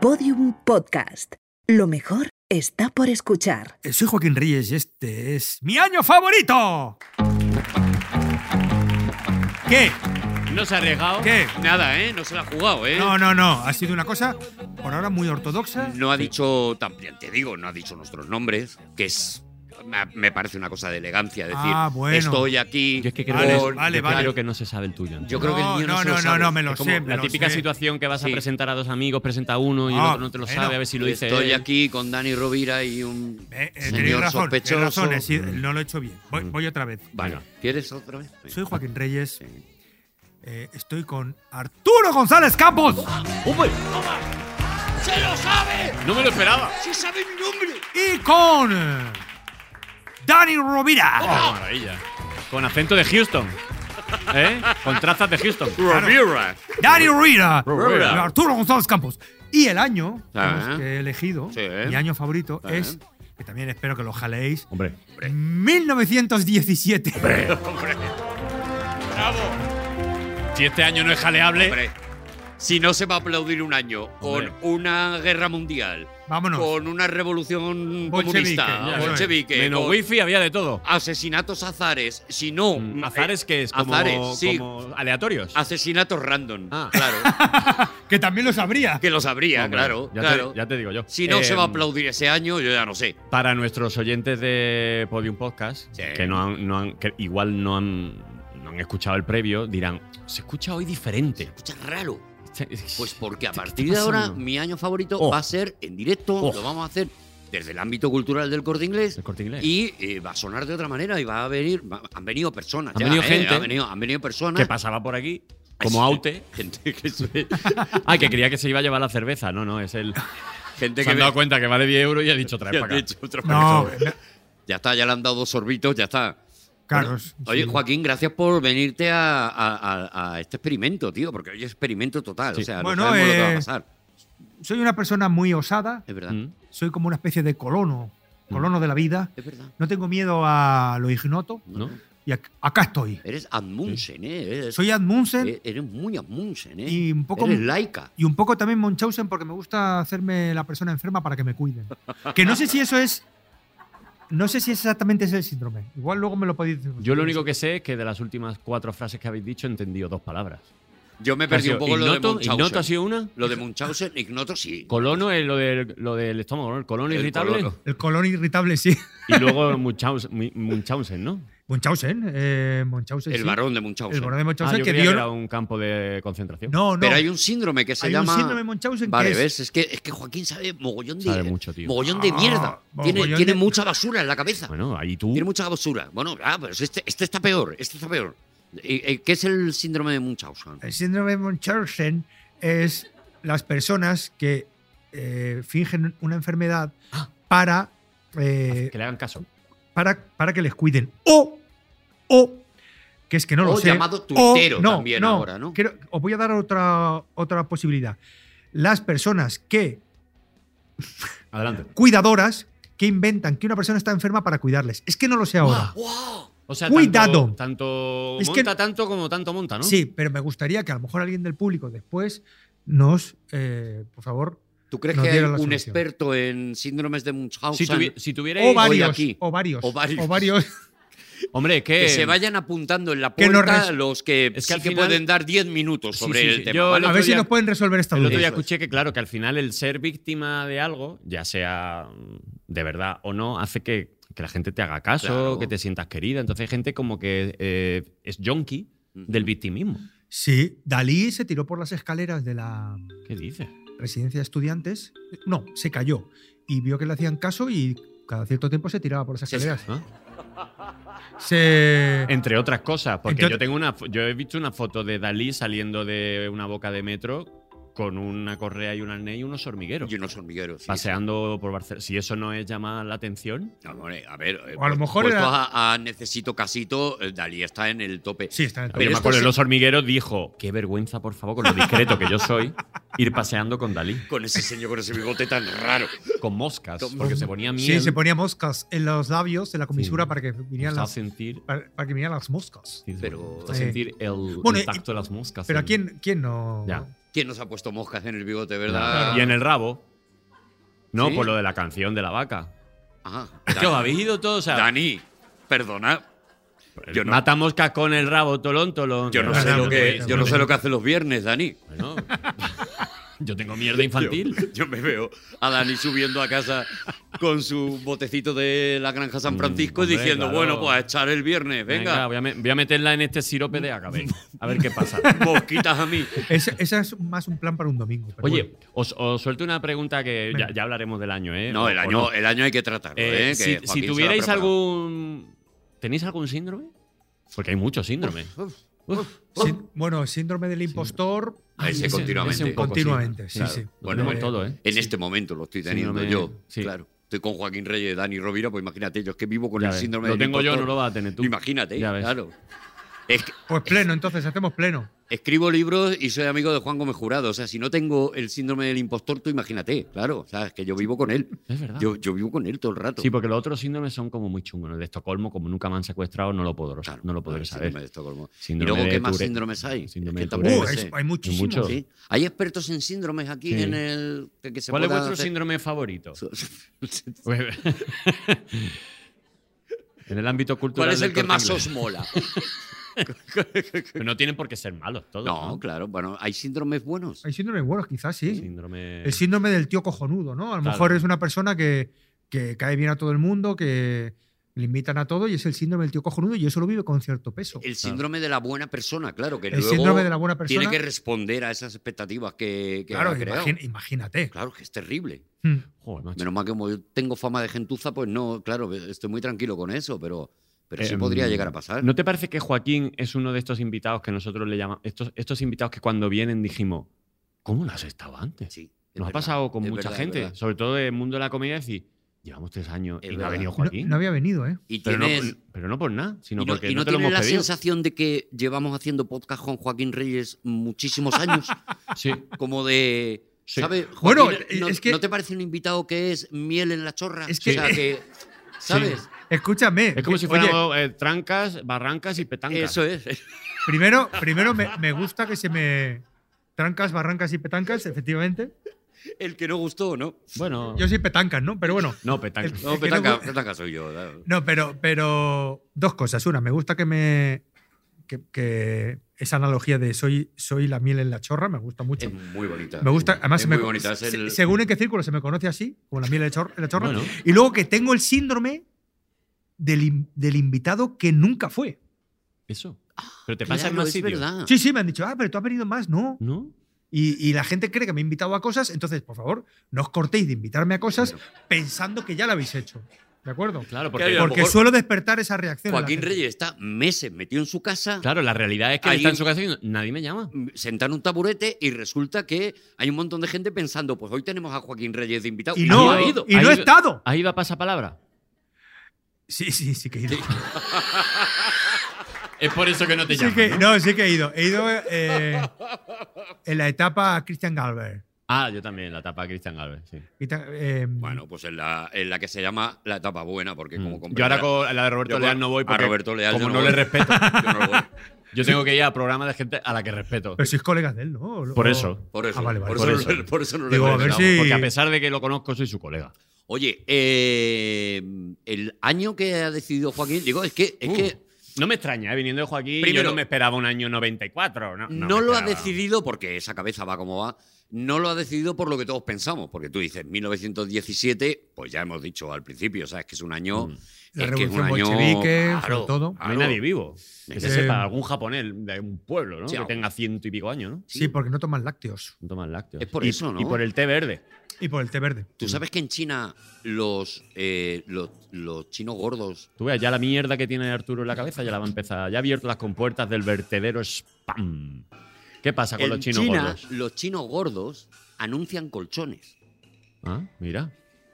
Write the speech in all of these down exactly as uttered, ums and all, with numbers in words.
Podium Podcast. Lo mejor está por escuchar. Soy Joaquín Reyes y este es mi año favorito. ¿Qué? ¿No se ha arriesgado? ¿Qué? Nada, ¿eh? No se la ha jugado, ¿eh? No, no, no. Ha sido una cosa, por ahora, muy ortodoxa. No ha dicho, también te digo, no ha dicho nuestros nombres, que es... Me parece una cosa de elegancia decir, Ah, bueno. estoy aquí. Yo es que creo, Vale, con- vale, yo vale. creo que no se sabe el tuyo. Yo creo que el mío no, no, se no, lo no, sabe. no, me lo Es como sé. me la lo típica sé. situación que vas a Sí. presentar a dos amigos, presenta uno y el Ah, otro no te lo bueno. sabe, a ver si lo dice Estoy él. aquí con Dani Rovira y un Eh, eh, señor tenéis razón, sospechoso. tenéis razón, eh, sí, Mm. no lo he hecho bien. Voy, Mm. voy otra vez. Vale, ¿quieres otra vez? Soy Joaquín Reyes. Sí. eh, estoy con Arturo González Campos. ¡Hombre! ¡Se lo sabe! ¡No me lo esperaba! ¡Sí sabe mi nombre! Y con eh, Dani Rovira. ¡Oh, maravilla! Con acento de Houston. ¿Eh? Con trazas de Houston. Rovira. Dani Rovira. Rovira. y Arturo González Campos. Y el año Ah. hemos- que he elegido, Sí. mi año favorito, Ah. es, que también espero que lo jaleéis, Hombre. mil novecientos diecisiete. Hombre. ¡Bravo! Si este año no es jaleable. Hombre, si no se va a aplaudir un año con Hombre. una guerra mundial, Vámonos. con una revolución Bolchevique, comunista, ya, eso es. bolchevique, Menos con wifi había de todo. asesinatos azares, si no… Mm, ¿Azares que es? eh, Como, azares, sí. como aleatorios. Asesinatos random, Ah. claro. Que también lo sabría. Que lo sabría, Hombre, claro, ya, claro. Te, ya te digo yo. Si no Eh, se va a aplaudir ese año, yo ya no sé. Para nuestros oyentes de Podium Podcast, Sí. que, no han, no han- que igual no han, no han escuchado el previo, dirán, se escucha hoy diferente. Escucha raro. Se- Pues porque a ¿Qué- partir qué de pasa? ahora, mi año favorito Oh. va a ser en directo, Oh. lo vamos a hacer desde el ámbito cultural del Corte Inglés. El Corte Inglés. Y eh, va a sonar de otra manera y va a venir. va- han venido personas. Han ya, venido eh, gente Han venido, han venido personas. que pasaba por aquí, como Sí, aute. Gente que, se- Ah, que creía que se iba a llevar la cerveza. No, no, es el. gente Se que han dado ve- cuenta que vale diez euros y ha dicho trae Ya para te he acá. dicho otra No, persona. Ya está, ya le han dado dos sorbitos, ya está. claro. Bueno, sí. Oye, Joaquín, gracias por venirte a, a- a- a este experimento, tío, porque hoy es experimento total. Sí. O sea, Bueno, no sabemos lo que va a eh, pasar. Soy una persona muy osada. Es verdad. Mm. Soy como una especie de colono. Colono de la vida. Es verdad. No tengo miedo a lo ignoto. ¿No? Y ac- acá estoy. Eres Admundsen, ¿eh? Eres, Soy Admundsen eh, eres muy Admundsen, ¿eh? y un poco- Eres laica. y un poco también Munchausen porque me gusta hacerme la persona enferma para que me cuiden. Que no sé si eso es. No sé si exactamente es el síndrome. Igual luego me lo podéis decir. Yo lo único que sé es que de las últimas cuatro frases que habéis dicho he entendido dos palabras. Yo me Ha perdí sido un poco lo de ignoto, Munchausen. ignoto ha sido una. Lo de Munchausen, ignoto sí. Colono es lo del, lo del estómago, ¿no? El colono El irritable. colono. El colon irritable, sí. Y luego Munchausen, Mu- Munchausen, ¿no? Munchausen. Eh, Munchausen El sí. varón de El Munchausen. varón de Ah, Munchausen yo que creía dio. que era un campo de concentración. No, no. Pero hay un síndrome que se Hay llama. un síndrome de Munchausen Vale, que es. ves, es que, es que Joaquín sabe mogollón de. Sabe mucho, tío. Mogollón de Ah, mierda. Tiene, mogollón tiene de- mucha basura en la cabeza. Bueno, ahí tú. Tiene mucha basura. Bueno, ah, pero este, este está peor. Este está peor. Eh, eh, ¿Qué es el síndrome de Munchausen? El síndrome de Munchausen es las personas que eh, fingen una enfermedad para, eh, Que le hagan caso. para, para que les cuiden. O, o, que es que no lo O sé. llamado tuitero o, no, también no, ahora, ¿no? quiero- os voy a dar otra, otra posibilidad. Las personas que, Adelante. cuidadoras, que inventan que una persona está enferma para cuidarles. Es que no lo sé ahora. ¡Wow! O sea, Cuidado. Tanto, tanto Es que- monta tanto como tanto monta, ¿no? Sí, pero me gustaría que a lo mejor alguien del público después nos, eh, por favor, ¿Tú crees Nos que hay dieron la un solución. experto en síndromes de Si, Munchausen tuvi- si tuvierais. o Hoy varios, aquí. o varios, O varios. o varios. Hombre, que. que se vayan apuntando en la Que nos puerta res- los que Es que sí al que final- pueden dar diez minutos Sí, sobre sí, el sí. tema? Yo ¿vale? A otro ver si día- nos pueden resolver esta El duda. otro día Eso es. escuché que, claro, que al final el ser víctima de algo, ya sea de verdad o no, hace que, que la gente te haga caso, Claro. que te sientas querida. Entonces hay gente como que eh, es junkie Ujú. del victimismo. Sí, Dalí se tiró por las escaleras de la ¿Qué dices? residencia de estudiantes. No, se cayó y vio que le hacían caso y cada cierto tiempo se tiraba por las Sí, escaleras. ¿Ah? Se... Entre otras cosas, porque Entonces- yo tengo una fo- yo he visto una foto de Dalí saliendo de una boca de metro con una correa y un arnés y unos hormigueros. Y unos hormigueros. sí, Paseando por Barcelona. Si eso no es llamar la atención. sí. No, hombre, a ver, eh, O a lo pu- mejor puesto era- a, a Necesito Casito, eh, Dalí está en el tope. Sí, está en el Pero Yo me esto acuerdo de se- los hormigueros, dijo: qué vergüenza, por favor, con lo discreto que yo soy, ir paseando con Dalí. Con ese señor, con ese bigote tan raro. Con moscas, Con- porque se ponía miel. Sí, se ponía moscas en los labios, en la comisura, Sí. para que vinieran Gusta las, sentir, para, para que vinieran las moscas. sí, Pero- gusta Eh, sentir el, bueno, el y- tacto de las moscas. Pero ¿a en- quién, quién no? Ya. ¿Quién nos ha puesto moscas en el bigote, verdad? Y en el rabo. No, ¿Sí? por lo de la canción de la vaca. Ajá. Es que os habéis ido todos. O sea, Dani, perdona. Yo no, mata moscas con el rabo, tolón, tolón. yo no Pero sé no, lo no, que, no, yo no, no sé no. lo que hacen los viernes, Dani. Bueno, yo tengo mierda infantil. Yo, yo me veo a Dani subiendo a casa con su botecito de la Granja San Francisco Mm, y hombre, diciendo, claro. bueno, pues a echar el viernes, venga. voy, a me- voy a meterla en este sirope de agave. A ver qué pasa. Mosquitas a mí. Ese, ese es más un plan para un domingo. pero Oye, bueno. os, os suelto una pregunta que ya, Venga. ya hablaremos del año, ¿eh? No, el O- o año, no. el año hay que tratarlo, Eh, ¿eh? Que si, Joaquín si se lo ha tuvierais preparado. algún. ¿Tenéis algún síndrome? Porque hay muchos síndromes. Uf. Sí, bueno, síndrome del impostor. Ah, ese Ese- continuamente. ese un poco, Continuamente, sí, Claro. sí. Lo Bueno, tenemos eh, todo, ¿eh? En este momento lo estoy teniendo Síndrome- yo. sí. Claro. Estoy con Joaquín Reyes, Dani Rovira, pues imagínate, yo es que vivo con Ya el ves. síndrome Lo del tengo yo, impostor. no lo vas a tener tú. Imagínate, Ya ves. claro. Es que Pues pleno, entonces, hacemos pleno. escribo libros y soy amigo de Juan Gómez Jurado. O sea, si no tengo el síndrome del impostor, tú imagínate, claro. O sea, es que yo vivo con él. Es verdad. Yo, yo vivo con él todo el rato. Sí, porque los otros síndromes son como muy chungos. El de Estocolmo, como nunca me han secuestrado, no lo puedo, Claro, no lo podré el saber. síndrome de Estocolmo. Y Síndrome luego, ¿qué de más Tourette. síndromes hay? Síndrome Es que de tampoco Uh, lo hay, sé. hay muchísimos. Mucho. Sí. Hay expertos en síndromes aquí Sí. en el que, que se ¿Cuál es pueda vuestro hacer? síndrome favorito? En el ámbito cultural. ¿Cuál es el del que Corte más Inglés. os mola? Pero no tienen por qué ser malos todos. No, No, claro. Bueno, hay síndromes buenos. Hay síndromes buenos, quizás sí. Síndrome. El síndrome del tío cojonudo, ¿no? A lo Claro. mejor es una persona que, que cae bien a todo el mundo, que le invitan a todo y es el síndrome del tío cojonudo y eso lo vive con cierto peso. El síndrome de la buena persona, claro, que El luego síndrome de la buena persona. tiene que responder a esas expectativas que, que Claro, ha creado. imagín- imagínate. Claro, que es terrible. Hmm. Joder, macho. Menos mal que como yo tengo fama de gentuza, pues no, claro, estoy muy tranquilo con eso, pero, pero sí Em, podría llegar a pasar. ¿No te parece que Joaquín es uno de estos invitados que nosotros le llamamos. Estos, estos invitados que cuando vienen dijimos, ¿cómo lo has estado antes? Sí, es Nos ha verdad, pasado con es mucha verdad, es gente, verdad. sobre todo del mundo de la comedia, decir, llevamos tres años Es y no verdad. ha venido No, Joaquín. no había venido, ¿eh? Y pero, no, tienes, pero no por nada, sino y no, porque y no, no te lo tienes hemos la pedido. sensación de que llevamos haciendo podcast con Joaquín Reyes muchísimos años, Sí. como de... Sí. ¿Sabes? Bueno, Joaquín, ¿no, es que- ¿no te parece un invitado que es miel en la chorra? Es que- O sea, que... ¿Sabes? Escúchame. Es como si Oye, fuéramos eh, trancas, barrancas y petancas. Eso es. primero, primero me, me gusta que se me. Trancas, barrancas y petancas, efectivamente. El que no gustó, ¿no? Bueno, Yo soy petancas, ¿no? Pero bueno. no, petancas. El- No, Es que petanca, no- petanca soy yo. claro. No, pero, pero dos cosas. Una, me gusta que me. Que, que esa analogía de soy, soy la miel en la chorra, me gusta mucho. Es muy bonita. Me gusta, además, es se me- muy bonita. Es se- el- según en qué círculo se me conoce así, como la miel en la chor- en la chorra. Bueno. Y luego que tengo el síndrome del, in- del invitado que nunca fue. Eso. Pero te pasa en Claro, más es sitios. verdad. Sí, sí, me han dicho, ah, pero tú has venido más, no. ¿No? Y, y la gente cree que me he invitado a cosas, entonces, por favor, no os cortéis de invitarme a cosas Claro. pensando que ya lo habéis hecho. ¿De acuerdo? Claro, porque, Claro, a lo Porque mejor suelo despertar esa reacción. en la Joaquín gente. Reyes está meses metido en su casa, claro, la realidad es que él Ahí- está en su casa y nadie me llama. sentado en un taburete, y resulta que hay un montón de gente pensando, pues hoy tenemos a Joaquín Reyes de invitado. Y no, ha ido. y no Ha he ido. estado. ¿Has ido a pasapalabra? Sí, sí, sí que he ido. Es por eso que no te Sí llaman. que- ¿no? no, sí que he ido. He ido eh, en la etapa Christian Galvez. Ah, yo también, la tapa de Cristian Galvez, sí. Christian- eh, Bueno, pues en la, en la que se llama la etapa buena, porque como Mm. Yo ahora con la de Roberto Yo Leal con- no voy a porque Roberto Leal como yo no, no le voy. respeto. Yo no lo voy. Yo tengo que ir a programas de gente a la que respeto. pero sois colegas de él, ¿no? Por O- eso. Por eso, Ah, vale, vale. por, por eso, eso. no- por eso no Digo, le a ver respetamos. si- Porque a pesar de que lo conozco, soy su colega. Oye, eh, el año que ha decidido Joaquín, digo, es que, es Uh, que no me extraña, ¿eh? Viniendo de Joaquín, Primero- yo no me esperaba un año noventa y cuatro. No, no, no me lo ha esperaba. decidido porque esa cabeza va como va. No lo ha decidido por lo que todos pensamos, porque tú dices mil novecientos diecisiete, pues ya hemos dicho al principio, sabes que es un año. Mm. La es que es un revolución año, bolchevique, claro, sobre todo. No hay claro. nadie vivo. Que se Eh, sepa, algún japonés de un pueblo, ¿no? Sí, que algo. tenga ciento y pico años, ¿no? Sí, porque no toman lácteos. No toman lácteos. Es por Y- eso, ¿no? Y por el té verde. Y por el té verde. Tú sabes que en China los, eh, los, los chinos gordos. Tú veas, ya la mierda que tiene Arturo en la cabeza ya la va a empezar. Ya ha abierto las compuertas del vertedero spam. ¿Qué pasa con En los chinos China, gordos? los chinos gordos anuncian colchones. Ah, mira.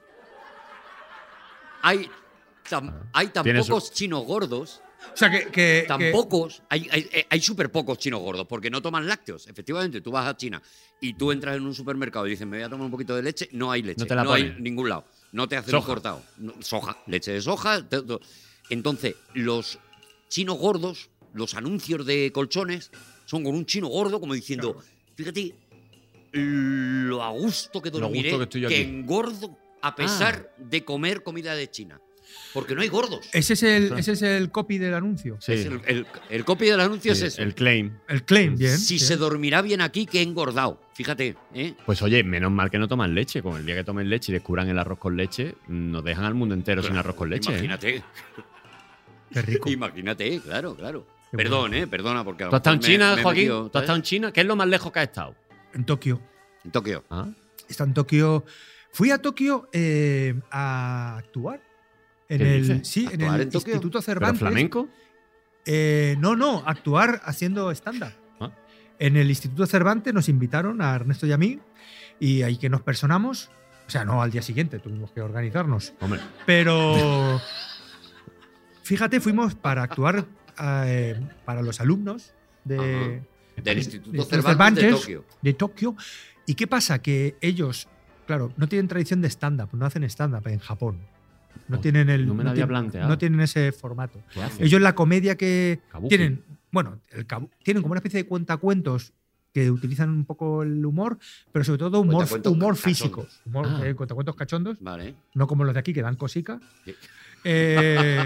Hay, tan, hay tan Tienes pocos chinos gordos. O sea, que. que- Tan que- pocos, hay, hay, hay súper pocos chinos gordos, porque no toman lácteos. Efectivamente, tú vas a China y tú entras en un supermercado y dices, me voy a tomar un poquito de leche, no hay leche, No te la hay ponen. en ningún lado. No te hacen un Soja. cortado. No, soja, leche de soja. te- te- Entonces, los chinos gordos, los anuncios de colchones, son con un chino gordo como diciendo, fíjate lo a gusto que Lo a dormiré, gusto que estoy yo que aquí. engordo a pesar de comer comida de China. Porque no hay gordos. Ese es el, ese es el copy del anuncio. Sí, Es el, el, el copy del anuncio sí, es eso. el claim. El claim, bien. si bien. se dormirá bien aquí, que he engordado. Fíjate, ¿eh? Pues oye, menos mal que no toman leche. Con el día que tomen leche y descubran el arroz con leche, nos dejan al mundo entero sin arroz con leche. ¿eh? Imagínate. Qué rico. Imagínate, claro, claro. Qué Perdón, eh, perdona, porque a lo ¿Tú has estado en mejor me- China, me he Joaquín? metido, ¿Tú has ¿sabes? estado en China? ¿Qué es lo más lejos que has estado? En Tokio. En Tokio. ¿Ah? Está en Tokio. Fui a Tokio eh, a actuar. En ¿Qué el, dices? sí, en ¿Actuar el en Tokio? Instituto ¿Pero Cervantes. flamenco? Eh, no, no, actuar haciendo stand-up. Ah. En el Instituto Cervantes nos invitaron a Ernesto y a mí, y ahí que nos personamos. O sea, no al día siguiente, tuvimos que organizarnos. Hombre, Pero fíjate, fuimos para actuar eh, para los alumnos de, Ajá. Del de- Instituto de Cervantes de Tokio. de Tokio. ¿Y qué pasa? Que ellos, claro, no tienen tradición de stand-up, no hacen stand-up en Japón. No Oh, tienen el. no me lo había tienen- planteado. no tienen ese formato. ¿qué haces? Ellos la comedia que Kabuki. tienen, bueno, el kabu- tienen como una especie de cuentacuentos que utilizan un poco el humor, pero sobre todo humor, Cuentacuentos humor cachondos. físico. Humor, Ah. eh, cuentacuentos cachondos, Vale. no como los de aquí que dan cosica. Sí. Eh,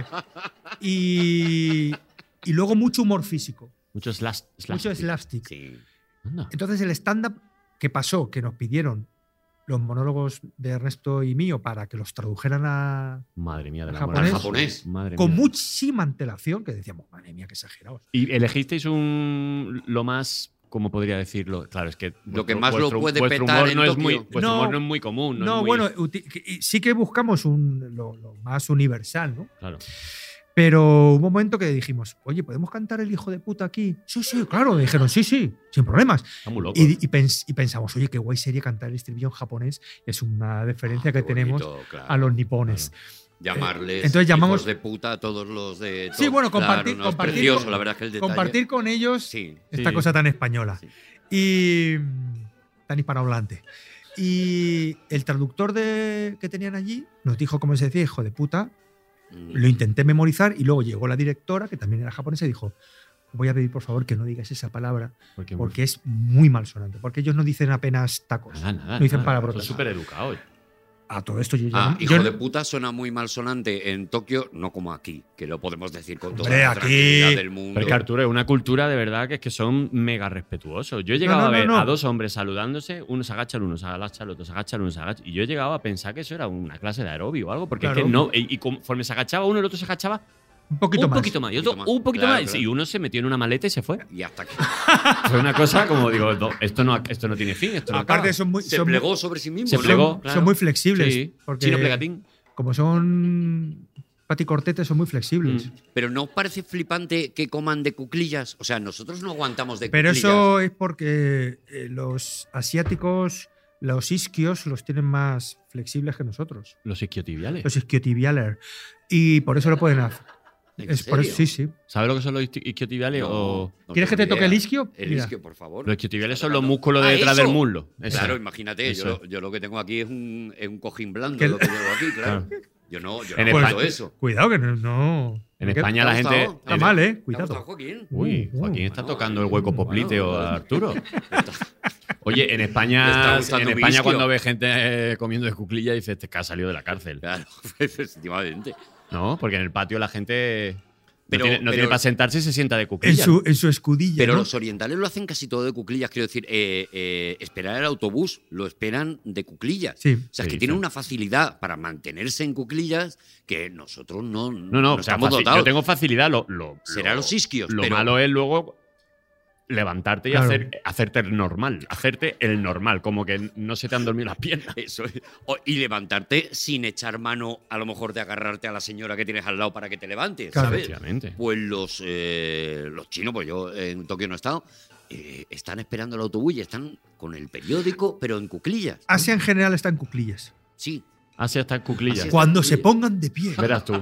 y, y luego mucho humor físico, Mucho slash. mucho slapstick. Sí. Anda. Entonces el stand-up, ¿qué pasó? Que nos pidieron los monólogos de Ernesto y mío para que los tradujeran a, Madre mía, de la Japonés. moral. Japonés. Madre con mía. muchísima antelación, que decíamos, madre mía, qué exagerados. ¿Y elegisteis un lo más, cómo podría decirlo? Claro, es que Lo que vuestro- más lo vuestro- puede vuestro petar humor en no es Tokio. muy, vuestro No, humor no es muy común. No, No, es muy- bueno, uti- que- y sí que buscamos un, lo, lo más universal, ¿no? Claro. Pero un momento que dijimos, oye, ¿podemos cantar el hijo de puta aquí? Sí, sí, claro. Dijeron, sí, sí, sin problemas. Está muy loco. Y, y pens- y pensamos, oye, qué guay sería cantar el estribillo en japonés. Es una deferencia Ah, que qué tenemos bonito, claro. a los nipones. Llamarles Entonces llamamos- hijos de puta a todos los de. Sí, todo. bueno, compartir- Claro, no, es compartir precioso, con- la verdad es que el detalle. Compartir con ellos Sí. esta Sí. cosa tan española. Sí. Y mm, tan hispanohablante. Y el traductor de, que tenían allí nos dijo cómo se decía hijo de puta. Mm. Lo intenté memorizar y luego llegó la directora, que también era japonesa, y dijo, voy a pedir por favor que no digas esa palabra Porque, porque es muy malsonante. Porque ellos no dicen apenas tacos. Nada, nada. no dicen nada. palabrotas. Son súper educados. A todo esto yo ya Ah, no- hijo yo de no- puta suena muy malsonante en Tokio, no como aquí, que lo podemos decir con toda Hombre, la aquí- tranquilidad del mundo. Pero es que Arturo, es una cultura de verdad que es que son mega respetuosos. Yo he llegado no, a no, ver no. a dos hombres saludándose, uno se agacha, el uno se agacha, el otro se agacha, el uno se agacha. Y yo he llegado a pensar que eso era una clase de aerobio o algo, porque Claro. es que no. Y, y conforme se agachaba uno, el otro se agachaba un poquito un más. poquito más. Y otro Un un poquito poquito más. más. Claro, Y uno se metió en una maleta y se fue. Y hasta que Fue una cosa como digo, no, esto no, esto no tiene fin. Esto no Aparte acaba. son muy, se son, plegó sobre sí mismo. Se ¿no? plegó. son claro. muy flexibles. Sí, Porque chino plegatín. como son paticortetes, son muy flexibles. Mm. Pero ¿no os parece flipante que coman de cuclillas? O sea, nosotros no aguantamos de Pero cuclillas. eso es porque eh, los asiáticos, los isquios, los tienen más flexibles que nosotros. Los isquiotibiales. Los isquiotibiales. Y por eso lo pueden hacer. ¿En Es por eso, serio? sí, sí. ¿Sabes lo que son los isqui- isquiotibiales? No, o... no ¿Quieres que tengo te toque el idea. isquio? El Mira. isquio, por favor. Los isquiotibiales son los Tocando. músculos Ah, detrás eso. del muslo. Eso. Claro, imagínate, Eso. yo, yo lo que tengo aquí es un, es un cojín blando, Que- lo que llevo aquí, claro. Claro. Yo no, yo En no aguanto España- eso. Cuidado, que no. no- En que- España ¿Te ha la gente. gustado? Está mal, ¿eh? ¿Te ha Cuidado. gustado, Joaquín? Uy, Uh, Joaquín está bueno, tocando el hueco bueno, popliteo bueno. a Arturo. Oye, en Le está España, gustando en mi España isquio. cuando ve gente eh, comiendo de cuclilla dice este que ha salido de la cárcel. Claro, efectivamente. ¿No? Porque en el patio la gente Pero- no, tiene, no pero- tiene para sentarse y se sienta de En cuclilla. su, en su escudilla. Pero ¿no? los orientales lo hacen casi todo de cuclillas, quiero decir, eh, eh, esperar el autobús lo esperan de cuclillas. Sí. O sea, es Sí, que tienen sí. una facilidad para mantenerse en cuclillas que nosotros no, No, no, o sea, estamos faci- dotados. yo tengo facilidad. Lo, lo- Será lo- los isquios, Lo pero- malo es luego levantarte y Claro. hacer, hacerte el normal. Hacerte el normal, como que no se te han dormido las piernas. Eso es. O- y levantarte sin echar mano, a lo mejor, de agarrarte a la señora que tienes al lado para que te levantes, Claro. ¿sabes? Efectivamente. Pues los, eh, los chinos, pues yo en Tokio no he estado, eh, están esperando el autobús y están con el periódico, pero en cuclillas. Asia en general está en cuclillas. Sí. Así hasta en cuclillas. Así es. Cuando se pongan de pie. Verás tú.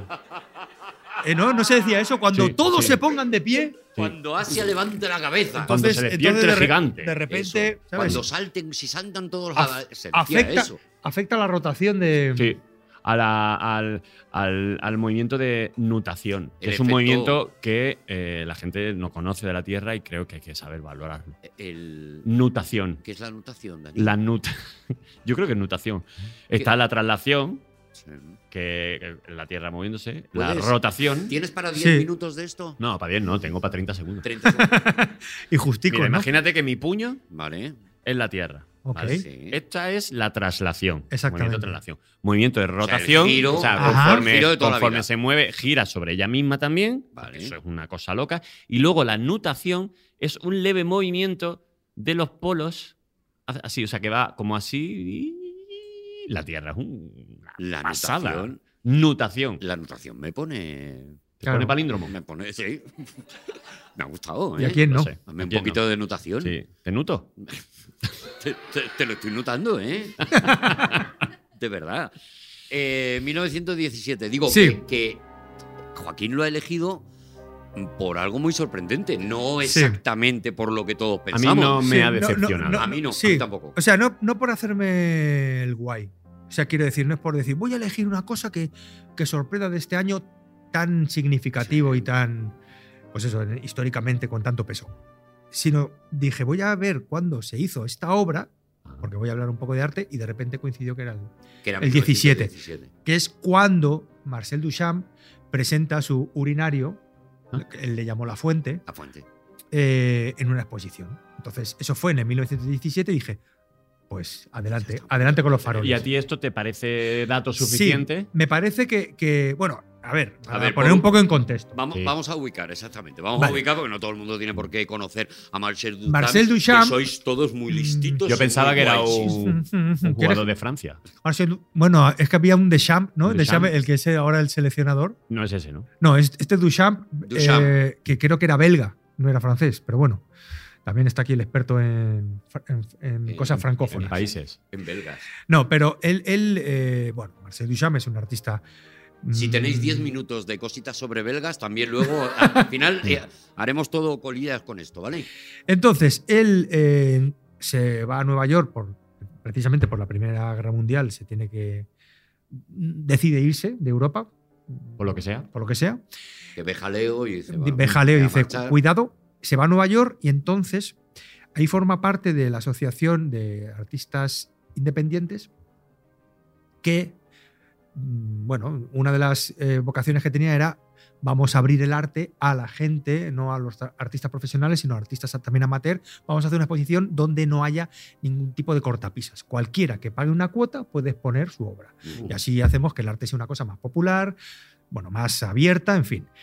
Eh, ¿no? ¿No se decía eso? Cuando Sí, todos sí. se pongan de pie. Cuando Asia levante la cabeza. Cuando se despierte el de, re- gigante. de repente, Eso. ¿sabes? Cuando salten, si saltan todos los... Af- se decía afecta, eso. afecta la rotación de. Sí. a la- al, al- al movimiento de nutación, que El es un efecto- movimiento que eh, la gente no conoce de la Tierra y creo que hay que saber valorarlo. El, Nutación. ¿Qué es la nutación, Dani? La nut Yo creo que es nutación. Está la traslación, Sí. que que la Tierra moviéndose, la ¿Puedes? rotación. ¿Tienes para diez Sí. minutos de esto? No, para bien, no, tengo para treinta segundos. treinta segundos. Y justico, Mira, ¿no? imagínate que mi puño Vale. es la Tierra. Ok. ¿vale? Sí. Esta es la traslación. Exactamente. Movimiento de traslación. Movimiento de rotación. giro. o sea, Ajá. conforme, El giro de toda la conforme vida. se mueve, gira sobre ella misma también. Vale. porque Eso es una cosa loca. Y luego la nutación es un leve movimiento de los polos. Así, o sea, que va como así. y La Tierra es un- una La pasada. nutación. Nutación. La nutación me pone. ¿Te Claro. pone palíndromo? Me pone. Sí. Me ha gustado, ¿eh? ¿Y a quién no? sé. Dame un ¿A quién poquito no? de nutación. Sí. ¿Te nuto? Te, te- te lo estoy notando, ¿eh? De verdad. Eh, mil novecientos diecisiete. Digo Sí. que, que Joaquín lo ha elegido por algo muy sorprendente. No Sí. exactamente por lo que todos A mí pensamos. no me Sí, ha no, no, decepcionado. no, A mí no, a sí. mí tampoco. O sea, no, no por hacerme el guay. O sea, quiero decir, no es por decir, voy a elegir una cosa que, que sorprenda de este año tan significativo Sí. y tan, pues eso, históricamente con tanto peso. Sino dije, voy a ver cuándo se hizo esta obra, porque voy a hablar un poco de arte, y de repente coincidió que era el, Que era el diecisiete. mil novecientos diecisiete. que es cuando Marcel Duchamp presenta su urinario, Ah. que él le llamó La Fuente, La fuente. eh, en una exposición. Entonces, eso fue en el mil novecientos diecisiete y dije, pues adelante, adelante con los faroles. ¿Y a ti esto te parece dato Sí, suficiente? me parece que, que, bueno, a ver, para A ver, poner por- un poco en contexto. Vamos, Sí. vamos a ubicar, exactamente. Vamos Vale. a ubicar porque no todo el mundo tiene por qué conocer a Marcel Duchamp. Marcel Duchamp- Que sois todos muy listitos. Yo y pensaba muy que era guays. un, un ¿Quieres- jugador de Francia. Marcel- Bueno, es que había un Deschamps, ¿no? Un Deschamps, Deschamps. el que es ahora el seleccionador. No es ese, ¿no? No, es- este Duchamp, Duchamp. eh, que creo que era belga, no era francés, pero bueno. También está aquí el experto en, en- en En- cosas En francófonas. países. En belgas. No, pero él, él eh, bueno, Marcel Duchamp es un artista. Si mm, tenéis diez minutos de cositas sobre belgas, también luego al final eh, haremos todo colillas con esto, ¿vale? Entonces, él eh, se va a Nueva York por, precisamente por la Primera Guerra Mundial, se tiene que. Decide irse de Europa, Por lo que sea. por lo que sea. Que ve jaleo y dice. va, Ve jaleo y voy a dice: marchar. cuidado, se va a Nueva York y entonces ahí forma parte de la Asociación de Artistas Independientes que, mm, bueno, una de las eh, vocaciones que tenía era vamos a abrir el arte a la gente, no a los artistas profesionales, sino a artistas también amateur. Vamos a hacer una exposición donde no haya ningún tipo de cortapisas. Cualquiera que pague una cuota puede exponer su obra. Uh, Y así hacemos que el arte sea una cosa más popular, bueno, más abierta, en fin.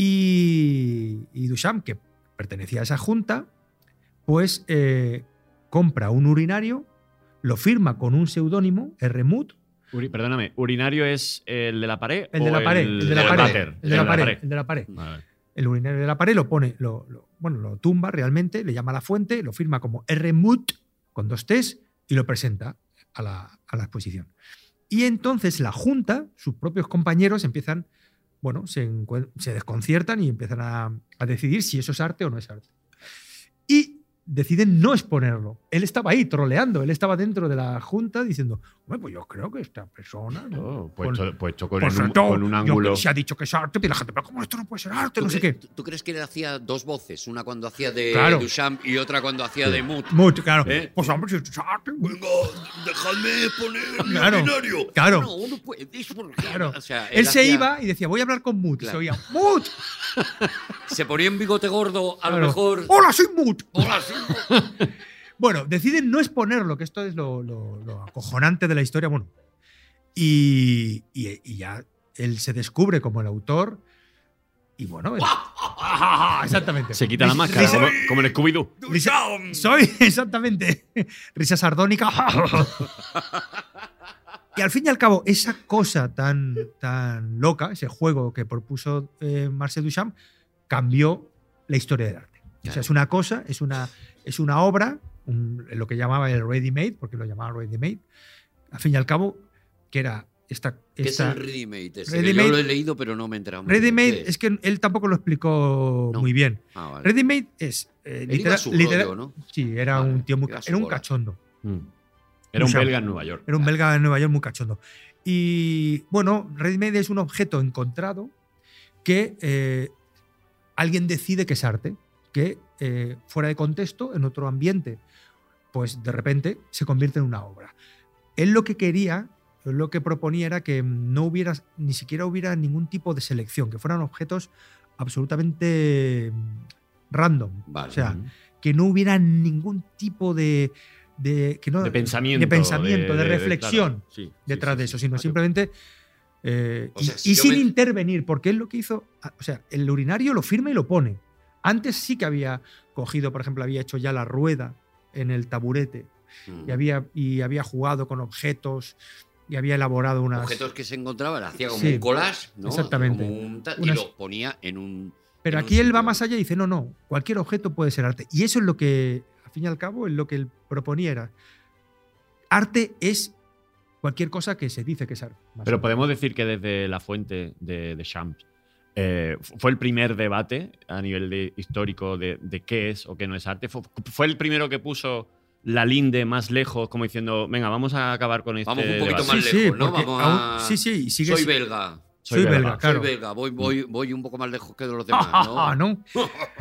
Y, y Duchamp, que pertenecía a esa junta, pues eh, compra un urinario, lo firma con un seudónimo, R. Mut, Uri- perdóname, ¿urinario es el de la pared? el de o la pared, el de la pared, váter? el de la pared, el de la pared. Vale. El urinario de la pared lo pone, lo, lo- bueno, lo tumba realmente, le llama a la fuente, lo firma como R. Mut con dos T's y lo presenta a la, a la exposición. Y entonces la junta, sus propios compañeros empiezan, bueno, se, encue- se desconciertan y empiezan a, a decidir si eso es arte o no es arte. Y deciden no exponerlo. Él estaba ahí troleando, él estaba dentro de la junta diciendo, bueno, pues yo creo que esta persona... ¿no? Oh, Con- puesto, puesto con, Pues un, esto, con un yo- ángulo. se ha dicho que es arte, y la gente, pero ¿cómo esto no puede ser arte? ¿Tú, No sé cre- qué. tú- tú crees que él hacía dos voces? Una cuando hacía de Claro. Duchamp y otra cuando hacía de Mut. Mucho, claro. ¿Eh? Pues hombre, si esto es arte. Venga, dejadme poner mi Claro, urinario. claro. No, no puedes porque- Claro. O sea, Él se hacía- iba y decía, voy a hablar con Mut. Y Claro. se oía, ¡Mut! Se ponía en bigote gordo, a lo Claro. mejor. ¡Hola, soy Mut! Hola, sí. Bueno, deciden no exponerlo, que esto es lo, lo- lo acojonante de la historia. Bueno, y, y- y ya él se descubre como el autor. Y bueno, es- exactamente. Se quita la máscara, Risa- como, como en Scooby-Doo. Duchamp. Soy, exactamente. Risa sardónica. Y al fin y al cabo, esa cosa tan, tan loca, ese juego que propuso eh, Marcel Duchamp, cambió la historia del arte. O sea, Claro. es una cosa, es una, es una obra, un- lo que llamaba el ready-made, porque lo llamaba ready-made, al fin y al cabo, que era esta... ¿Qué es esta el ready-made? ese? Ready Que yo made- lo he leído, pero no me he enterado. muy bien. ¿Qué ready-made es que él tampoco lo explicó No. muy bien. Ah, vale. Ready-made es... eh, Él iba literal- a su literal- rollo, ¿no? Sí, era Vale, un tío muy... iba a su Era un bola. cachondo. Mm. Era un Duchamp. belga en Nueva York. Era un belga en Nueva York muy cachondo. Y bueno, ready-made es un objeto encontrado que eh, alguien decide que es arte, que eh, fuera de contexto, en otro ambiente, pues de repente se convierte en una obra. Él lo que quería, lo que proponía era que no hubiera, ni siquiera hubiera ningún tipo de selección, que fueran objetos absolutamente random. Vale. O sea, Ujú. que no hubiera ningún tipo de, de, que no- de pensamiento. de, pensamiento, de reflexión claro. Sí, sí, detrás sí, de sí, eso, sino vale. simplemente eh, O y, sea, si y yo sin me- intervenir, porque él lo que hizo, ah, o sea, el urinario lo firma y lo pone. Antes sí que había cogido, por ejemplo, había hecho ya la rueda en el taburete Mm. y había, y había jugado con objetos y había elaborado unas... Objetos que se encontraban, hacía como Sí, un collage, ¿no? Hacía exactamente. como un tal- Unas- Y lo ponía en un. Pero en un aquí él va sitio. más allá y dice, no, no, cualquier objeto puede ser arte. Y eso es lo que, al fin y al cabo, es lo que él proponía. Era, arte es cualquier cosa que se dice que es arte. más o Pero menos. podemos decir que desde la fuente de, de Champs eh, fue el primer debate a nivel de- histórico de, de qué es o qué no es arte. Fue, fue el primero que puso la linde más lejos, como diciendo, venga, vamos a acabar con este Vamos un poquito debate. más Sí, sí, lejos, ¿no? porque Vamos aún- a- sí, sí, y sigue Soy si- belga. Soy belga, claro. Soy belga. Voy, voy, voy un poco más lejos que de los demás, Ah, ¿no? ¿no?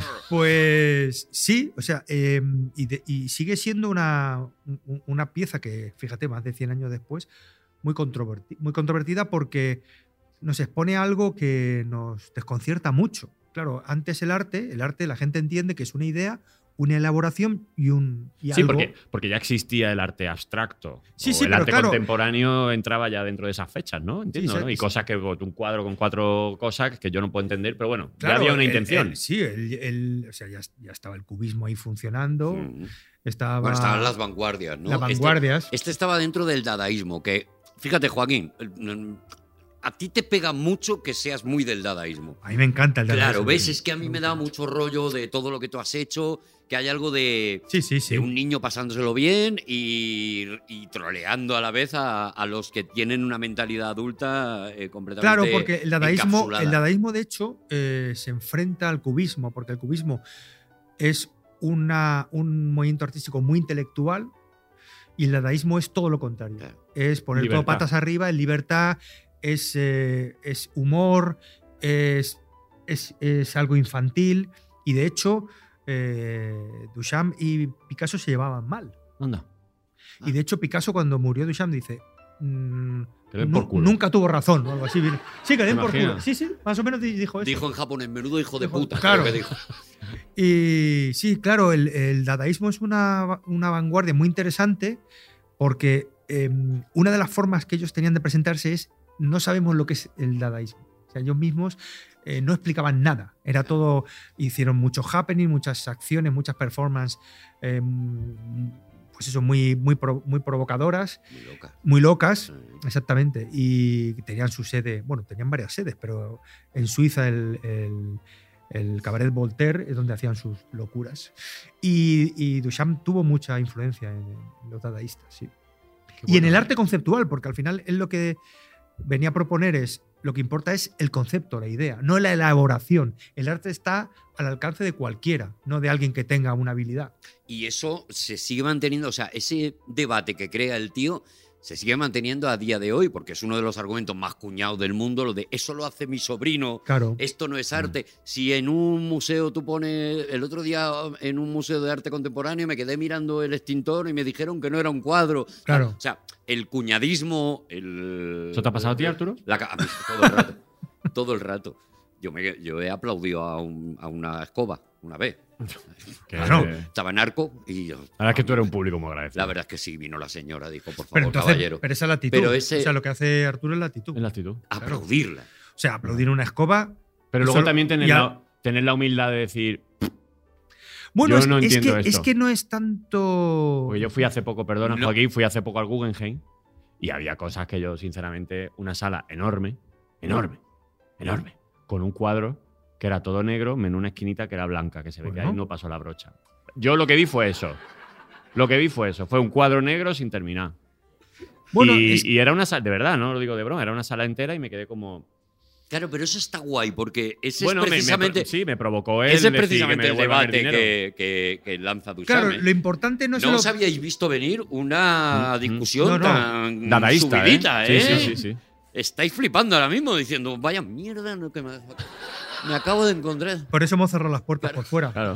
Pues sí, o sea, eh, y, de- y sigue siendo una, un- una pieza que, fíjate, más de cien años después, muy, controverti- muy controvertida porque nos expone a algo que nos desconcierta mucho. Claro, antes el arte, el arte la gente entiende que es una idea, una elaboración y un y Sí, algo. porque, porque ya existía el arte abstracto. Sí, o sí, el pero arte claro- contemporáneo entraba ya dentro de esas fechas, ¿no? Entiendo, Sí, ¿no? Y sí. cosas que un cuadro con cuatro cosas que yo no puedo entender, pero bueno, Claro, ya había una el- intención. el- sí, el- el- o sea, ya, ya estaba el cubismo ahí funcionando. Mm. Estaba Bueno, estaban las vanguardias, ¿no? las Este- vanguardias. Este, estaba dentro del dadaísmo, que, fíjate, Joaquín, mm, a ti te pega mucho que seas muy del dadaísmo. A mí me encanta el Claro, dadaísmo. ves, es que a mí me da mucho rollo de todo lo que tú has hecho, que hay algo de, Sí, sí, sí. de un niño pasándoselo bien y, y troleando a la vez a, a los que tienen una mentalidad adulta eh, completamente Claro, porque el dadaísmo, encapsulada. el dadaísmo de hecho, eh, se enfrenta al cubismo, porque el cubismo es una, un movimiento artístico muy intelectual y el dadaísmo es todo lo contrario. Claro. Es poner todo Libertad. patas arriba, es libertad, es, eh, es humor, es, es, es algo infantil y de hecho eh, Duchamp y Picasso se llevaban mal. Anda, Y de hecho Picasso cuando murió Duchamp dice... mm, que den nu- por culo. Nunca tuvo razón o algo así. Sí, que den por Imagina. culo. Sí, sí, más o menos di- dijo eso. Dijo en japonés, menudo hijo de Dijo- puta. claro. creo que dijo. Y sí, claro, el, el dadaísmo es una, una vanguardia muy interesante porque eh, una de las formas que ellos tenían de presentarse es no sabemos lo que es el dadaísmo. O sea, ellos mismos eh, no explicaban nada. Era todo, hicieron mucho happening, muchas acciones, muchas performances, eh, pues eso, muy, muy, pro- muy provocadoras, Muy loca. muy locas. Sí. Exactamente. Y tenían su sede, bueno, tenían varias sedes, pero en Suiza el, el, el Cabaret Voltaire es donde hacían sus locuras. Y, y Duchamp tuvo mucha influencia en, en los dadaístas, sí. Y en el arte conceptual, porque al final él lo que venía a proponer es, lo que importa es el concepto, la idea, no la elaboración. El arte está al alcance de cualquiera, no de alguien que tenga una habilidad. Y eso se sigue manteniendo, o sea, ese debate que crea el tío se sigue manteniendo a día de hoy, porque es uno de los argumentos más cuñados del mundo, lo de eso lo hace mi sobrino, Claro. esto no es arte. Si en un museo tú pones, el otro día en un museo de arte contemporáneo me quedé mirando el extintor y me dijeron que no era un cuadro. Claro. O sea, el cuñadismo, el... ¿Eso te ha pasado a ti, Arturo? La, ca- a mí, todo el rato. todo el rato. Yo, me, yo he aplaudido a, un- a una escoba una vez. Que- Claro. Estaba en arco y yo... La verdad es que tú eres un público muy agradecido. La verdad es que sí, vino la señora, dijo, por favor, Pero entonces, caballero, pero esa es la actitud. Pero ese- O sea, lo que hace Arturo es la actitud. Es la actitud. aplaudirla. O sea, aplaudir una escoba. Pero y luego solo- también tener, y a- la, tener la humildad de decir, Bueno, Yo es, no es entiendo que, esto. es que no es tanto. porque yo fui hace poco, perdona, No. Joaquín, fui hace poco al Guggenheim y había cosas que yo, sinceramente, una sala enorme, enorme, enorme, con un cuadro que era todo negro, menos una esquinita que era blanca, que se ve que Bueno. ahí no pasó la brocha. Yo lo que vi fue eso. Lo que vi fue eso. Fue un cuadro negro sin terminar. Bueno, y, es- y era una sala, de verdad, no lo digo de broma, era una sala entera y me quedé como. Claro, pero eso está guay, porque ese Bueno, es me- precisamente, me, sí, me provocó él ese es decir que precisamente me el devuelvan debate dinero. que, que- que lanza Duchamp. Claro, ¿eh? lo importante no, No, solo... os habíais visto venir una Mm, mm. discusión No, no. tan Dadaísta, subidita, ¿eh? ¿eh? Sí, sí, sí, sí. Estáis flipando ahora mismo diciendo, vaya mierda, no, que me, me acabo de encontrar. Por eso hemos cerrado las puertas por fuera. Claro.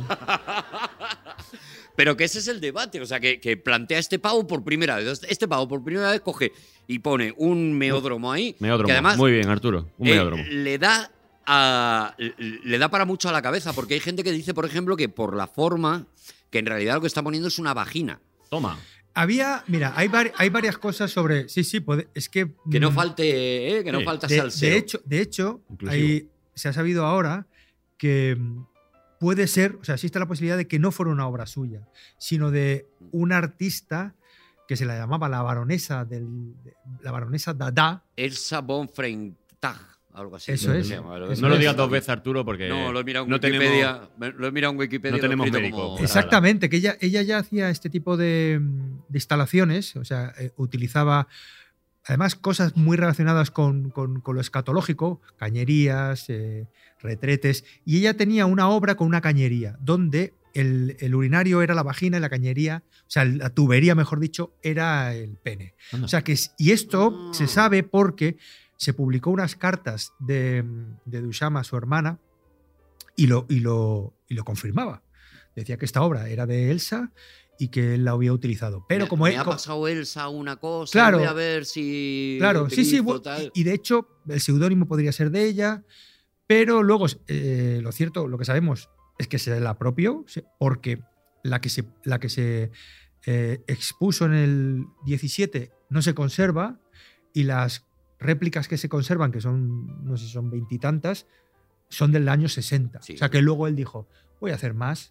Pero que ese es el debate, o sea, que, que plantea este pavo por primera vez. Este pavo por primera vez coge y pone un meódromo ahí. Meódromo. Que además Muy bien, Arturo. Un eh, meódromo. le da a- le da para mucho a la cabeza, porque hay gente que dice, por ejemplo, que por la forma, que en realidad lo que está poniendo es una vagina. Toma. Había, mira, hay, vari- hay varias cosas sobre... Sí, sí, puede- es que... Que no mm, falte, ¿eh? Que no Sí. falta de, salseo. de hecho, de hecho Inclusivo. hay- se ha sabido ahora que mm, puede ser, o sea, existe la posibilidad de que no fuera una obra suya, sino de un artista que se la llamaba la baronesa del, de- la baronesa Dada. Elsa von Freitag, algo así. Eso creo que es. se llama. Eso No lo es. digas dos veces, Arturo, porque No, lo he mirado en no tenemos- Wikipedia. Lo he mirado en Wikipedia. no lo he tenemos escrito médico. como- Exacto. Exactamente, que ella, ella ya hacía este tipo de, mm, de instalaciones, o sea, eh, utilizaba además cosas muy relacionadas con, con- con lo escatológico, cañerías, eh, retretes, y ella tenía una obra con una cañería, donde el, el urinario era la vagina y la cañería, o sea, la tubería, mejor dicho, era el pene. Anda. O sea, que, es- y esto Ah. se sabe porque se publicó unas cartas de, de Duchamp a su hermana y lo, y, lo, y lo confirmaba. Decía que esta obra era de Elsa y que él la había utilizado. Pero me, como me él, ha co- pasado Elsa una cosa, Claro. voy a ver si Claro, lo sí, sí. utilizo, bu- tal. Y, y de hecho, el seudónimo podría ser de ella, pero luego, eh, lo cierto, lo que sabemos es que se la apropió, se- porque la que se, la que se eh, expuso en el diecisiete no se conserva y las réplicas que se conservan, que son, no sé si son veintitantas, son del año sesenta. Sí. O sea que luego él dijo, voy a hacer más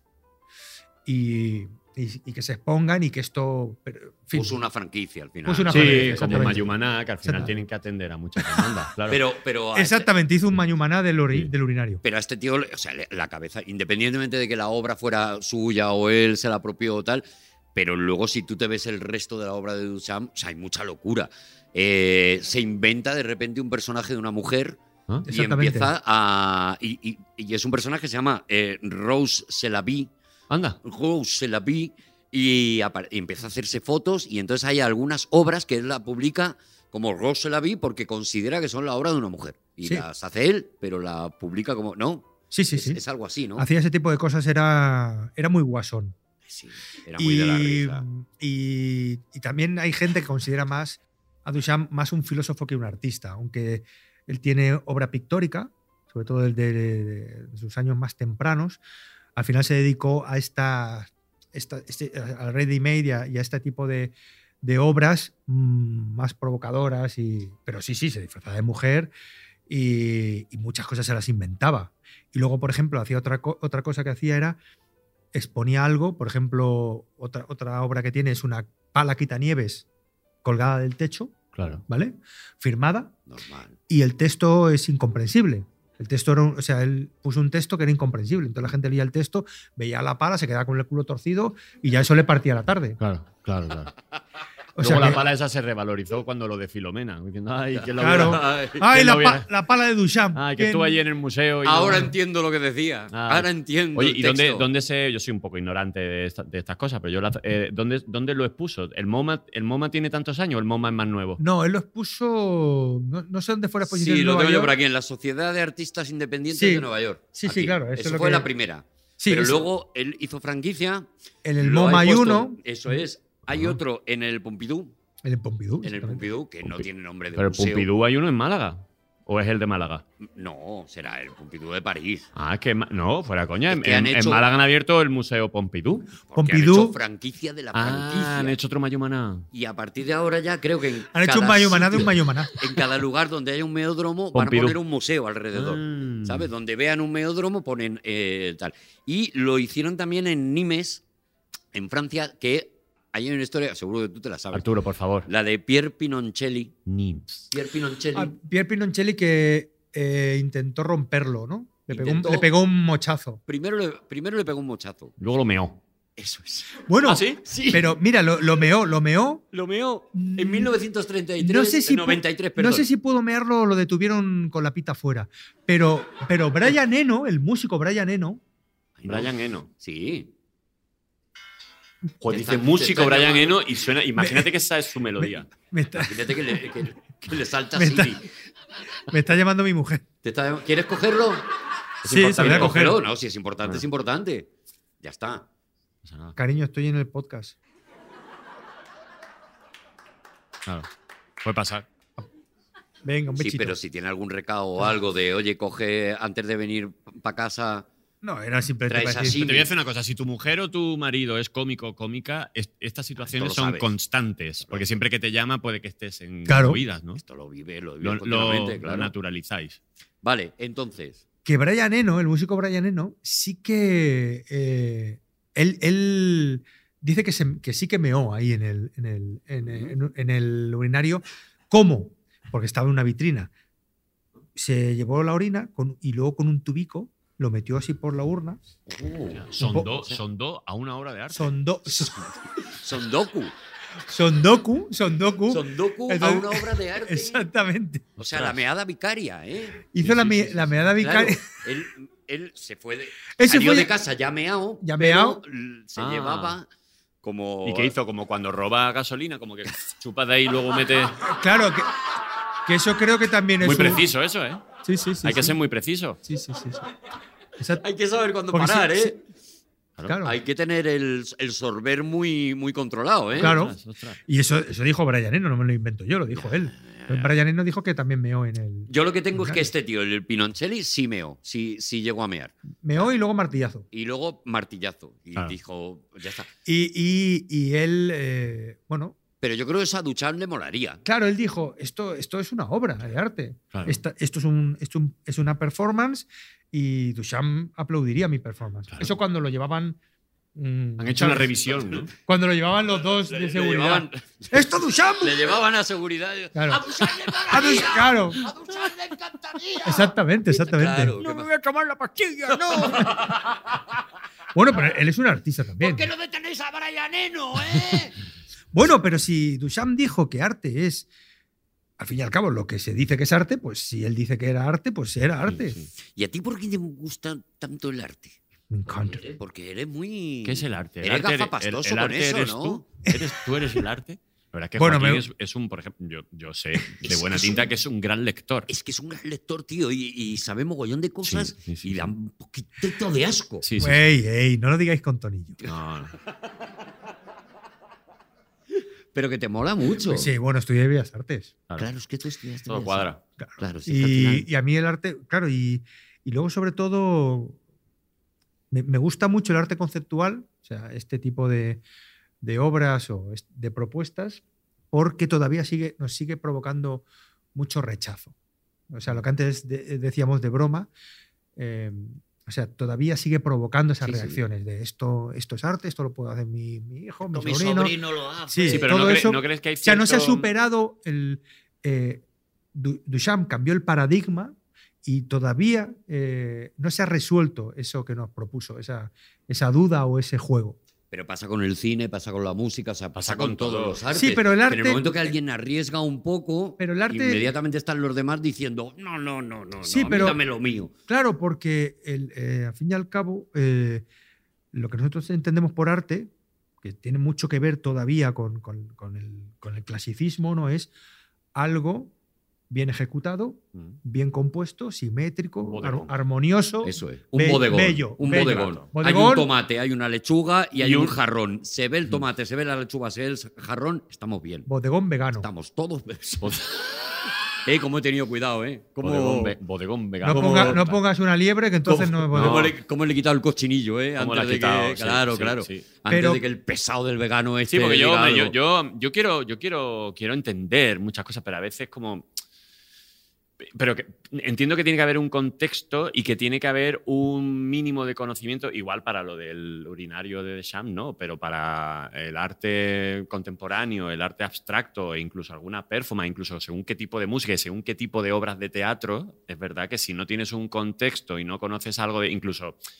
y, y- y que se expongan y que esto... pero, en fin, Puso una franquicia al final. Puso una Sí, franquicia, como exactamente. Mayumaná, que al final Exactamente. tienen que atender a muchas demandas. Claro. Pero, pero, a este, Exactamente, hizo un mañumaná del, ori- Sí. del urinario. pero a este tío, o sea, le- la cabeza, independientemente de que la obra fuera suya o él se la apropió o tal, pero luego si tú te ves el resto de la obra de Duchamp, o sea, hay mucha locura. Eh, se inventa de repente un personaje de una mujer ¿Ah? y Exactamente. empieza a... Y, y- y es un personaje que se llama eh, Rose Selavi. Anda. Rose Selavi. Y, apare- y empieza a hacerse fotos y entonces hay algunas obras que él la publica como Rose Selavi porque considera que son la obra de una mujer. Y Sí. las hace él, pero la publica como... No, Sí, sí, es, sí. es algo así, ¿no? Hacía ese tipo de cosas, era, era muy guasón. Sí, era muy de la risa. y, y también hay gente que considera más a Duchamp más un filósofo que un artista, aunque él tiene obra pictórica, sobre todo desde de, de sus años más tempranos. Al final se dedicó a esta, esta este, al ready made y a, y a este tipo de, de obras mmm, más provocadoras, y, pero sí, sí, se disfrazaba de mujer y, y muchas cosas se las inventaba. Y luego, por ejemplo, hacía otra, co- otra cosa que hacía era exponía algo, por ejemplo, otra, otra obra que tiene es una pala quitanieves colgada del techo, Claro. ¿vale? Firmada, Normal. y el texto es incomprensible. El texto era, un- o sea, él puso un texto que era incomprensible. Entonces la gente leía el texto, veía la pala, se quedaba con el culo torcido y ya eso le partía la tarde. Claro, claro, claro. O Luego sea la que- pala esa se revalorizó cuando lo de Filomena. Diciendo, ay, que lo Claro. hubiera- Ay, ¡Ay, que la, lo pa- hubiera- la pala de Duchamp! Ay, que ¿Quién- estuve allí en el museo y Ahora no- entiendo lo que decía. Ah. Ahora entiendo. Oye, el ¿y dónde, texto. dónde se.? Yo soy un poco ignorante de, esta- de estas cosas, pero yo. la- eh, ¿dónde, ¿Dónde lo expuso? ¿El MoMA, ¿El MoMA tiene tantos años o el MoMA es más nuevo? No, él lo expuso. No, no sé dónde fue la exposición Sí, en lo Nueva tengo yo York. por aquí, en la Sociedad de Artistas Independientes Sí. de Nueva York. Sí, sí, Aquí. claro, eso Eso es lo fue que- la primera. Sí, Pero es- luego él hizo franquicia. en el lo MoMA ha hay puesto- uno. Eso es. Hay Ah. otro en el Pompidou. En el Pompidou. En el exactamente. Pompidou, que no Pompi- tiene nombre de ¿Pero el museo. Pompidou hay uno en Málaga? ¿O es el de Málaga? No, será el Pompidou de París. Ah, es que. en Ma- No, fuera coña. Es En, que han en hecho- Málaga han abierto el Museo Pompidou. Porque Pompidou- han hecho franquicia de la franquicia. Ah, han hecho otro Mayumaná. Y a partir de ahora ya creo que en Han hecho un cada mayomaná de un sitio, mayomaná. En cada lugar donde haya un meódromo van Pompidou. a poner un museo alrededor. Ah. ¿Sabes? Donde vean un meódromo ponen eh, tal. Y lo hicieron también en Nimes, en Francia, que hay una historia, seguro que tú te la sabes. Arturo, por favor. La de Pierre Pinoncelli. Nims. Pierre Pinoncelli. Ah, Pierre Pinoncelli que eh, intentó romperlo, ¿no? Le pegó, un, Intentó- le pegó un mochazo. Primero, le, primero le pegó un mochazo. Luego lo meó. Eso es. Bueno, ¿Ah, sí? Sí. pero mira, lo, lo meó, lo meó. Lo meó en mil novecientos treinta y tres, No sé si, pu- noventa y tres, no perdón. sé si pudo mearlo o lo detuvieron con la pita fuera. Pero, pero Brian Eno, el músico Brian Eno, Ay, no. Brian Eno. Sí. Joder, Te dice está- músico te está Brian llamando. Eno y suena. Imagínate que esa es su melodía. me está, Imagínate que le, que- que le salta Me está- Siri. me está llamando mi mujer. Te está- ¿Quieres cogerlo? Es Sí, se importante. lo voy a coger. Cógelo. No, si es importante, Bueno. es importante. Ya está. No pasa nada. Cariño, estoy en el podcast. Claro. Puede pasar. Venga, un Sí, besito. pero si tiene algún recado o algo de, oye, coge antes de venir para casa. No, era simplemente Traes para así. decir. Te voy a decir una cosa, si tu mujer o tu marido es cómico o cómica, es- estas situaciones Esto lo son sabes. constantes, porque siempre que te llama puede que estés en Claro. movidas, ¿no? Esto lo vive, lo vive Lo, lo- continuamente, lo claro. naturalizáis. Vale, entonces. Que Brian Eno, el músico Brian Eno, sí que. eh, él, él dice que, se- que sí que meó ahí en el, en el, en el- en- en el urinario. ¿Cómo? Porque estaba en una vitrina. Se llevó la orina con- y luego con un tubico lo metió así por la urna. Oh, Sondó, sondó a una obra de arte. Sondo, Sondoku. sondoku, sondoku. Sondoku a Entonces- una obra de arte. Exactamente. O sea, la meada vicaria, ¿eh? Hizo Sí, la, sí, me- sí, sí, la sí. meada Claro, vicaria. él, él se fue de, Ese salió fue- de casa ya meao, Ya pero meao. l- se Ah. llevaba como... ¿Y qué hizo? Como cuando roba gasolina, como que chupa de ahí y luego mete. Claro, que, que eso creo que también es. Muy un- preciso eso, ¿eh? Sí, sí, sí. Hay que sí. ser muy preciso. Sí, sí, sí. sí. Exacto. Hay que saber cuándo Porque parar, sí, ¿eh? Claro. Hay que tener el, el sorber muy, muy controlado, ¿eh? Claro. Ostras, ostras. Y eso, eso dijo Brian Eno, no me lo invento yo, lo dijo él. Brian Eno dijo que también meó en el. Yo lo que tengo es que Claro. este tío, el Pinoncelli, sí meó, sí, sí llegó a mear. Meó y luego martillazo. Y luego martillazo. Y Claro. dijo, ya está. Y, y- y él, eh, bueno, Pero yo creo que eso a Duchamp le molaría. claro, él dijo: esto, esto es una obra de arte. Claro. Esta- esto es, un, esto un- es una performance y Duchamp aplaudiría mi performance. Claro. Eso cuando lo llevaban. mm, Han hecho ¿sabes? una revisión, ¿no? Cuando lo llevaban los dos de Le- le seguridad. llevaban- ¡Esto Duchamp! Le llevaban a seguridad. Claro. A Duchamp le A molaría. Duchamp, claro. A Duchamp le encantaría. Exactamente, exactamente. Claro. No me voy a tomar la pastilla, no. Bueno, pero él es un artista también. ¿Por qué no detenéis a Brian Eno, eh? Bueno, pero si Duchamp dijo que arte es, al fin y al cabo, lo que se dice que es arte, pues si él dice que era arte, pues era arte. Sí, sí. ¿Y a ti por qué te gusta tanto el arte? Me encanta. Porque eres muy... ¿Qué es el arte? El Eres arte, gafapastoso el- el con arte eso, eres ¿no? tú. ¿Eres, ¿Tú eres el arte? La verdad es que Bueno, Joaquín me- es, es un, por ejemplo, yo, yo sé de Es- buena es tinta un- que es un gran lector. Es que es un gran lector, tío, y, y sabe mogollón de cosas Sí, sí, sí, y sí. da un poquitito de asco. Sí, sí. Ey, ey, no lo digáis con tonillo. No, no. Pero que te mola mucho. Pues sí, bueno, estudié Bellas Artes. Claro. Claro, es que tú estudiaste... Todo Bellas cuadra. Artes. Claro, sí, que al final- Y, y a mí el arte, claro, y, y luego sobre todo me, me gusta mucho el arte conceptual, o sea, este tipo de, de obras o est- de propuestas, porque todavía sigue, nos sigue provocando mucho rechazo. O sea, lo que antes de- decíamos de broma, eh, o sea, todavía sigue provocando esas Sí, sí. reacciones de esto, esto es arte, esto lo puede hacer mi, mi hijo, mi Mi sobrino. sobrino lo hace. Sí, Sí, pero todo no, cre- eso- ¿no crees que hay O sea, no se ha cierto- superado el. eh, Du- Duchamp cambió el paradigma y todavía eh, no se ha resuelto eso que nos propuso, esa, esa duda o ese juego. Pero pasa con el cine, pasa con la música, o sea, pasa, Pasa con, con todos todo. los artes. Sí, pero el En arte- el momento que alguien arriesga un poco, Pero el arte- inmediatamente están los demás diciendo, no, no, no, no, Sí, no, a mí pero- dame lo mío. Claro, porque el, eh, al fin y al cabo, eh, lo que nosotros entendemos por arte, que tiene mucho que ver todavía con, con- con el, con el clasicismo, ¿no? Es algo bien ejecutado, Mm. bien compuesto, Un simétrico, bodegón. ar- armonioso. Eso es. Un Be- bodegón. bello, un bello. bodegón. Hay Bodegón. un tomate, hay una lechuga y hay Y un un- jarrón. Se ve el tomate, se ve la lechuga, se ve el jarrón, estamos bien. Bodegón vegano. Estamos todos. eh, cómo he tenido cuidado, ¿eh? Cómo, Bodegón, ve- bodegón vegano. No, ponga- no pongas una liebre que entonces no es cómo bodegón. le, cómo le he quitado el cochinillo, ¿eh? Cómo Antes le ha de quitado, que. sí, claro, sí, claro. sí. Antes Pero- de que el pesado del vegano este. Sí, porque yo, diga hombre, yo, algo. yo, yo quiero, yo quiero, quiero entender muchas cosas, pero a veces como. Pero que, entiendo que tiene que haber un contexto y que tiene que haber un mínimo de conocimiento, igual para lo del urinario de Duchamp, ¿no? Pero para el arte contemporáneo, el arte abstracto e incluso alguna performance, incluso según qué tipo de música y según qué tipo de obras de teatro, es verdad que si no tienes un contexto y no conoces algo de. Incluso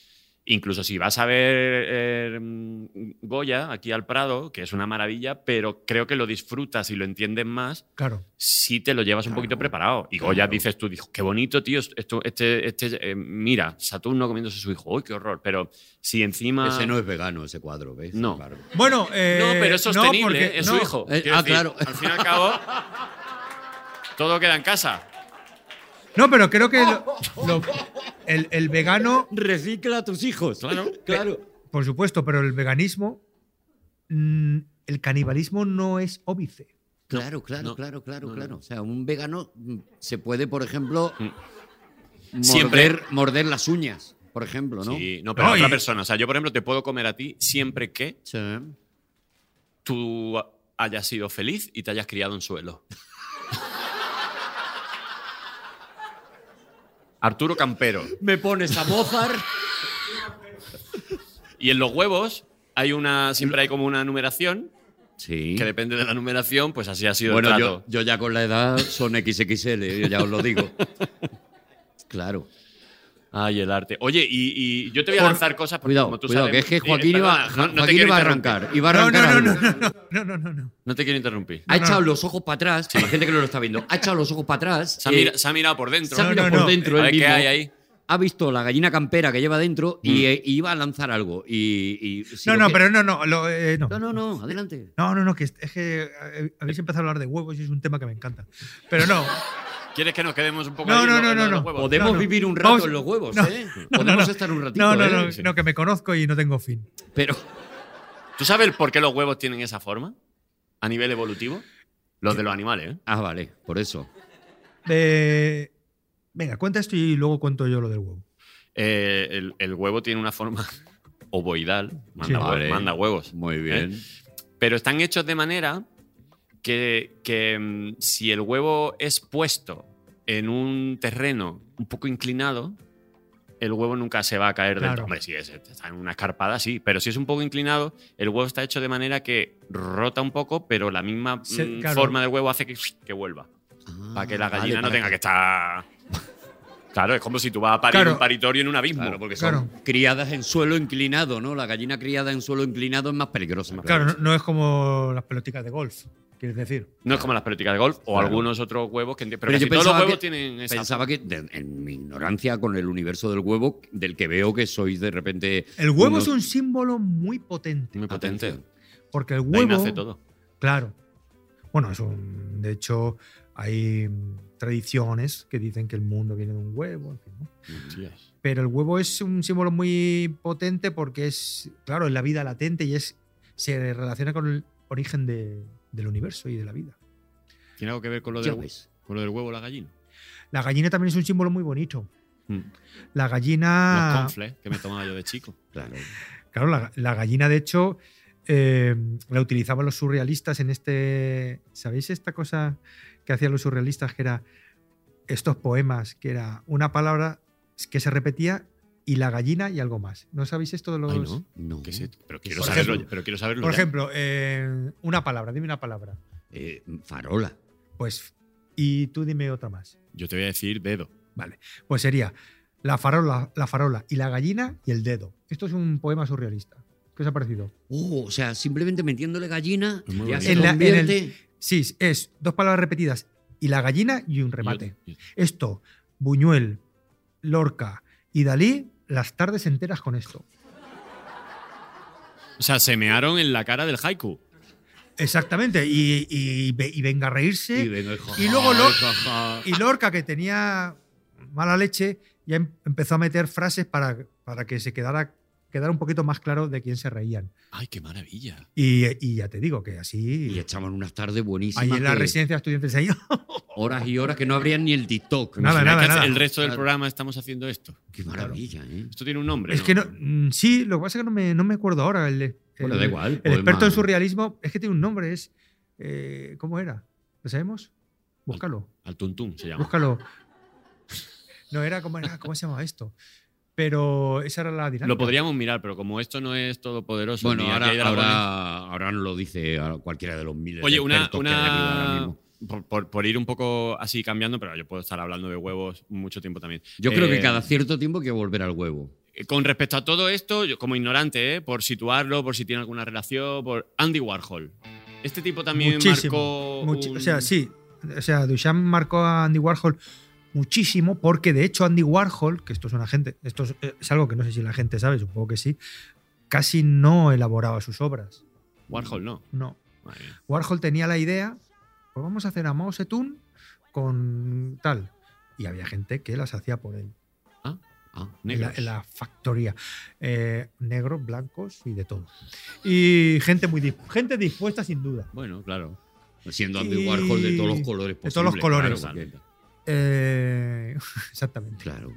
Incluso si vas a ver eh, Goya aquí al Prado, que es una maravilla, pero creo que lo disfrutas y lo entiendes más Claro. si te lo llevas un Claro, poquito preparado. Y claro. Goya dices tú, dijo, qué bonito, tío, esto, este, este, eh, mira, Saturno comiéndose a su hijo, uy, qué horror. Pero si encima... Ese no es vegano, ese cuadro, ¿ves? No. Claro. Bueno, eh, No, pero es no, sostenible, porque- ¿eh? es no. su hijo. Eh, Quiero ah, decir, claro. Al fin y al cabo, todo queda en casa. No, pero creo que lo- lo- el, el vegano, Recicla a tus hijos. Claro, claro. por supuesto, pero el veganismo, mm, el canibalismo no es óbice. Claro, claro, no, claro, claro, no, no. claro. O sea, un vegano mm, se puede, por ejemplo, morder, Siempre. morder las uñas, por ejemplo, ¿no? Sí, no, pero No, a otra y- persona. O sea, yo, por ejemplo, te puedo comer a ti siempre que Sí. tú hayas sido feliz y te hayas criado en suelo. Arturo Campero. Me pones a Mozart. Y en los huevos hay una, siempre hay como una numeración Sí. que depende de la numeración, pues así ha sido Bueno, el yo, trato. yo ya con la edad son equis equis ele, yo ya os lo digo. Claro. Ay, el arte. Oye, y, y yo te voy a Por- lanzar cosas porque Cuidado, como tú cuidado, sabes, que es que eh, Joaquín iba, perdona, no- no te Joaquín quiero iba a interrumpir. arrancar. Iba a No, no, arrancar no, algo. no, no, no, no, no, no. No te quiero interrumpir. Ha No, echado no. los ojos para atrás, para la gente que no lo está viendo, ha echado los ojos para atrás. Se ha, eh, mira- se ha mirado por dentro. se ha No, mirado no, por no. dentro A él ver qué mismo, hay ahí. ha visto la gallina campera que lleva dentro y, Mm. eh, y iba a lanzar algo. Y, y si No, lo no, que- pero no, no, lo, eh, no. No, no, no, adelante. No, no, no, que es, es que eh, habéis empezado a hablar de huevos y es un tema que me encanta. Pero no. ¿Quieres que nos quedemos un poco No, ahí en no, lo- no, en lo de no, los no. huevos? Podemos No, no. vivir un rato Vamos- en los huevos, no, ¿eh? no, Podemos no. estar un ratito, No, no, ¿eh? no, Sí. no, que me conozco y no tengo fin. Pero ¿Tú sabes por qué los huevos tienen esa forma? A nivel evolutivo. Los de los animales, ¿eh? ah, vale, por eso. Eh, venga, cuenta esto y luego cuento yo lo del huevo. Eh, el, el huevo tiene una forma ovoidal. Manda, Sí. huevos, Vale. manda huevos. Muy bien. ¿eh? Pero están hechos de manera que, que, mm, si el huevo es puesto en un terreno un poco inclinado, el huevo nunca se va a caer del Claro. todo. Hombre, si es, está en una escarpada, sí. Pero si es un poco inclinado, el huevo está hecho de manera que rota un poco, pero la misma Se- mm, claro. forma del huevo hace que, que vuelva. Ah, Para que la vale, gallina no para tenga que- que estar. Claro, es como si tú vas a parir Claro. un paritorio en un abismo. Claro, porque son Claro. criadas en suelo inclinado, ¿no? La gallina criada en suelo inclinado es más peligrosa. Claro, no, no es como las peloticas de golf, quieres decir. No es como las peloticas de golf o Claro. algunos otros huevos que. Pero, Pero casi yo todos los pensaba huevos que- tienen esa. Pensaba que, de- en mi ignorancia con el universo del huevo, del que veo que sois de repente. El huevo unos- es un símbolo muy potente. Muy potente. Atención. Porque el De ahí huevo. nace todo. Claro. Bueno, es un- de hecho, hay mm, tradiciones que dicen que el mundo viene de un huevo, en fin, ¿no? Sí es. Pero el huevo es un símbolo muy potente porque es, claro, es la vida latente y es se relaciona con el origen de- del universo y de la vida. ¿Tiene algo que ver con lo, Ya del, ves. con lo del huevo o la gallina? La gallina también es un símbolo muy bonito. Mm. La Los gallina. confles que me tomaba yo de chico. Claro. Claro, la, la gallina, de hecho, eh, la utilizaban los surrealistas en este. ¿Sabéis esta cosa que hacían los surrealistas? Que era estos poemas, que era una palabra que se repetía y la gallina y algo más. ¿No sabéis esto de los.? Ay, no. No. ¿Qué es esto? Pero quiero Por saberlo, ejemplo- pero quiero saberlo Por ya. ejemplo, eh, una palabra, dime una palabra. Eh, farola. Pues. Y tú dime otra más. Yo te voy a decir dedo. Vale. Pues sería la farola, la farola y la gallina y el dedo. Esto es un poema surrealista. ¿Qué os ha parecido? Oh, o sea, simplemente metiéndole gallina, Es muy ya bonito. se En la- en convierte. el- Sí, es dos palabras repetidas y la gallina y un remate. Y yo- Esto, Buñuel, Lorca y Dalí, las tardes enteras con esto. O sea, se mearon en la cara del haiku. Exactamente. Y, y, ve- y venga a reírse. Y, venga, jaja, Y luego lo- jaja. Y Lorca, que tenía mala leche, ya em- empezó a meter frases para, para que se quedara, quedara un poquito más claro de quién se reían. Ay, qué maravilla. Y, y ya te digo que así. Y echaban unas tardes buenísimas. Ahí en la que residencia de estudiantes ahí. horas y horas que no abrían ni el TikTok. Nada, Imagina nada, que nada. el resto del Claro. programa estamos haciendo esto. Qué maravilla, ¿eh? Esto tiene un nombre. Es que no. mm, Sí, lo que pasa es que no me, no me acuerdo ahora. El, el- Bueno, da igual. El poema- experto en surrealismo es que tiene un nombre, es. eh, ¿Cómo era? ¿Lo sabemos? Búscalo. Al tuntún se llama. Búscalo. No, era como era, ¿cómo se llamaba esto? Pero esa era la dinámica. Lo podríamos mirar, pero como esto no es todopoderoso. Bueno, ni aquí ahora, hay dragones- ahora, ahora nos lo dice a cualquiera de los miles Oye, de una. expertos que hay aquí ahora una mismo. por, por- por ir un poco así cambiando, pero yo puedo estar hablando de huevos mucho tiempo también. Yo creo que Eh, cada cierto tiempo hay que volver al huevo. con respecto a todo esto, yo como ignorante, ¿eh? por situarlo, por si tiene alguna relación, por Andy Warhol. Este tipo también Muchísimo. marcó. Muchi- un- O sea, sí. O sea, Duchamp marcó a Andy Warhol muchísimo porque, de hecho, Andy Warhol, que esto es una gente, esto es, es algo que no sé si la gente sabe, supongo que sí, casi no elaboraba sus obras. Warhol no. No. Madre mía. Warhol tenía la idea, pues vamos a hacer a Mao Zedong con tal. Y había gente que las hacía por él. Ah, ah, En la, negros. en la factoría. Eh, negros, blancos y de todo. Y gente muy dis- gente dispuesta sin duda. Bueno, claro. Siendo Andy Y- Warhol de todos los colores de posibles. todos los colores. Claro, porque- Eh, exactamente. claro.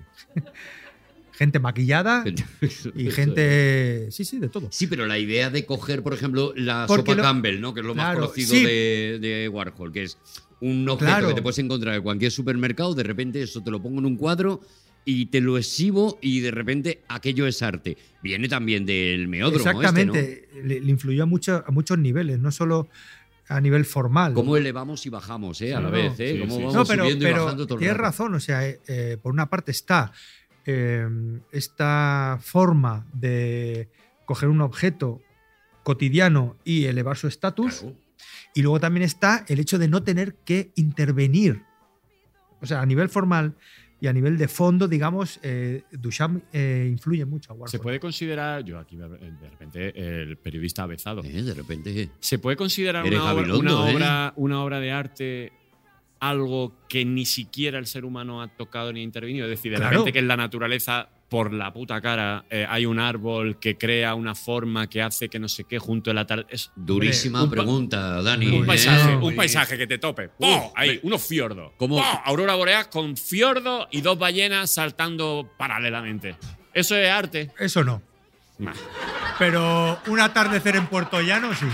Gente maquillada y Eso gente... Sí, sí, de todo. Sí, pero la idea de coger, por ejemplo, la Porque sopa lo- Campbell, ¿no? Que es lo Claro, más conocido sí. de, de Warhol, que es un objeto Claro. que te puedes encontrar en cualquier supermercado, de repente eso te lo pongo en un cuadro y te lo exhibo y de repente aquello es arte. Viene también del meódromo Exactamente. este, le, le influyó a, mucho- a muchos niveles, no solo a nivel formal. ¿no? Cómo elevamos y bajamos, ¿eh? A la No, vez, ¿eh? sí, Cómo sí. vamos No, pero, subiendo y pero bajando todo el tienes rato. razón. O sea, eh, eh, por una parte está eh, esta forma de coger un objeto cotidiano y elevar su estatus. Claro. Y luego también está el hecho de no tener que intervenir. O sea, a nivel formal y a nivel de fondo, digamos, eh, Duchamp eh, influye mucho a Warhol. Se puede considerar, yo aquí de repente el periodista avezado, Eh, De repente. ¿se puede considerar Eres una, obra, Gabilondo, una ¿eh? obra, una obra de arte algo que ni siquiera el ser humano ha tocado ni ha intervenido? Es decir, de Claro. repente que en la naturaleza, por la puta cara, eh, hay un árbol que crea una forma que hace que no sé qué junto a la tarde. Es Durísima un pa- pregunta, Dani. Muy un bien. paisaje, ¿eh? un paisaje que te tope. ¡Pum! Ahí, unos fiordos. ¿Cómo? ¡Pum! Aurora boreal con fiordos y dos ballenas saltando paralelamente. Eso es arte. Eso no. Nah. Pero un atardecer en Puerto Llano, sí.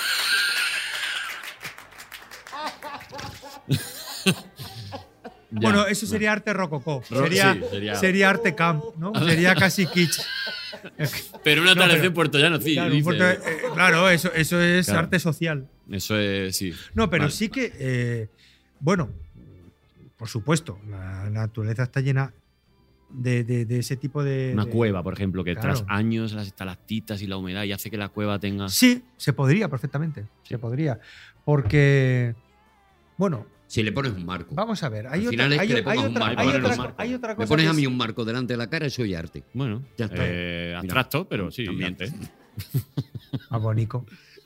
Ya, Bueno, eso no. sería arte rococó. Ro- Sería, sí, sería- sería arte camp, ¿no? Sería casi kitsch. Pero una No, atardecer pero- en Puerto Llano, sí. Claro, un dice. Puerto- eh, claro, eso, eso es Claro. arte social. Eso es, sí. No, pero Vale. sí que, eh, bueno, por supuesto, la, la naturaleza está llena de, de- de ese tipo de... Una de- cueva, por ejemplo, que Claro. tras años las estalactitas y la humedad y hace que la cueva tenga. Sí, se podría perfectamente. Sí. Se podría. Porque, bueno, Si le pones un marco. vamos a ver. Hay Al otra, final es hay, que le hay pongas un otra, marco, hay ponerle otra- un marco. hay otra cosa. Me pones que a mí es- un marco delante de la cara, eso es arte. Bueno, Ya está. eh, Mira. abstracto, pero sí, También. arte. Agónico.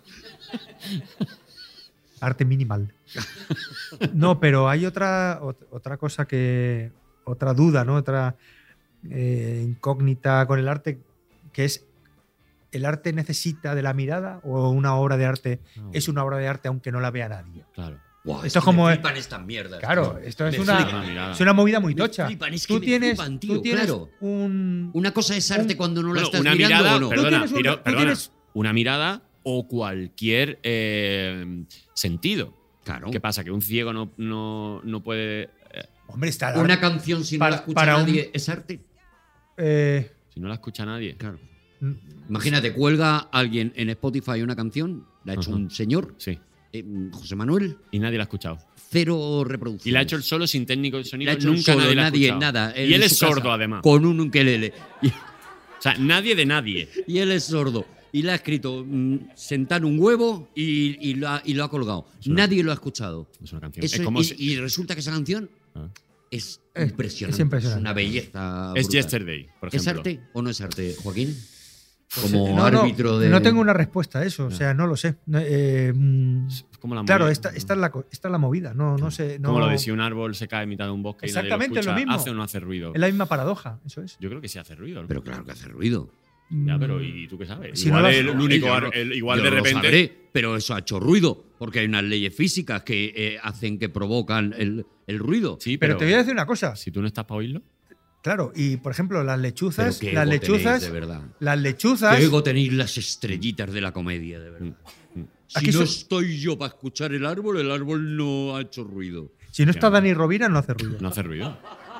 Arte minimal. No, pero hay otra, ot- otra cosa que. Otra duda, ¿no? Otra eh, incógnita con el arte, que es: ¿el arte necesita de la mirada o una obra de arte No, es una obra de arte aunque no la vea nadie? Claro. Buah, Esto es que como- me flipan estas mierdas. Claro, esto es Me una, flipan. Una mirada. es una movida muy Me tocha. flipan, es que Tú me tienes, flipan, tú tío, tienes claro. un. Una cosa es arte Un- cuando no la Bueno, estás una mirando mirada, o no. perdona, tienes un- pero- tú perdona, tienes- una mirada o cualquier eh, sentido. Claro. ¿Qué pasa? Que un ciego no, no, no puede. eh, Hombre, está el Una arte- canción, si no para- la escucha para un- nadie, ¿es arte? eh, si no la escucha nadie. Claro. mm, Imagínate, cuelga alguien en Spotify una canción, la ha hecho Ajá. un señor, Sí. eh, José Manuel, Y nadie la ha escuchado. cero reproducciones. Y la ha hecho él solo sin técnico de La sonido. ha hecho Nunca solo, nadie, la ha nadie, escuchado. nada. Y él en es su sordo, casa, además. Con un ukelele. Y, O sea, nadie de nadie. y él es sordo. Y le ha escrito mm, sentar un huevo y, y lo ha, y lo ha colgado. Es una- Nadie lo ha escuchado. Es una canción. Eso- es como y, si- y resulta que esa canción Ah. es, Es- impresionante. es impresionante. una belleza. Es brutal. Yesterday, por ejemplo. ¿Es arte o no es arte, Joaquín? pues, Como eh, no, no, árbitro de. no tengo una respuesta a eso, o No. sea, no lo sé. No, eh, mm, Es como la claro, movida. esta, esta es la, co- esta es la movida, no, no sé. No, Como lo de si un árbol se cae en mitad de un bosque y nadie lo Exactamente, es lo escucha, mismo. ¿hace o no hace ruido? Es la misma paradoja, eso es. Yo creo que sí hace ruido. ¿no? Pero claro que hace ruido. Ya, pero Mm, ¿y tú qué sabes? Si igual no lo el, has- único, Yo ar- no- el- igual yo de no lo repente. sabré, pero eso ha hecho ruido, porque hay unas leyes físicas que eh, hacen que provocan el, el ruido. Sí, Pero pero, te voy a decir una cosa. si tú no estás para oírlo. Claro, y por ejemplo, las Pero lechuzas, qué las ego lechuzas, tenéis, de verdad. las lechuzas, Qué ego tenéis las estrellitas de la comedia, de verdad. Si Aquí no son- estoy yo para escuchar el árbol, el árbol no ha hecho ruido. si no está Ya. Dani Rovira, no hace ruido. No hace ruido.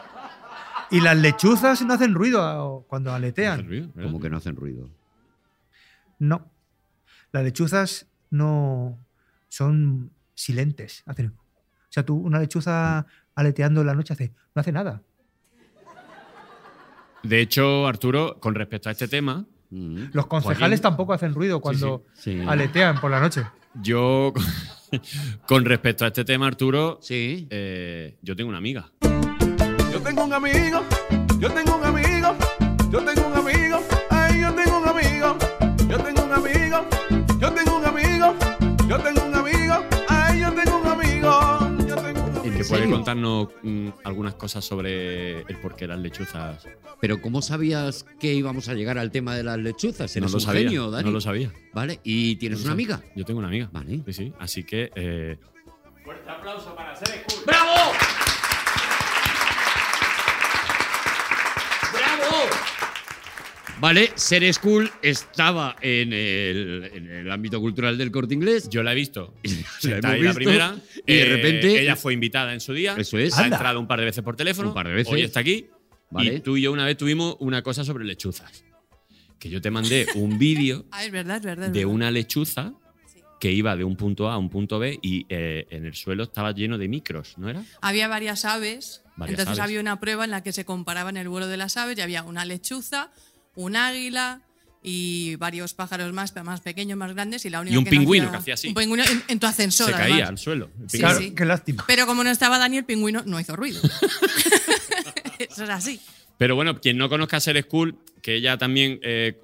Y las lechuzas no hacen ruido a- cuando No hace aletean. ruido, ¿verdad? Como que no hacen ruido. No. Las lechuzas no son silentes. Hacen, o sea, tú, una lechuza aleteando en la noche hace, no hace nada. De hecho, Arturo, con respecto a este tema, Mm. Los concejales Joaquín. tampoco hacen ruido cuando Sí, sí. aletean por la noche. yo, con respecto a este tema, Arturo, Sí. eh, yo tengo una amiga. Yo tengo un amigo, yo tengo un amigo, yo tengo un amigo, ay, yo tengo un amigo, yo tengo un amigo, yo tengo un amigo, yo tengo un amigo, ay, yo tengo un amigo, yo tengo un amigo. ¿En Que puede serio? contarnos mm, algunas cosas sobre el por qué las lechuzas. Pero ¿cómo sabías que íbamos a llegar al tema de las lechuzas? Eres no lo un sabía, genio, Dani. No lo sabía. Vale, ¿y tienes No lo una sabía. amiga? Yo tengo una amiga. Vale. Sí, sí. Así que. Eh, ¡Bravo! ¡Bravo! Vale, Ser School estaba en el, en el ámbito cultural del Corte Inglés. yo la he visto. La sentada hemos ahí la visto, primera. y de Eh, repente- Ella fue invitada en su día. Eso es. Ha Anda. entrado un par de veces por teléfono. Un par de veces. Hoy está aquí. Vale. Y tú y yo una vez tuvimos una cosa sobre lechuzas. Que yo te mandé un vídeo Ah, es verdad, es verdad. es de verdad. una lechuza Sí. que iba de un punto A a un punto B y eh, en el suelo estaba lleno de micros, ¿no era? Había varias aves, Varias entonces aves. había una prueba en la que se comparaban el vuelo de las aves y había una lechuza, un águila y varios pájaros más, más pequeños, más grandes y la única Y un que no pingüino hacía- que hacía así. Un pingüino en, en tu ascensor, Se además. caía al suelo. el Sí, pingüino. Claro, sí. qué lástima. Pero como no estaba Dani, el pingüino no hizo ruido. Eso es así. Pero bueno, quien no conozca Ser School, que ella también. eh,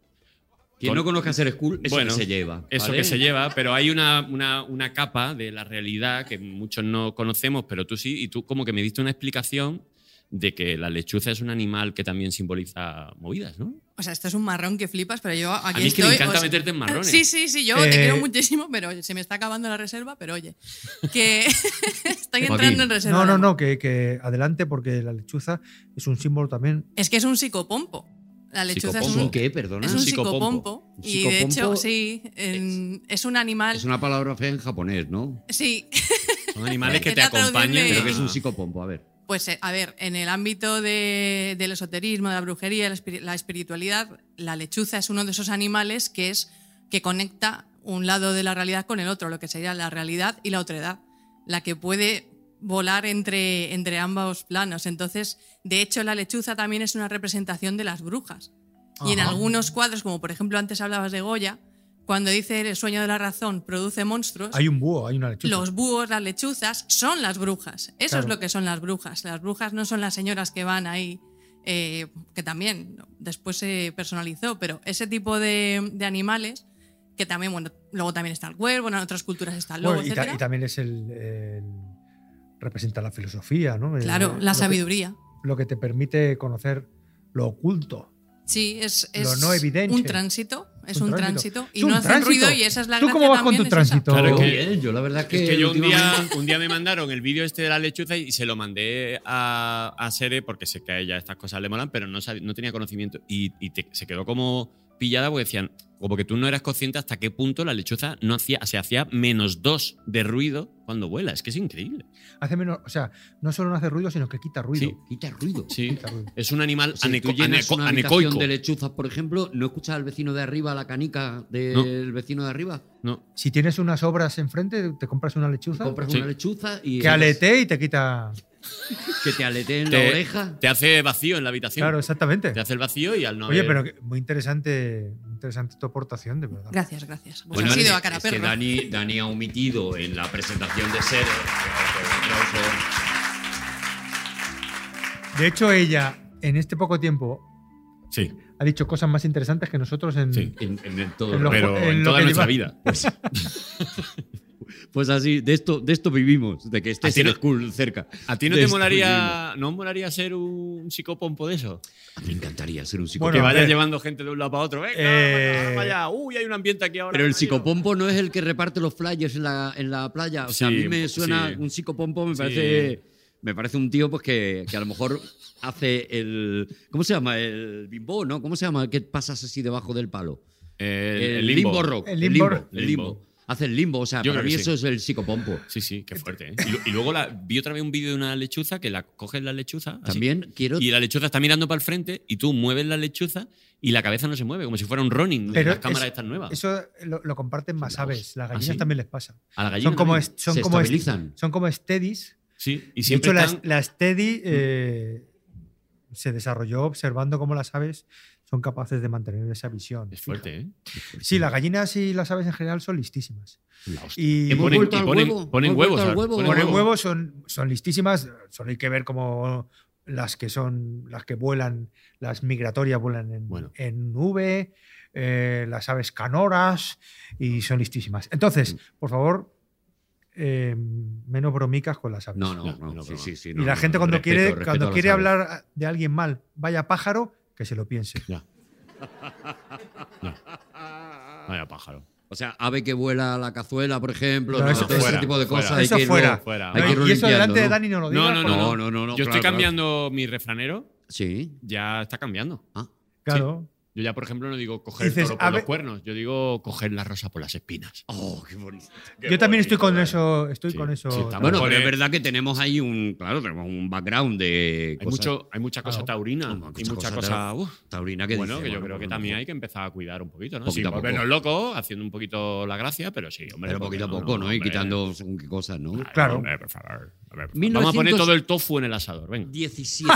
Quien con- no conozca Ser School, eso Bueno, que se lleva. Eso ¿vale? que se lleva, pero hay una, una, una capa de la realidad que muchos no conocemos, pero tú sí, y tú como que me diste una explicación de que la lechuza es un animal que también simboliza movidas, ¿no? O sea, esto es un marrón que flipas, pero yo aquí A mí es que estoy. me encanta o sea- meterte en marrones. Sí, sí, sí, yo Eh, te quiero muchísimo, pero oye, se me está acabando la reserva, pero oye, que estoy Joaquín. entrando en reserva. No, no, de no, amor. que, que adelante porque la lechuza es un símbolo también. Es que es un psicopompo. La lechuza es Psicopompo. un, ¿Un qué? Perdona. es un psicopompo. psicopompo. Un Y de hecho, psicopompo sí, en- es un animal. Es una palabra fea en japonés, ¿no? Sí, Son animales que te Era traducible- acompañan. Pero Eh, que es un a- psicopompo, a ver. pues eh, a ver, en el ámbito de- del esoterismo, de la brujería, la espiri- la espiritualidad, la lechuza es uno de esos animales que es que conecta un lado de la realidad con el otro, lo que sería la realidad y la otredad, la que puede volar entre, entre ambos planos. Entonces, de hecho, la lechuza también es una representación de las brujas. Y en Ajá. algunos cuadros, como por ejemplo antes hablabas de Goya, cuando dice el sueño de la razón produce monstruos, Hay un búho, hay una lechuza. los búhos, las lechuzas, son las brujas. Eso Claro. es lo que son las brujas. Las brujas no son las señoras que van ahí, eh, que también después se personalizó, pero ese tipo de, de animales, que también, bueno, luego también está el cuervo, en otras culturas está el lobo, Bueno, y, ta- etcétera. y también es el, el- representa la filosofía, ¿no? El- Claro, lo la que- sabiduría. lo que te permite conocer lo oculto. Sí, es, Lo es no evidente. un tránsito, es Un un, tránsito. tránsito, y Es un no hace tránsito. ruido y esa es la ¿Tú gracia cómo vas con también, tu es esa. tránsito? Claro, Muy que- bien, yo la verdad que. Es que yo un día, últimamente- un día me mandaron el vídeo este de la lechuza y se lo mandé a, a Sere porque sé que a ella estas cosas le molan, pero no, sab- no tenía conocimiento y, y te- se quedó como pillada porque decían, como que tú no eras consciente hasta qué punto la lechuza no hacía, se hacía menos dos de ruido cuando vuela. Es que es increíble. Hace menos, o sea, no solo no hace ruido, sino que quita ruido. Sí. Quita ruido. Sí, Quita ruido. es un animal Si aneco- tú llenas aneco- una habitación anecoico. de lechuzas, por ejemplo, ¿no escuchas al vecino de arriba la canica del vecino de arriba? No, Si tienes unas obras enfrente, te compras una lechuza Compras Sí. una lechuza y. que aletee y te quita. Que te aletee en Te- la oreja. te hace vacío en la habitación. Claro, exactamente. Te hace el vacío y al no Oye, haber- pero que- muy interesante, muy interesante tu aportación, de verdad. Gracias, gracias. Pues Bueno, ha sido es- a cara es que perro. Dani, Dani ha omitido en la presentación de Ser. Un aplauso. De hecho, ella, en este poco tiempo, Sí, ha dicho cosas más interesantes que nosotros en. Sí. En, en todo En lo- pero en en lo toda que nuestra lleva- vida. Pues así, de esto, de esto vivimos, de que esté ¿A ti no- Ser School cerca. ¿A ti no De te esto molaría, no molaría ser un psicopompo de eso? A mí me encantaría ser un Bueno, psicopompo. Que a vayas ver. llevando gente de un lado para otro. Venga, Eh, vaya, uy, hay un ambiente aquí ahora. Pero el mayo. psicopompo no es el que reparte los flyers en la, en la playa. O sea, a Sí, mí me suena sí. un psicopompo, me Sí. parece, me parece un tío pues que, que a lo mejor hace el. ¿Cómo se llama? El bimbo, ¿no? ¿Cómo se llama? ¿Qué pasas así debajo del palo? El, El, el limbo. limbo. rock. El El limbo. limbo. El Limbo. limbo. Hace el limbo. O sea, Yo para creo mí que eso sí. es el psicopompo. Sí, sí, qué fuerte. ¿eh? Y, lo- y luego la, vi otra vez un vídeo de una lechuza que la coges la lechuza. así, También quiero. y la lechuza está mirando para el frente y tú mueves la lechuza y la cabeza no se mueve, como si fuera un running. Pero las cámaras es- estas nuevas. Eso lo, lo comparten más Laos. aves. Las ¿Ah, gallinas sí? también les pasa. A la gallina Son como, también. est- son Se como, est- estabilizan. son como steadies. Sí, y De siempre hecho, la, están- la steady eh, se desarrolló observando cómo las aves son capaces de mantener esa visión. Es fuerte, ¿eh? Sí, las gallinas y las aves en general son listísimas. La hostia. Y Hemos ponen- vuelto y al ponen- huevo. ponen Hemos huevos, vuelto al ¿sabes? huevo. Ponen poner huevos. huevos son, son listísimas. Solo hay que ver cómo las que son las que vuelan, las migratorias vuelan en, Bueno. en nube, eh, las aves canoras y son listísimas. Entonces, por favor, eh, menos bromicas con las aves. No, no, No, no. no, sí, no. sí, sí, Y no, la no, gente no, cuando respeto, quiere, respeto a cuando las quiere aves. hablar de alguien mal, vaya pájaro, que se lo piense. Ya. No. Vaya pájaro. O sea, ave que vuela a la cazuela, por ejemplo, No, no, eso todo ese fuera, tipo de fuera. cosas. hay Eso que irlo- fuera. fuera. hay que irlo y eso limpiando, delante de ¿no? Dani no lo diga. No, no, porque- No, no, no, no, Yo claro, estoy cambiando mi refranero, Sí. ya está cambiando. Ah, Claro. Yo ya, por ejemplo, no digo coger el Dices, toro por ave- los cuernos, yo digo coger la rosa por las espinas. oh, qué bonito. Yo también estoy con bonito, eso. Estoy Sí, con eso. sí, está también. Bueno, Pone- pero es verdad que tenemos ahí un, claro, tenemos un background de Hay, cosas mucho, hay mucha cosa Claro. taurina Mucha y mucha cosa cosa. uf, taurina que bueno, dice, que yo bueno, creo que pues, también mejor. hay que empezar a cuidar un poquito, ¿no? Poquito Sin a poco. volvernos locos, haciendo un poquito la gracia, pero sí, hombre. Pero ¿por qué poquito a poco, ¿no? Y hombre? quitando según qué cosas, ¿no? Ay, Claro. hombre, por favor. A ver, por favor. mil Vamos a poner novecientos todo el tofu en el asador, venga. diecisiete.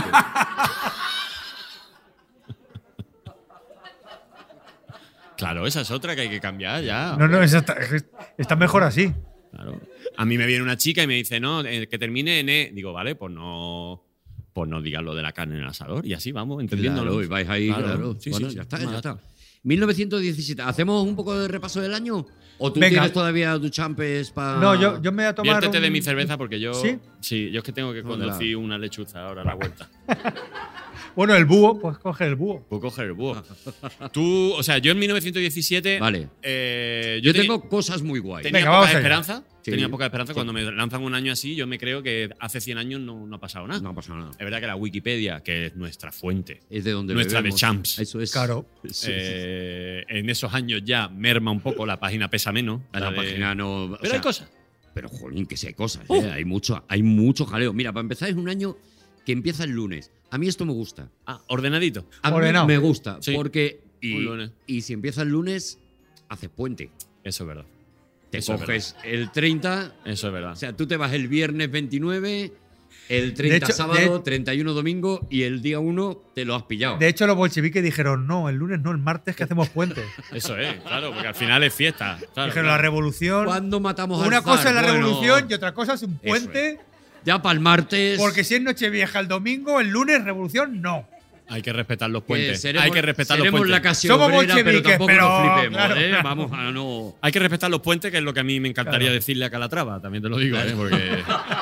Claro, esa es otra que hay que cambiar ya. No, no, esa está, está mejor así. Claro. A mí me viene una chica y me dice, no, eh, que termine en E. Digo, vale, pues no, pues no digas lo de la carne en el asador. Y así vamos, entendiéndolo. Claro, y vais ahí, Claro. claro. Sí, bueno, sí, ya sí. está, ya Nada. está. mil novecientos diecisiete. ¿Hacemos un poco de repaso del año? ¿O tú Venga. tienes todavía tu champes para...? No, yo, yo me voy a tomar. Viértete de un- mi cerveza porque yo. ¿Sí? Sí, yo es que tengo que ¿Dónde conducir una lechuza ahora a la vuelta. Bueno, el búho, pues coge el búho. Puedo coger el búho. Tú, o sea, yo en mil novecientos diecisiete. Vale. eh, Yo tenía- tengo cosas muy guay. Tenía Venga, poca vamos allá. esperanza. Sí. Tenía poca esperanza. Sí. Cuando me lanzan un año así, yo me creo que hace cien años no, no ha pasado nada. No ha pasado nada. Es verdad que la Wikipedia, que es nuestra fuente, Es de donde Nuestra de bebemos. Champs. Eso es. Claro. Sí, sí. eh, en esos años ya merma un poco, la página pesa menos. A la de- página no... o Pero sea, hay cosas. Pero, jolín, que sí hay cosas. Uh. ¿eh? Hay mucho, hay mucho jaleo. Mira, para empezar es un año que empieza el lunes. A mí esto me gusta. Ah, ordenadito. A mí Ordenado. me gusta. Sí. Porque... Y, Un lunes. y si empieza el lunes, haces puente. Eso es verdad. Te Eso es coges el treinta... Eso es verdad. O sea, tú te vas el viernes veintinueve, el treinta hecho, sábado, de- treinta y uno domingo y el día uno te lo has pillado. De hecho, los bolcheviques dijeron, no, el lunes no, el martes que hacemos puente. Eso es, claro, porque al final es fiesta. Claro, Dijeron, claro. la revolución. ¿Cuándo matamos al Una zar? cosa es la Bueno, revolución y otra cosa es un puente. Ya para el martes... Porque si es Nochevieja el domingo, el lunes revolución no. Hay que respetar los que puentes. seremos- Hay que respetar los seremos puentes. la clase Somos obrera, pero bolcheviques, tampoco pero, nos flipemos, claro, ¿eh? claro. Vamos a no... Hay que respetar los puentes, que es lo que a mí me encantaría Claro. decirle a Calatrava, también te lo digo, ¿eh? Porque.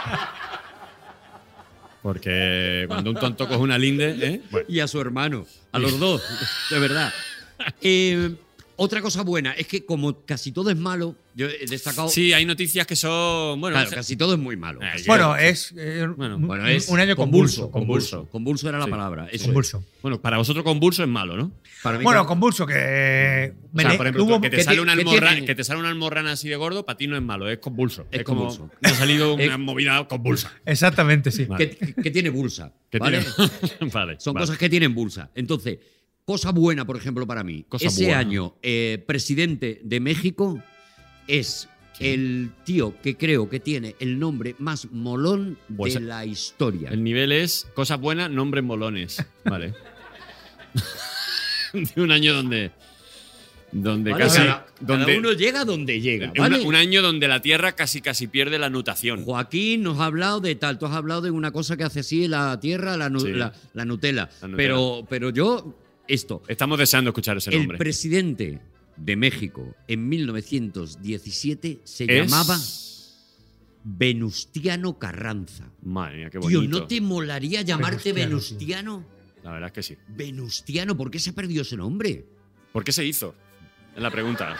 Porque cuando un tonto coge una linde, ¿eh? Bueno, Y a su hermano, a los dos, de verdad. Eh, otra cosa buena es que como casi todo es malo, yo he destacado... sí, hay noticias que son. Bueno, claro, o sea, casi todo es muy malo. Ay, Casi Bueno, todo. es, eh, Bueno, un, Bueno, es un año convulso. Convulso. Convulso era la Sí. palabra. Eso es. Convulso. bueno, para vosotros convulso es malo, ¿no? Para mí, Bueno, con- convulso, que. O sea, Mene- por ejemplo, hubo- que, te ¿qué sale ti- una qué almorra- tiene? que te sale una almorrana así de gordo, para ti no es malo, es convulso. Es como convulso. me ha salido una Es- movida convulsa. Exactamente, sí. Vale. que, que tiene bulsa. Que ¿vale? tiene- vale, Son vale. cosas que tienen bulsa. Entonces, cosa buena, por ejemplo, para mí. Cosa ese buena. año, eh, presidente de México es el tío que creo que tiene el nombre más molón Pues de la historia. El nivel es cosas buenas, nombres molones. Vale. De un año donde. Donde ¿Vale? casi. Cada- donde, cada uno llega donde llega. una- ¿vale? un año donde la Tierra casi casi pierde la nutación. Joaquín nos ha hablado de tal, tú has hablado de una cosa que hace así la tierra, la, nu- Sí. la, la Nutella. La Nutella. Pero, pero yo, esto, Estamos deseando escuchar ese el nombre. presidente de México en mil novecientos diecisiete se Es- llamaba Venustiano Carranza. Madre mía, qué bonito. Tío, ¿no te molaría llamarte Venustiano, Venustiano? La verdad es que sí. Venustiano, ¿por qué se ha perdido ese nombre? ¿Por qué se hizo? Es la pregunta.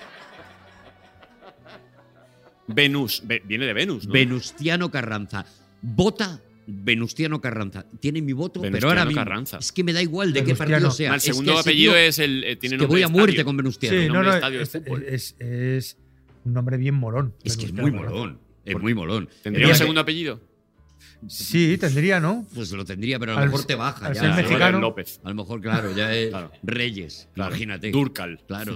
Venus. Ve- viene de Venus, ¿no? Venustiano Carranza. Vota Venustiano Carranza. Tiene mi voto, pero Venustiano ahora mismo. Carranza. Es que me da igual de qué Venustiano. partido sea. el Es que segundo ese apellido tío- es el. eh, tiene es que nombre voy de a muerte estadio. con Venustiano. Sí, el no, nombre no, de estadio de es, fútbol. es- es un nombre bien molón. Es que es Venustiano muy Carranza. molón. Es muy molón. ¿Tendría El un día segundo apellido? Sí, tendría, ¿no? que- Pues lo tendría, pero a lo Al- mejor te baja. al ya. ser Ah, mexicano. igual es López. A lo mejor, claro, ya es Claro. Reyes. Claro. Imagínate. Durcal. Claro.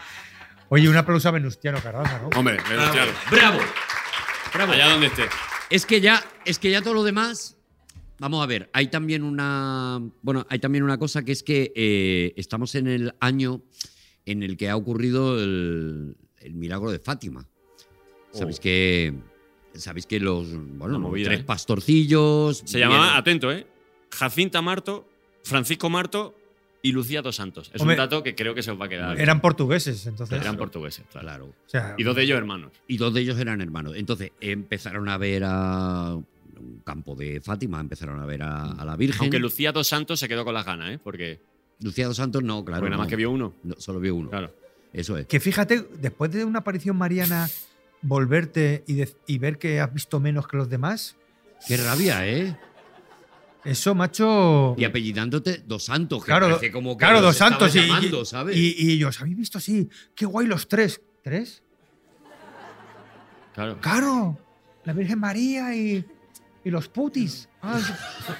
Oye, un aplauso a Venustiano Carranza, ¿no? Hombre, Venustiano. Bravo. Bravo. Allá donde esté. Es que ya, es que ya todo lo demás. Vamos a ver, hay también una. Bueno, hay también una cosa que es que eh, estamos en el año en el que ha ocurrido el, el milagro de Fátima. Oh. Sabéis que. Sabéis que los. Bueno, los movida, tres ¿eh? pastorcillos. Se llamaba, vienen- atento, ¿eh? Jacinta Marto, Francisco Marto y Lucía dos Santos. Es Hombre, un dato que creo que se os va a quedar. Eran portugueses, entonces. Eran portugueses, claro. Claro. O sea, Y dos de ellos hermanos. Y dos de ellos eran hermanos. Entonces empezaron a ver a. Un campo de Fátima, empezaron a ver a, a la Virgen. Aunque Lucía dos Santos se quedó con las ganas, ¿eh? Porque, Lucía dos Santos no, claro. porque nada no. más que vio uno. No, solo vio uno. Claro. Eso es. que fíjate, después de una aparición mariana, volverte y, de- y ver que has visto menos que los demás, Qué rabia, ¿eh? eso, macho. Y apellidándote Dos Santos, que Claro, parece como que claro, los Dos Santos. Y, estabas llamando, ¿sabes? y, y ellos, ¿habéis visto? Sí, qué guay los tres. ¿Tres? Claro. Claro, la Virgen María y, y los putis. Ah, sí.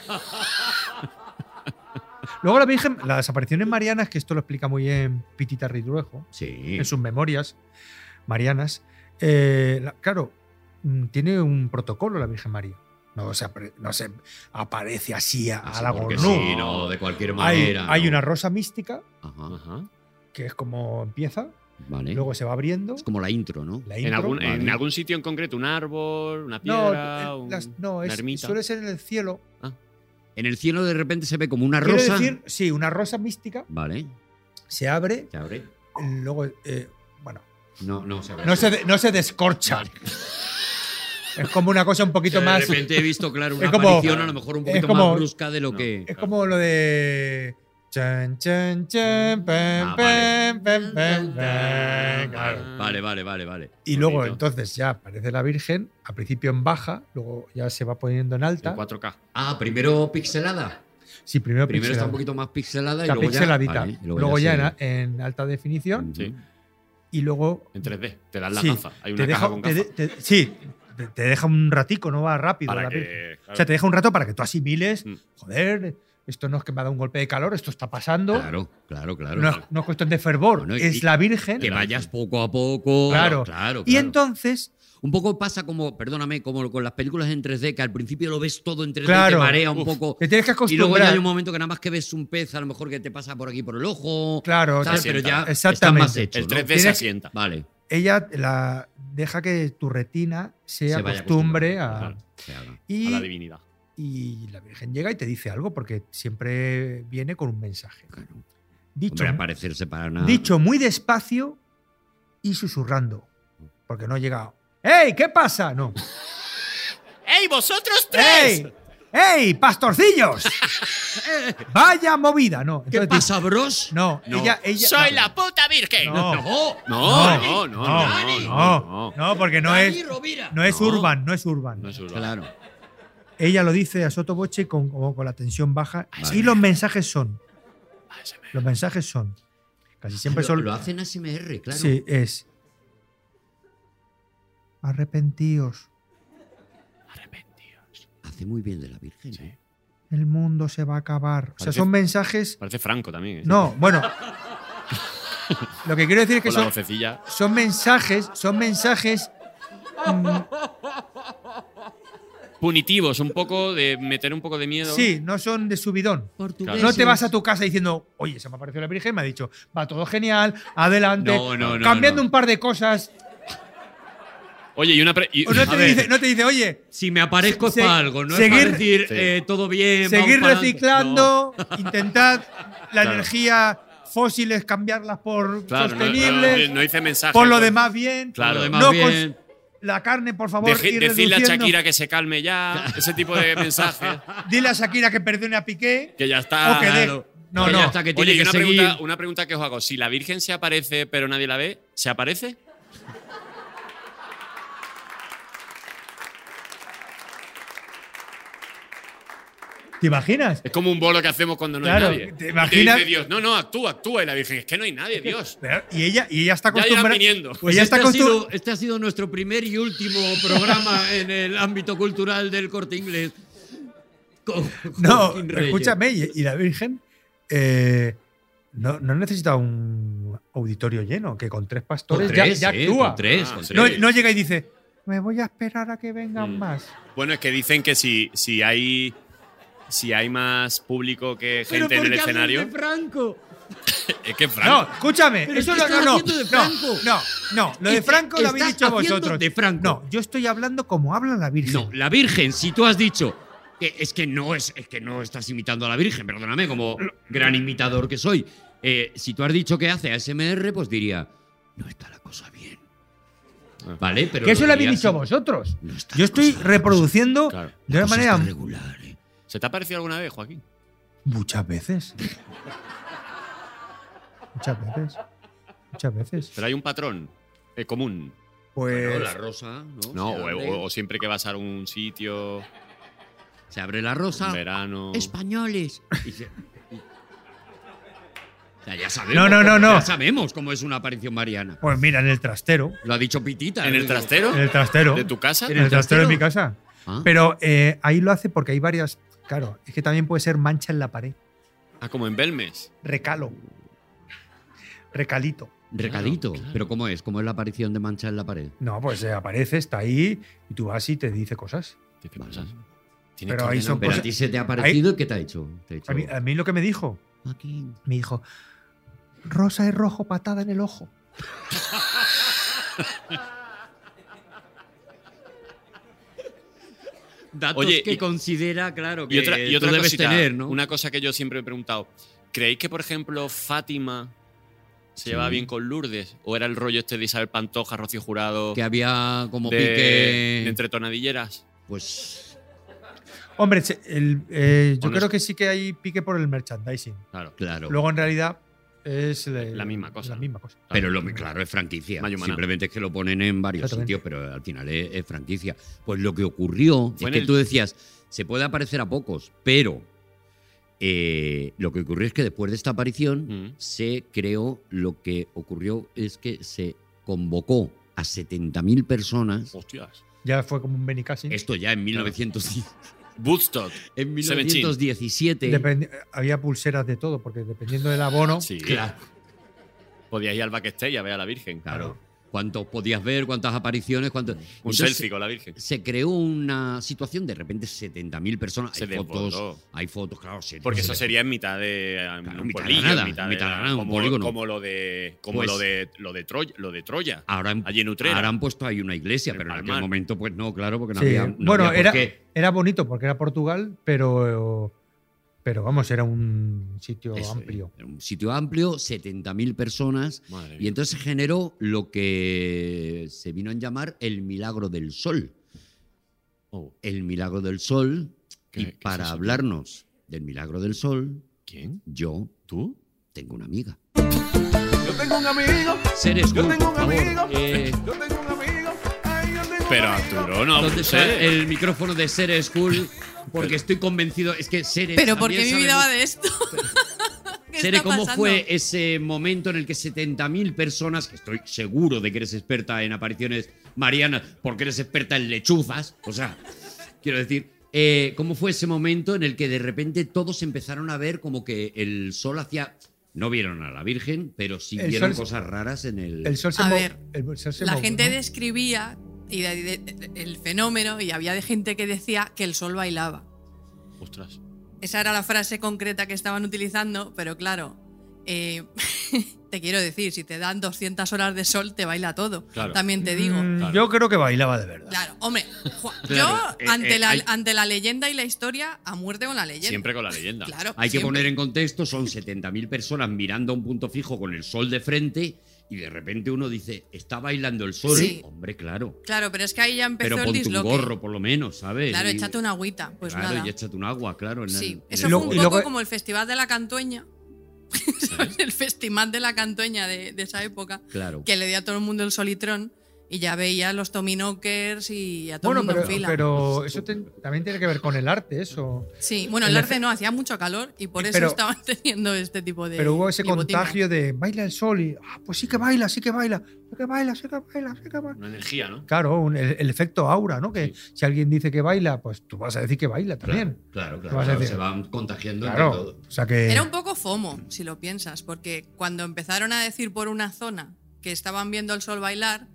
Luego la Virgen, las apariciones marianas, que esto lo explica muy bien Pitita Ridruejo Sí. en sus memorias marianas, eh, la- claro, mm, tiene un protocolo la Virgen María. No se, apre- no se aparece así a, Así a la porque gornú. sí, no, de cualquier Hay, manera. hay no. una rosa mística, Ajá, Ajá. que es como empieza, vale. luego se va abriendo. Es como la intro, ¿no? La En intro. algún, en vale. algún sitio en concreto, un árbol, una no, piedra, eh, un- las- no, una es- ermita. suele ser en el cielo. En el cielo de repente se ve como una Quiero rosa. decir, sí, una rosa mística Vale. se abre, ¿Se abre? luego, eh, bueno, No, no se abre. no se, de- no se descorcha. Vale. Es como una cosa un poquito De más. repente he visto, claro, una es como- aparición a lo mejor un es poquito como- más brusca de lo No. que. Es como lo de. Chan, chan, chan, pam, Ah, vale. pam, pam, pam, pam, claro. Vale, vale, vale, vale. Y luego, Bonito. entonces, ya aparece la Virgen, al principio en baja, luego ya se va poniendo en En alta. cuatro K. Ah, primero pixelada. Sí, primero, Primero está pixelada. un poquito más pixelada y Está luego ya. pixeladita. vale, y luego ya, se- en, a- en alta definición. Ujú. Sí. Y luego. En tres D. Te dan la sí, gafa. Hay te una deja- caja con te gafa. de- te- sí, te, te deja un ratico, no va rápido Para la que- Virgen. claro. O sea, te deja un rato para que tú asimiles. Mm. Joder, esto no es que me ha dado un golpe de calor, esto está pasando. Claro, claro, claro. No, es, no es cuestión de fervor, Bueno, y- es la Virgen. Que vayas poco a poco. Claro. claro. Y claro. entonces, Un poco pasa como, perdóname, como con las películas en tres D, que al principio lo ves todo en tres D, Claro. te marea un Uf. poco. te tienes que Y luego ya acostumbrar. hay un momento que nada más que ves un pez, a lo mejor que te pasa por aquí por el ojo. Claro, ¿sabes? te- Pero ya exactamente. está más hecho. El ¿no? tres D se Tienes- asienta. Vale. Ella la deja que tu retina se, Se vaya acostumbre a. acostumbrando, claro, se haga. Y, A la divinidad. y la Virgen llega y te dice algo, porque siempre viene con un mensaje. Claro. Dicho, Hombre, aparecerse para nada. dicho muy despacio y susurrando. Porque no llega. ¡Ey! ¿Qué pasa? No. ¡Ey, vosotros ¡Ey! ¡Ey! ¡Pastorcillos! ¡Vaya movida! No. ¿Qué Entonces, pasa, bros? No, No. ella. ella ¡Soy no. la puta virgen! No. No. No, no, no, no, Dani. no, No, no, porque no Dani es. Rovira. No es No. urban, no es urban. No es urbano. Claro. Ella lo dice a sotoboche con, como con la tensión baja. Vale. Y los mensajes son. A S M R. Los mensajes son. Casi siempre lo, son. lo hacen A S M R, claro. Sí, es. Arrepentíos. Arrepentidos. Hace muy bien de la Virgen. Sí. El mundo se va a acabar. O sea, Parece- son mensajes. Parece Franco también. ¿eh? No, bueno. Lo que quiero decir es que Con la son, vocecilla. son mensajes. Son mensajes. mm, Punitivos, un poco de meter un poco de miedo. sí, no son de subidón. Portugueses. No te vas a tu casa diciendo, oye, se me apareció la Virgen, me ha dicho, va todo genial, adelante. No, no, no, cambiando no. un par de cosas. Oye, y una. pre- y- O no a te, ver, dice, no te dice, oye, Si me aparezco es Se- para algo, no seguir- es para decir Sí. eh, todo bien. seguir vamos para adelante. reciclando, intentad la Claro. energía fósiles cambiarlas por claro, no, sostenibles, no, no dice mensaje. por lo pues, demás bien. Claro. Lo demás No bien. La carne, por favor, deje- ir decirle a reduciendo. Shakira que se calme ya. Ese tipo de mensajes. Dile a Shakira que perdone a Piqué. Que ya está. O que dé- Claro. No, Que no. ya está, que tiene Oye, y que una seguir. pregunta, una pregunta que os hago. Si la Virgen se aparece pero nadie la ve, ¿se aparece? ¿Te imaginas? Es como un bolo que hacemos cuando no Claro, hay nadie. ¿te Y imaginas? dice Dios, no, no, actúa, actúa. Y la Virgen, es que no hay nadie, Dios. Pero- Y ella, y ella está Ya irán acostumbrada. viniendo. Pues ella este, está ha acostum- sido, este ha sido nuestro primer y último programa en el ámbito cultural del Corte Inglés. Con No, Joaquín Reyes. escúchame, y, y la Virgen eh, no, no necesita un auditorio lleno, que con tres pastores Con ya- tres, ya, eh, actúa. con tres, Ah, con sí. No, tres. no llega y dice, me voy a esperar a que vengan Mm. más. Bueno, es que dicen que si, si hay si hay más público que Pero gente en ¿por el qué haces escenario, de Franco? es que No, Franco. escúchame, Pero eso es no, que no, estás no, haciendo de no, Franco. no, no, lo de Es que Franco lo habéis estás dicho haciendo vosotros. de Franco. No, yo estoy hablando como habla la Virgen. No, la Virgen, si tú has dicho que es que no es, es que no estás imitando a la Virgen, perdóname, como gran imitador que soy. Eh, si tú has dicho que hace A S M R, pues diría, no está la cosa bien. ¿Vale? Pero Que eso lo lo habéis dirías dicho sin- vosotros. No está Yo la estoy cosa- reproduciendo Claro. de una la cosa manera está regular, ¿eh? ¿Se te ha parecido alguna vez, Joaquín? muchas veces. Muchas veces. Muchas veces. Pero hay un patrón eh, común. Pues Bueno, la rosa, ¿no? No, se, o, abre, o- o siempre que vas a un sitio, se abre la rosa. en verano. Españoles. Y se- y- O sea, ya sabemos. No, no, no, cómo- no. Ya sabemos cómo es una aparición mariana. pues mira, en el trastero. Lo ha dicho Pitita. ¿En ¿eh? el trastero? En el trastero. ¿De tu casa? En el trastero de mi trastero? casa. Ah. Pero eh, ahí lo hace porque hay varias. Claro, es que también puede ser mancha en la pared. Ah, como en Belmes. Recalo. Recalito. Recadito. Claro, claro. ¿Pero cómo es? ¿Cómo es la aparición de mancha en la pared? No, pues eh, aparece, está ahí y tú vas y te dice cosas. Dice Vale. cosas. Tienes Pero que ahí ordenar son un ¿Pero cosas- a ti se te ha parecido y qué te ha hecho? Te ha hecho A mí, a mí lo que me dijo, aquí. me dijo, rosa y rojo, patada en el ojo. Datos Oye, que y- considera, claro, que Y otra, y tú otra debes cosita, tener, ¿no? una cosa que yo siempre he preguntado. ¿Creéis que, por ejemplo, Fátima se Sí. llevaba bien con Lourdes? ¿O era el rollo este de Isabel Pantoja, Rocío Jurado, Que había como de, pique. de entre tonadilleras? Pues Hombre, se- el- eh, yo ¿O no creo es- que sí que hay pique por el merchandising. Claro. claro. Luego, en realidad, es le- La misma cosa. La misma cosa. Pero lo claro es franquicia. Mayumana. Simplemente es que lo ponen en varios Exactamente. sitios, pero al final es, es franquicia. Pues lo que ocurrió Fue es en que el- tú decías, se puede aparecer a pocos, pero eh, lo que ocurrió es que después de esta aparición Mm. se creó, lo que ocurrió es que se convocó a setenta mil personas. Hostias. Ya fue como un Benny Cassin. Esto ya en mil novecientos diez Woodstock. en mil Seventeen. novecientos diecisiete. Dependi- había pulseras de todo, porque dependiendo del abono. Sí. Claro, Podías ir al backstage a ver a la Virgen. claro. ¿Cuántos podías ver? ¿Cuántas apariciones? ¿Cuántos? Un Entonces, selfie con la Virgen. se creó una situación de repente setenta mil personas. Se Hay fotos, desbordó. hay fotos, claro. se- Porque se eso le- sería en mitad de Claro, un mitad de pueblillo, nada, en mitad de, mitad de nada, un como, polígono. como lo de como Pues- lo de lo de Troya, lo de Troya. Ahora, han- Allí en Utrera. ahora han puesto ahí una iglesia, En pero en aquel Palmar. momento, pues no, claro, porque no Sí. había. no bueno, había era, por qué. era bonito porque era Portugal, pero, pero vamos, era un sitio Eso, amplio. era un sitio amplio, setenta mil personas. Madre Y mía. entonces se generó lo que se vino a llamar el milagro del sol. Oh, El milagro del sol. ¿Qué- Y qué es para eso? hablarnos del milagro del sol, ¿quién? yo ¿Tú? tengo una amiga. Yo tengo un amigo, Seres yo Good, tengo por un favor. amigo, Eh, yo tengo un amigo, ay, yo tengo Pero un amigo. Arturo, no. ¿Dónde está sé. el micrófono de Seres Cool? Porque estoy convencido. Es que Seres. Pero ¿por qué también mi vida va sabemos- de esto? ¿Qué Sere, está ¿cómo pasando? fue ese momento en el que setenta mil personas, que estoy seguro de que eres experta en apariciones marianas, porque eres experta en lechuzas, o sea, quiero decir, eh, ¿cómo fue ese momento en el que de repente todos empezaron a ver como que el sol hacía... No vieron a la Virgen, pero sí El vieron sol- cosas raras en el... El sol se A mo- ver, el sol se La movió, gente ¿no? describía y de- de- de- el fenómeno y había de gente que decía que el sol bailaba. Ostras. Esa era la frase concreta que estaban utilizando, pero claro, eh, te quiero decir, si te dan doscientas horas de sol, te baila todo. Claro. También te digo. Mm, Claro. Yo creo que bailaba de verdad. Claro, hombre, Juan, Claro, yo eh, ante, eh, la, hay- ante la leyenda y la historia, a muerte con la leyenda. Siempre con la leyenda. Claro, Hay que siempre. poner en contexto, son setenta mil personas mirando a un punto fijo con el sol de frente y de repente uno dice, está bailando el sol. Sí. Hombre, claro. Claro, pero es que ahí ya empezó Pero el ponte un disloque. gorro, por lo menos, ¿sabes? Claro, Y- échate una agüita. Pues claro, nada. y échate un agua, claro. en Sí, el- en eso el- Y fue un luego- poco y luego- como el Festival de la Cantueña. ¿Sabes? El Festival de la Cantueña de, de esa época. Claro. Que le dio a todo el mundo el solitrón y ya veía los Tominokers y a todo Bueno, el mundo pero, en fila. pero eso te- también tiene que ver con el arte, eso. Sí, bueno, el el arte efe- no, hacía mucho calor y por eso Pero- estaban teniendo este tipo de. Pero hubo ese lipotimia. contagio de baila el sol y ah, pues sí que baila, sí que baila, sí que baila, sí que baila, sí que baila. Una energía, ¿no? Claro, un- el, el efecto aura, ¿no? Que si alguien dice que baila, pues tú vas a decir que baila también. Claro, ¿Qué claro. vas a claro, decir? se van contagiando entre Claro. todo. O sea que. Era un poco FOMO, si lo piensas, porque cuando empezaron a decir por una zona que estaban viendo el sol bailar,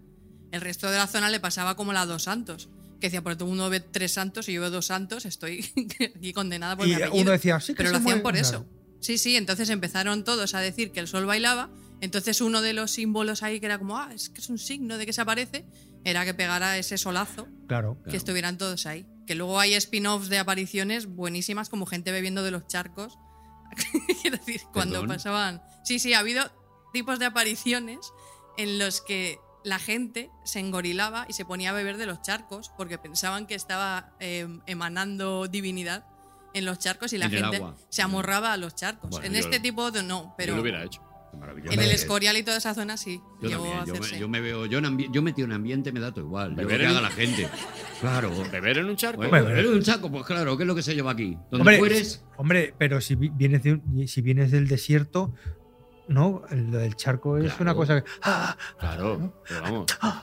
El resto de la zona le pasaba como la Dos Santos. Que decía, por todo el mundo ve tres santos y yo veo dos santos, estoy aquí condenada por Y mi apellido. uno decía, sí que Pero se lo hacían mueve, por claro. eso. Sí, sí, entonces empezaron todos a decir que el sol bailaba. Entonces uno de los símbolos ahí que era como, ah, es que es un signo de que se aparece, era que pegara ese solazo, Claro. que estuvieran todos ahí. Que luego hay spin-offs de apariciones buenísimas, como gente bebiendo de los charcos. Quiero decir, cuando Perdón. pasaban... Sí, sí, ha habido tipos de apariciones en los que la gente se engorilaba y se ponía a beber de los charcos porque pensaban que estaba eh, emanando divinidad en los charcos y la En el gente agua. se amorraba a los charcos. Bueno, en yo- este tipo de no, pero Yo lo hubiera hecho. Qué maravilla. en el Hombre, Escorial y toda esa zona sí Yo llegó también, a yo, hacerse. me, yo me veo, yo, en ambi- yo metido en ambiente me da todo igual. Yo Beber lo que en- haga la gente. Claro. ¿Beber en un charco? Bueno, Bueno, beber en un saco, pues claro, ¿qué es lo que se lleva aquí? ¿Dónde Hombre, fueres? hombre, pero si vi- vienes, de un- si vienes del desierto, ¿no? El del charco es Claro. una cosa que. ¡Ah! Claro, pero vamos.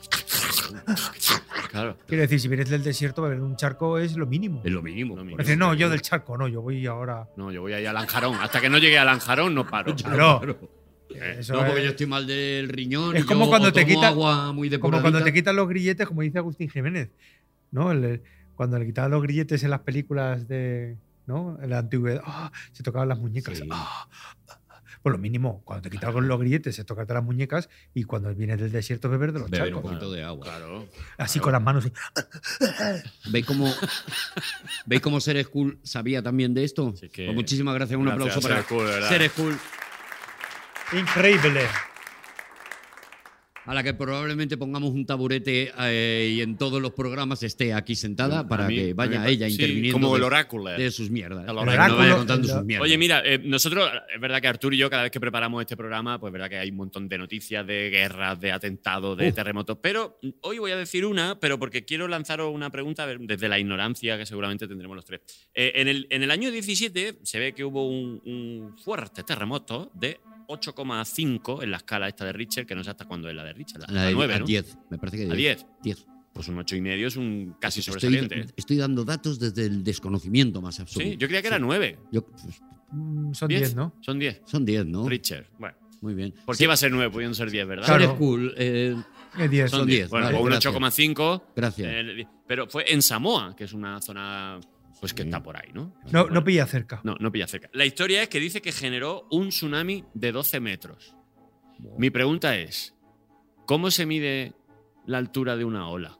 Claro. Quiero decir, si vienes del desierto, beber en un charco es lo mínimo. Es lo mínimo. Lo mínimo. por Dices, eso no, te yo digo. del charco, no, yo voy ahora. No, yo voy ahí a Lanjarón. Hasta que no llegue a Lanjarón no paro. Claro. Eso No, porque es- yo estoy mal del riñón. Es y como yo cuando o te tomo quita- agua muy Como cuando te depuradita. quitan los grilletes, como dice Agustín Jiménez, ¿no? El- el- cuando le quitaban los grilletes en las películas de, ¿no? En la antigüedad, ¡ah! Se tocaban las muñecas. Sí. ¡ah! Pues lo mínimo, cuando te quitan los grilletes es tocarte las muñecas y cuando vienes del desierto beber de los Beber un charcos. poquito de agua. Claro. Así con las manos. ¿Veis cómo, ¿Veis cómo Ser School sabía también de esto? Así que- Pues muchísimas gracias. Un Gracias aplauso a para Ser School, de verdad. Ser School, Increíble. a la que probablemente pongamos un taburete eh, y en todos los programas esté aquí sentada para A mí- que vaya a mí- ella sí, interviniendo como el de, oráculo. de sus mierdas. El Para que oráculo, no vaya contando el- sus mierdas. Oye, mira, eh, nosotros, es verdad que Arturo y yo, cada vez que preparamos este programa, pues es verdad que hay un montón de noticias de guerras, de atentados, de Uf. terremotos. Pero hoy voy a decir una, pero porque quiero lanzaros una pregunta a ver, desde la ignorancia que seguramente tendremos los tres. Eh, en, el, en el año diecisiete se ve que hubo un, un fuerte terremoto de ocho coma cinco en la escala esta de Richter, que no sé hasta cuándo es la de Richter, la, La la de nueve, a ¿no? diez, me parece que A diez. diez. Pues un ocho y medio es un casi Estoy, sobresaliente. estoy dando datos desde el desconocimiento más absoluto. Sí, yo creía que era nueve. Yo- pues, Mm, Son ¿Diez? diez, ¿no? Son diez. son diez, ¿no? Richter. Bueno. Muy bien. ¿Por qué Sí, iba a ser nueve? Pudiendo ser diez, ¿verdad? Claro. Ser School, eh, Es diez. Son diez, Bueno, vale, o un gracias. ocho coma cinco. Gracias. eh, pero fue en Samoa, que es una zona pues que Sí. está por ahí, ¿no? No, Bueno, no pilla cerca. no, no pilla cerca. La historia es que dice que generó un tsunami de doce metros. Mi pregunta es, ¿cómo se mide la altura de una ola?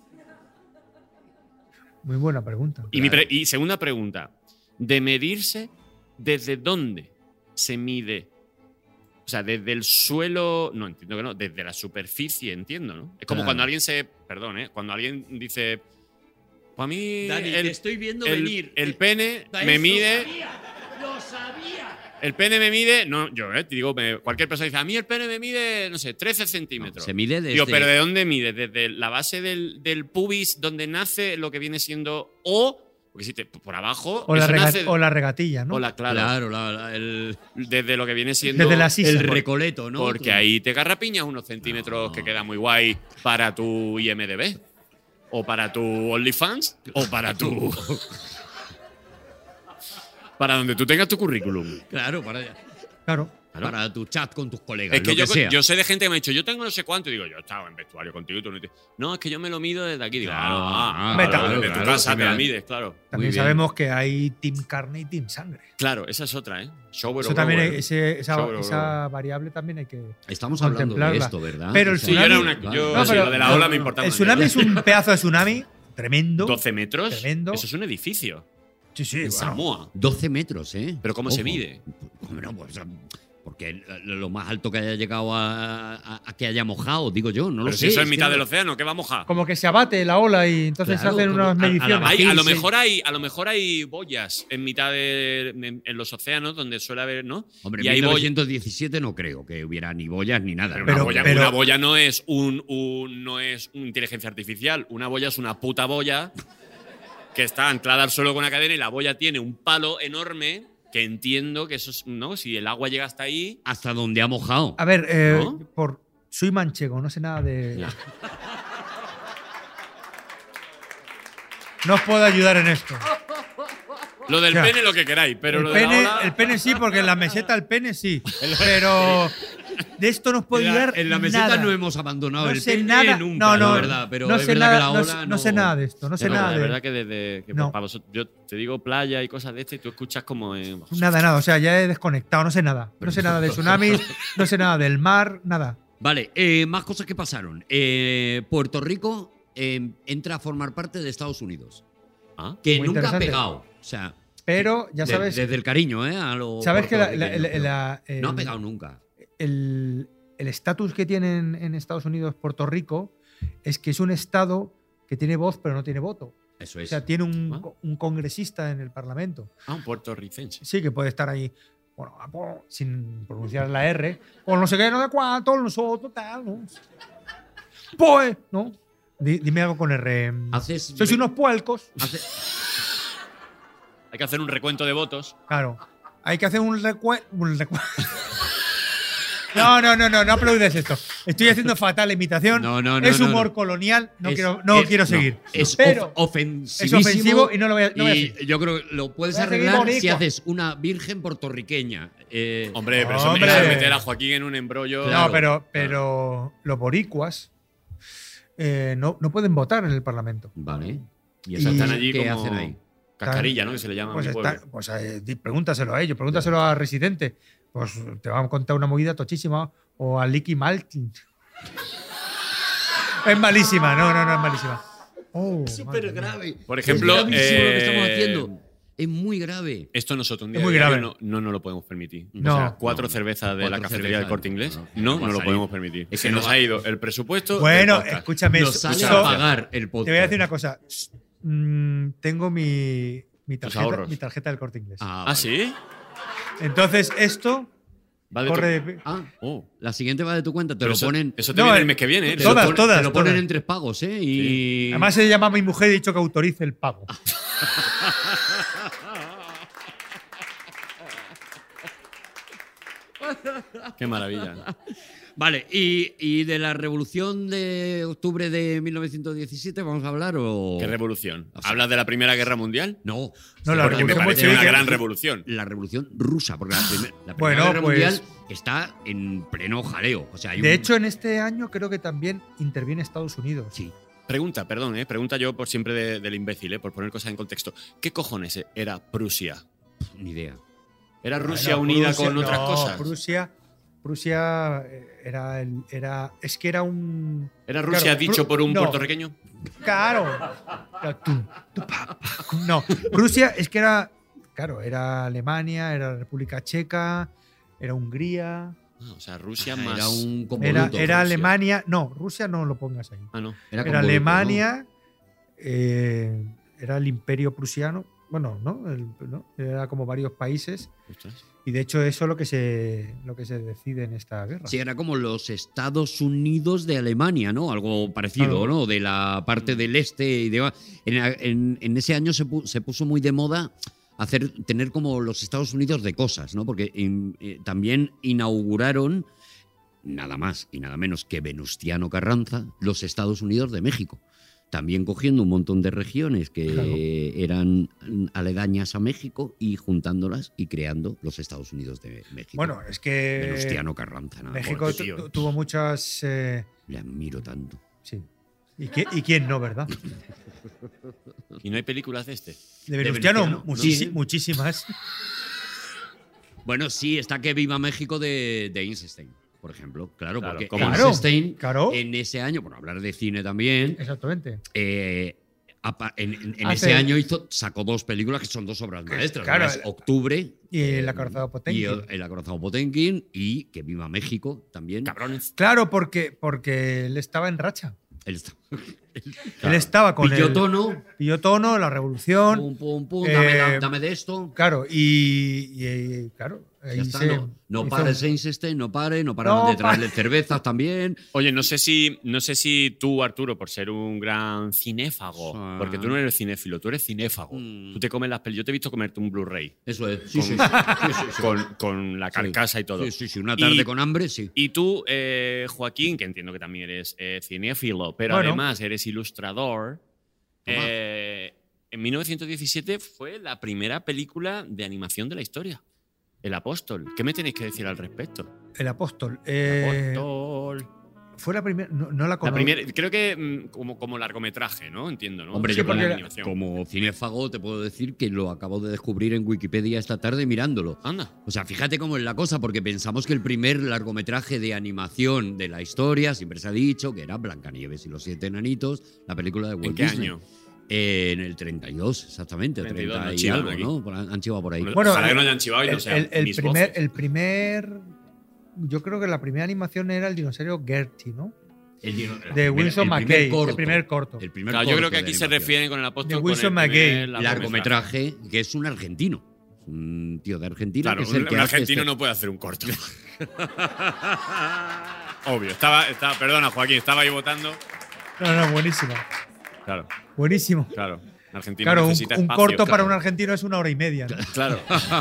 Muy buena pregunta. Y, mi pre- y segunda pregunta, de medirse, ¿desde dónde se mide? O sea, desde el suelo, no, entiendo que no, desde la superficie, entiendo, ¿no? Es como Claro. cuando alguien se, perdón, ¿eh? Cuando alguien dice, pues a mí el, estoy viendo el- el pene me mide, ¡Lo sabía! el pene me mide, no, yo, ¿eh? Te digo, me- cualquier persona dice, a mí el pene me mide, no sé, trece centímetros. Se mide desde... Digo, pero ¿de dónde mide? ¿Desde la base del, del pubis donde nace lo que viene siendo o? Porque si te, por abajo. O la, eso rega- nace- o la regatilla, ¿no? o la- claro, Claro, la- la- el, desde lo que viene siendo. Desde la sisa. el Por- recoleto, ¿no? Porque ahí te garrapiñas unos centímetros No. que queda muy guay para tu I M D B. O para tu OnlyFans. O para tu. para donde tú tengas tu currículum. Claro, para, Claro. Claro. para tu chat con tus colegas. Es que, lo yo, sea. yo sé de gente que me ha dicho, yo tengo no sé cuánto, y digo, yo estaba en vestuario contigo y tú no te. No, es que yo me lo mido desde aquí. Digo, Claro, ah, ah, claro, claro, desde tu claro, casa sí, te la mira. mides, claro. También bien. sabemos que hay team carne y team sangre. Claro, esa es otra, ¿eh? Shower Eso o también blower. hay- ese- esa, Sobre- esa variable también hay que. Estamos hablando de contemplarla. esto, ¿verdad? Pero el O sea, Sí, yo, era tsunami- una, yo No, sí, pero- lo de la ola me importaba. El una tsunami es mierda. un pedazo de tsunami tremendo. doce metros. Tremendo. Eso es un edificio. Sí, sí. En bueno. Samoa. doce metros, ¿eh? Pero ¿cómo se Ojo. mide? Bueno, pues, porque lo más alto que haya llegado a, a- a que haya mojado, digo yo, no lo Pero sé. si eso es que mitad no- del océano, ¿qué va a mojar? Como que se abate la ola y entonces Claro, se hacen como unas a- a la mediciones. base. Hay- a, lo Sí, sí. mejor hay, a lo mejor hay boyas en mitad de. En, en los océanos donde suele haber, ¿no? Hombre, y en hay boyas. mil novecientos diecisiete no creo que hubiera ni boyas ni nada. Pero, ¿no? una, Pero- boya, pero- una boya no es un, un- no es una inteligencia artificial. Una boya es una puta boya que está anclada al suelo con una cadena y la boya tiene un palo enorme que entiendo que eso es, ¿no? Si el agua llega hasta ahí. Hasta donde ha mojado. A ver, eh, ¿No? por, soy manchego, no sé nada de. Ya. No os puedo ayudar en esto. Lo del Ya. pene lo que queráis, pero el, lo de pene, la ola. el pene sí, porque en la meseta el pene sí. Pero de esto nos puede En la, ayudar en la meseta nada. no hemos abandonado No el sé pene nada- nunca, no, la no, verdad. Pero no es sé verdad nada, que la no ola sé- no, no sé nada de esto, no sé Pero nada la de- verdad que desde que No. para vosotros, yo te digo playa y cosas de este y tú escuchas como en, Nada, nada. O sea, ya he desconectado, no sé nada. No sé nada de tsunamis, no sé nada del mar, nada. Vale, eh, más cosas que pasaron. Eh, Puerto Rico eh, entra a formar parte de Estados Unidos. ¿Ah? Que Muy nunca ha interesante. pegado. O sea, Pero ya de- sabes, desde el cariño, ¿eh? A lo sabes que la- la- puertorriqueño, la- pero la- el- no ha pegado nunca. el el estatus que tienen en Estados Unidos Puerto Rico es que es un estado que tiene voz pero no tiene voto. Eso O es. sea, tiene un, Ah. co- un congresista en el Parlamento. Ah, un puertorricense. Sí, que puede estar ahí, bueno, po- sin pronunciar la R, con no sé qué, no sé cuánto, nosotros, tal, ¿no? Pues, ¿no? Di- dime algo con R. Haces- Sois unos puercos. Hace- Hay que hacer un recuento de votos. Claro. Hay que hacer un recuento. No, no, no, no, no aplaudes esto. Estoy haciendo fatal la imitación. No, no, no, es no, humor no. colonial. No es- quiero, no es- quiero seguir. Es Pero of- ofensivísimo. es ofensivo y no lo voy a- no voy a y seguir. yo creo que lo puedes Voy a seguir arreglar si boricua. haces una virgen puertorriqueña. Eh, Hombre, pero eso Hombre. es meter a Joaquín en un embrollo. Claro, no, pero, pero los boricuas eh, no, no pueden votar en el Parlamento. Vale. ¿Y Y- esas Están allí qué como hacen ahí? cascarilla, ¿no? Que se le llama Pues, a mi está- pueblo. pues eh, di- pregúntaselo a ellos, pregúntaselo a Residente. Pues te van a contar una movida tochísima. O a Licky Martin. Es malísima, no, no, no, es malísima. Oh, Es madre súper mía. grave. Por ejemplo, es gravísimo lo que eh, estamos haciendo. Es muy grave. Esto nosotros un Es día muy de diario grave. no, no nos lo podemos permitir. No. O sea, cuatro No, no. cervezas de la Cuatro cafetería del cervezas, Corte Inglés. no, No, no no, va a lo salir. podemos permitir. Es Se que no nos va- ha ido el presupuesto. del Bueno, podcast. escúchame. Nos sale eso- a pagar el podcast. Te voy a decir una cosa. Mm, tengo mi, mi, Tus tarjeta, ahorros. mi tarjeta del Corte Inglés. Ah, ¿Ah, vale. sí? Entonces, esto Va de tu- corre de. Ah, Oh. la siguiente va de tu cuenta. Te Pero lo eso, ponen. eso te No, viene eh, el mes que viene, ¿eh? te todas, lo ponen, todas, Te lo ponen todas. en tres pagos, ¿eh? Y. Además, he llamado a mi mujer y he dicho que autorice el pago. Qué maravilla. Vale, y, y de la revolución de octubre de mil novecientos diecisiete, ¿vamos a hablar o.? ¿Qué revolución? O sea- ¿Hablas de la Primera Guerra Mundial? No. No, la Porque me revolución parece bolchevique- una gran revolución. La revolución rusa, porque la, primer- la Primera Bueno, Guerra pues- Mundial está en pleno jaleo. O sea, hay De un- hecho, en este año creo que también interviene Estados Unidos. Sí. Pregunta, perdón, ¿eh? Pregunta yo por siempre de- del imbécil, ¿eh? Por poner cosas en contexto. ¿Qué cojones era Prusia? Ni idea. ¿Era Rusia Bueno, unida Prusia- con otras no, cosas? Prusia, Prusia eh, era, el- era. Es que era un. ¿Era Rusia Claro, dicho Pru- por un no. puertorriqueño? Claro. Tum, tu, pa, pa. No, Prusia es que era. Claro, era Alemania, era República Checa, era Hungría, Ah, o sea, Rusia Ah, más. Era un era, convoluto. era Rusia. Alemania. No, Rusia no lo pongas ahí. Ah, no. Era Era convoluto, Alemania, eh, era el imperio prusiano. Bueno, ¿no? El- ¿no? Era como varios países. Ostras. Y de hecho, eso es lo que se, lo que se decide en esta guerra. ¿no? Sí, era como los Estados Unidos de Alemania, ¿no? Algo parecido, Claro. ¿no? De la parte del este y demás. En, en- en ese año se, pu- se puso muy de moda hacer, tener como los Estados Unidos de cosas, ¿no? Porque in- eh, también inauguraron, nada más y nada menos que Venustiano Carranza, los Estados Unidos de México. También cogiendo un montón de regiones que Claro. eran aledañas a México y juntándolas y creando los Estados Unidos de México. Bueno, es que Venustiano Carranza, nada. México por tu- tío. tu- tuvo muchas. eh, Le admiro tanto. sí. ¿Y, qué- ¿Y quién no, verdad? ¿Y no hay películas de este? De Venustiano, Venustiano, muchis- sí. muchísimas. Bueno, sí, está que viva México de, de Einstein, por ejemplo. Claro, Claro, porque ¿cómo no? Einstein Claro. en ese año, bueno, hablar de cine también, Exactamente. eh, apa- en, en- en Hace- ese año hizo, sacó dos películas que son dos obras maestras. claro, Una es Octubre. y El eh, acorazado Potemkin. Y el, el acorazado Potemkin y Que viva México también. Cabrones. Claro, porque, porque él estaba en racha. Él está- Él estaba con Pilló el tono, pilló tono, la revolución. pum, pum, pum, dame, Eh, dame de esto. Claro, y, y, y, claro, ahí Ya está, se no, no hizo pares un- Einstein, no pare, no paran No de traerle pare. cervezas también. Oye, no sé si, no sé si tú, Arturo, por ser un gran cinéfago, Ah. porque tú no eres cinéfilo, tú eres cinéfago. Mm. Tú te comes las películas. Yo te he visto comerte un Blu-ray Eso es. Sí, Con- sí, sí, sí, sí, sí. con, con la carcasa y todo. Sí, sí, sí, una tarde Y- con hambre, sí. Y tú, eh, Joaquín, que entiendo que también eres eh, cinéfilo, pero Bueno. además eres ilustrador, Toma. eh, en mil novecientos diecisiete fue la primera película de animación de la historia. El apóstol. ¿Qué me tenéis que decir al respecto? El apóstol. Eh, Apóstol. Fue la primera. No, no la La conozco. primera, creo que mm, como, como largometraje, ¿no? Entiendo, ¿no? Hombre, Sí, yo porque como, era- animación. como cinéfago te puedo decir que lo acabo de descubrir en Wikipedia esta tarde mirándolo. Anda. O sea, fíjate cómo es la cosa, porque pensamos que el primer largometraje de animación de la historia, siempre se ha dicho, que era Blancanieves y los siete enanitos, la película de Walt ¿En qué Disney. año? Eh, en el treinta y dos, exactamente. treinta y dos, treinta no y chivan algo, aquí. ¿no? Por- Han chivado por ahí. Bueno, Bueno, ojalá que no el- hayan chivado y no El, sean el- el mis primer, voces. el primer. Yo creo que la primera animación era el dinosaurio Gertie, ¿no? El dino- De el Wilson primer McKay, corto. el primer corto. El primer Claro, yo corto creo que de aquí se animación. refieren con el apóstol De con Wilson el primer McKay. Largometraje, que es un argentino. Un tío de Argentina. Claro, que es el un, que un hace argentino este- no puede hacer un corto. Obvio. Estaba, estaba, perdona, Joaquín, estaba ahí votando. No, no, buenísimo. Claro, Buenísimo. claro. Argentina Claro, un, necesita un espacio, corto para claro. un argentino es una hora y media. ¿no? Claro.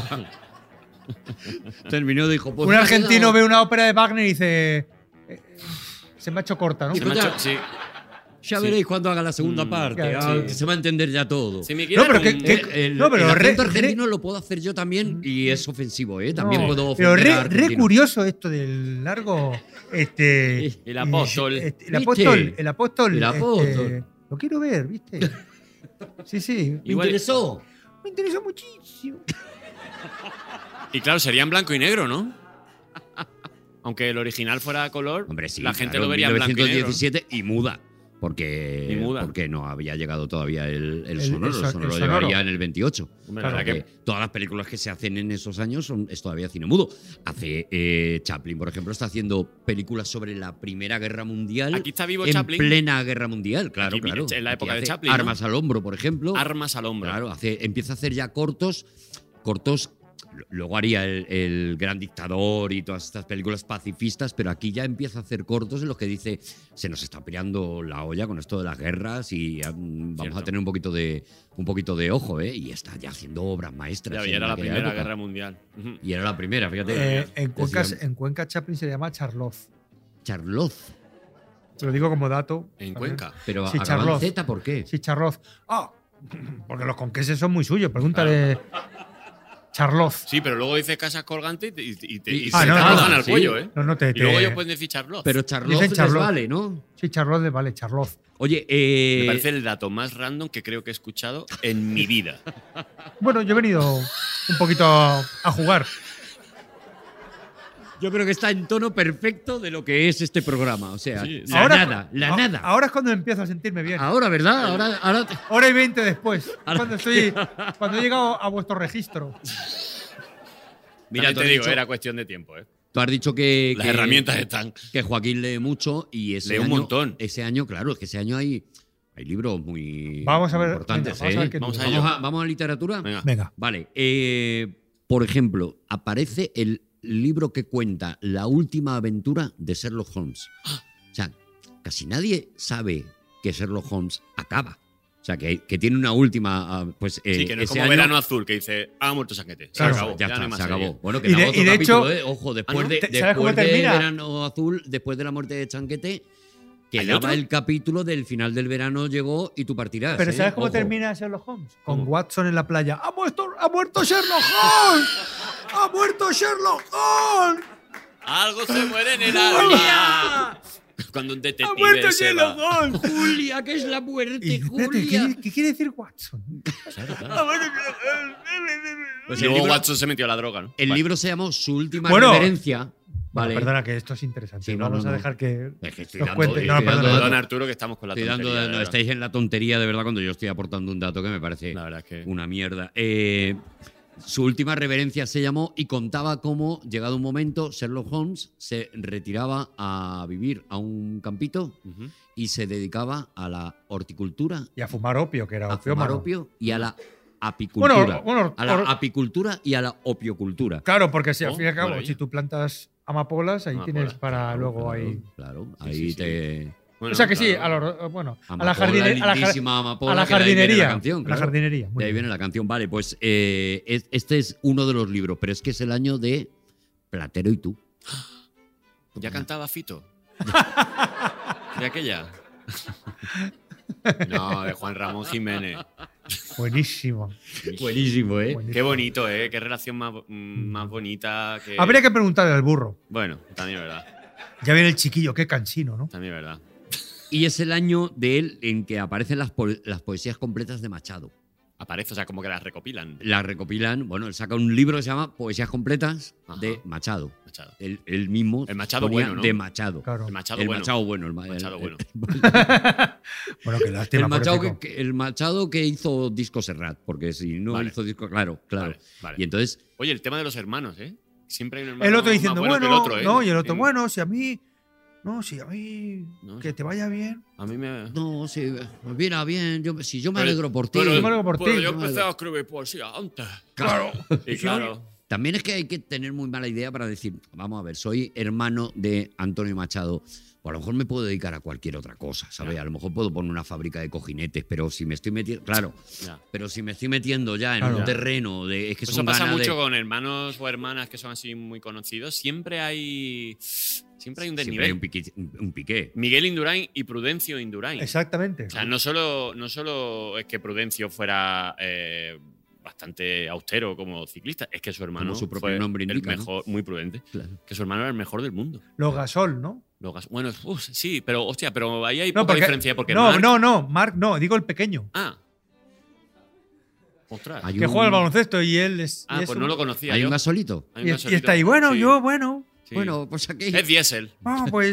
Terminó y dijo: pues Un me ha argentino quedado- ve una ópera de Wagner y dice. eh, eh, se me ha hecho corta, ¿no? Se me ha hecho- sí. Ya Sí. veréis cuando haga la segunda Mm, parte. claro, ah, sí. que se va a entender ya todo. Si me No, pero quieren que- un- que- El, No, pero el acento re- argentino lo puedo hacer yo también y es ofensivo, ¿eh? También No, puedo pero ofender a re, re argentinos. curioso esto del largo. Este, El apóstol. este, el ¿Viste? apóstol. El apóstol. El este, apóstol. lo quiero ver, ¿viste? Sí, sí. Me Igual- interesó. Me interesa muchísimo. Y claro, sería en blanco y negro, ¿no? Aunque el original fuera a color, Hombre, sí, la gente claro, lo vería en blanco y negro. mil novecientos diecisiete y muda. Porque, Y muda. porque no había llegado todavía el, el El- sonoro. el El, so- sonoro el lo sonoro. llevaría en el veintiocho. Hombre, Claro, la verdad Que que- todas las películas que se hacen en esos años son, es todavía cine mudo. Hace eh, Chaplin, por ejemplo, está haciendo películas sobre la Primera Guerra Mundial. Aquí está vivo en Chaplin. plena Guerra Mundial, claro, Aquí, claro. en la época Aquí de hace Chaplin, ¿no? Armas al hombro, por ejemplo. Armas al hombro. Claro, hace, empieza a hacer ya cortos, cortos. Luego haría el, el Gran Dictador y todas estas películas pacifistas, pero aquí ya empieza a hacer cortos en los que dice: se nos está peleando la olla con esto de las guerras y mm, vamos Cierto. a tener un poquito de un poquito de ojo, ¿eh? Y está ya haciendo obras maestras. Ya, y en era la aquella Primera época. Guerra Mundial. Ujú. Y era la primera, fíjate. Eh, en, Cuenca, Decían, en Cuenca Chaplin se llama Charlotte. Charlotte. Te lo digo como dato. En también. Cuenca. Pero Sí, acaban Charlotte. Z, ¿por qué? Sí, Charlotte. Ah, porque los conqueses son muy suyos. Pregúntale. Charlotte. Sí, pero luego dice casas colgantes y te, y, y te- y Ah, se no, te no, colgan al sí. cuello, ¿eh? No, no te. Y luego te- ellos pueden decir Charlotte. Pero Charlotte Dicen les Charlotte. vale, ¿no? Sí, Charlotte le vale, Charlotte. Oye, eh, Me parece el dato más random que creo que he escuchado en mi vida. Bueno, yo he venido un poquito a, a jugar. yo creo que está en tono perfecto de lo que es este programa. O sea, Sí, sí. la Ahora- nada, la a- nada. Ahora es cuando empiezo a sentirme bien. Ahora, ¿verdad? Ahora, ahora te- Hora y veinte después. Ahora- Cuando, estoy, cuando he llegado a vuestro registro. Mira, Mira, tú te has, digo, dicho, era cuestión de tiempo, ¿eh? tú has dicho que, Las que- herramientas están. que Joaquín lee mucho y ese Lee un año, montón. Ese año, claro, es que ese año hay, hay libros muy Vamos a ver. importantes. venga, vamos a ¿eh? ver qué Vamos tú- a ello. ¿Vamos, a, vamos a literatura. Venga. Venga. Vale. eh, por ejemplo, aparece el libro que cuenta la última aventura de Sherlock Holmes. O sea, casi nadie sabe que Sherlock Holmes acaba. O sea, que, que tiene una última. ah, Pues, eh, Sí, que no es ese como año- Verano Azul, que dice, ha muerto Sanquete. Se Claro, acabó. Ya no está, hay más se serie. acabó. Bueno, que Y le de- hago otro y de capítulo, hecho- ¿eh? Ojo, después ¿Ah, no? de, ¿Te- sabes cómo después de termina? Verano Azul, después de la muerte de Chanquete, ¿Hay quedaba otro? el capítulo del final del verano llegó y tú partirás. Pero ¿eh? ¿sabes cómo Ojo. termina Sherlock Holmes? Con ¿Cómo? Watson en la playa. ¡Ha muerto, ha muerto Sherlock Holmes! ¡Ha muerto Sherlock Holmes! Algo se muere en el alma. Cuando un ¡Ha detective muerto se Sherlock va. Holmes! Julia, que es la muerte, Y, espérate, Julia. ¿qué, ¿Qué quiere decir Watson? Claro, claro. ¡Ha muerto Sherlock Holmes! Pues Y el luego libro- Watson se metió a la droga, ¿no? El Vale. libro se llamó Su última Bueno. reverencia. Vale. Vale. Perdona, que esto es interesante. Sí, no, Vamos no, a no. dejar que. Es que estoy Nos dando, cuente. estoy No, dando perdona. datos. Perdón, Arturo, que estamos con la Estoy dando- tontería, de no, verdad. estáis en la tontería de verdad cuando yo estoy aportando un dato que me parece La verdad es que... una mierda. Eh, su última reverencia se llamó y contaba cómo, llegado un momento, Sherlock Holmes se retiraba a vivir a un campito Ujú. y se dedicaba a la horticultura, Y a fumar opio, que era a opio fumar malo. opio y a la apicultura. Bueno, bueno, a la or- apicultura y a la opiocultura. Claro, porque si al Oh, fin y al cabo, maravilla. si tú plantas amapolas, ahí Amapolas, tienes para Claro, luego claro, ahí. Claro, Sí, ahí sí, sí. te. Bueno, o sea que sí, claro. a, lo- bueno, a la, Amapola, jardine- a la jar- lindísima amapola, a la que de ahí viene jardinería. la canción, a la claro. jardinería. muy De ahí bien. viene la canción. Vale, pues eh, es- este es uno de los libros, pero es que es el año de Platero y tú. ¿Ya cantaba Fito? ¿De aquella? No, de Juan Ramón Jiménez. Buenísimo. Buenísimo, ¿eh? Buenísimo. Qué bonito, ¿eh? Qué relación más, más bonita. Que... Habría que preguntarle al burro. Bueno, también es verdad. Ya viene el chiquillo, qué cansino, ¿no? También es verdad. Y es el año de él en que aparecen las, po- las poesías completas de Machado. Aparece, o sea, como que las recopilan. Las recopilan, bueno, él saca un libro que se llama Poesías completas Ajá. de Machado. Machado. Él, él mismo. El Machado ponía bueno, ¿no? De Machado. Claro. El Machado el bueno. Machado bueno. El, ma- Machado el- bueno. Bueno, qué lástima. El Machado, pobrecito. que, que- el Machado que hizo disco Serrat, porque si no Vale. hizo disco, claro, claro. Vale, vale. Y entonces, Oye, el tema de los hermanos, ¿eh? Siempre hay un hermano El otro más diciendo, bueno, bueno, que el otro, ¿eh? no, y el otro, En- bueno, si a mí, no, si a mí, No, que sí. te vaya bien. A mí me... no, si mira bien, yo, si yo me Pero- alegro por ti. yo me alegro por pero ti. yo empecé a escribir poesía antes. Claro. Y claro. También es que hay que tener muy mala idea para decir, vamos a ver, soy hermano de Antonio Machado, pues a lo mejor me puedo dedicar a cualquier otra cosa, ¿sabes? Ya. A lo mejor puedo poner una fábrica de cojinetes, pero si me estoy metiendo, claro, Ya. pero si me estoy metiendo ya en Claro. un Ya. terreno de es que Eso son pasa ganas mucho de, con hermanos o hermanas que son así muy conocidos. Siempre hay, siempre hay un siempre desnivel. hay un piqué, un- un piqué. Miguel Indurain y Prudencio Indurain. Exactamente. O sea, no solo, no solo es que Prudencio fuera eh, bastante austero como ciclista, es que su hermano Como su propio fue nombre el indica, ¿no? mejor, muy prudente, Claro. que su hermano era el mejor del mundo. Los Gasol, ¿no? Los gas- bueno, uf, sí, pero hostia, pero ahí hay No, poca porque- diferencia porque no, Marc- no, no, Marc, no, digo el pequeño. Ah. Ostras. Hay Que un- juega al baloncesto y él es. Ah, y es pues un- no lo conocía Hay yo. un gasolito. Hay un Y, y gasolito. está ahí, bueno, Sí, yo, bueno. sí. Bueno, pues aquí. Es diésel. Ah, pues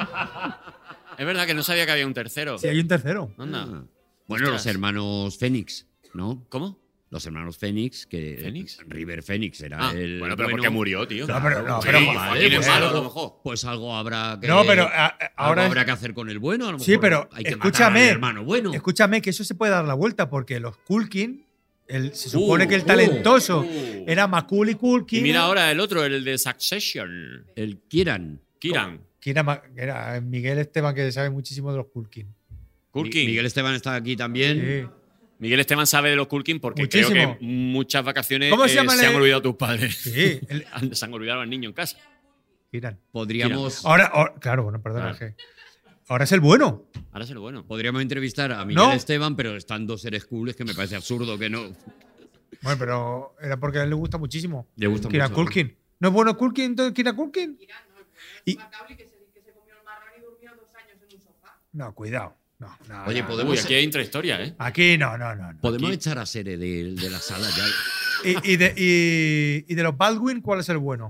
Es verdad que no sabía que había un tercero. sí, hay un tercero. Anda. Ah. Bueno, Ostras. los hermanos Fénix, ¿no? ¿Cómo? Los hermanos Fénix, que ¿Fénix? River Fénix era Ah, el bueno, pero ¿por qué murió, tío? No, pero- no, Sí, pero- Joaquín Vale, es pues, malo, a algo, lo mejor. pues algo habrá que No, pero a- a- algo ahora es- habrá que hacer con el bueno. A lo Sí, mejor pero hay que matar escúchame, al hermano bueno. escúchame que eso se puede dar la vuelta porque los Culkin, el, se Uh, supone que el uh, talentoso uh. era Macaulay Culkin. Y mira ahora el otro, el de Succession. El Kieran. Kiran. Que era, Ma- era Miguel Esteban, que sabe muchísimo de los Culkin. Culkin. Mi- Miguel Esteban está aquí también. Sí. Miguel Esteban sabe de los Culkin porque Muchísimo. creo que muchas vacaciones ¿Cómo se eh, llama se el- han olvidado tus padres. Sí, el- se han olvidado al niño en casa. Kiran. Podríamos, Ahora, ahora- claro, bueno, perdona. Claro. que- Ahora es el bueno. Ahora es el bueno. podríamos entrevistar a Miguel No. Esteban, pero están dos seres cool, es que me parece absurdo que no. Bueno, pero era porque a él le gusta muchísimo. Le gusta Kira mucho. Culkin. ¿No es bueno Culkin entonces Kira Culkin? Y- Macaulay que se, que se comió el marrón y durmió dos años en un sofá. No, cuidado. No, no, Oye, no. podemos- Uy, aquí hay intrahistoria, ¿eh? Aquí no, no, no. no. Podemos Aquí- echar a Sere de, de la sala ya. Y, y de, y- y de los Baldwin, ¿cuál es el bueno?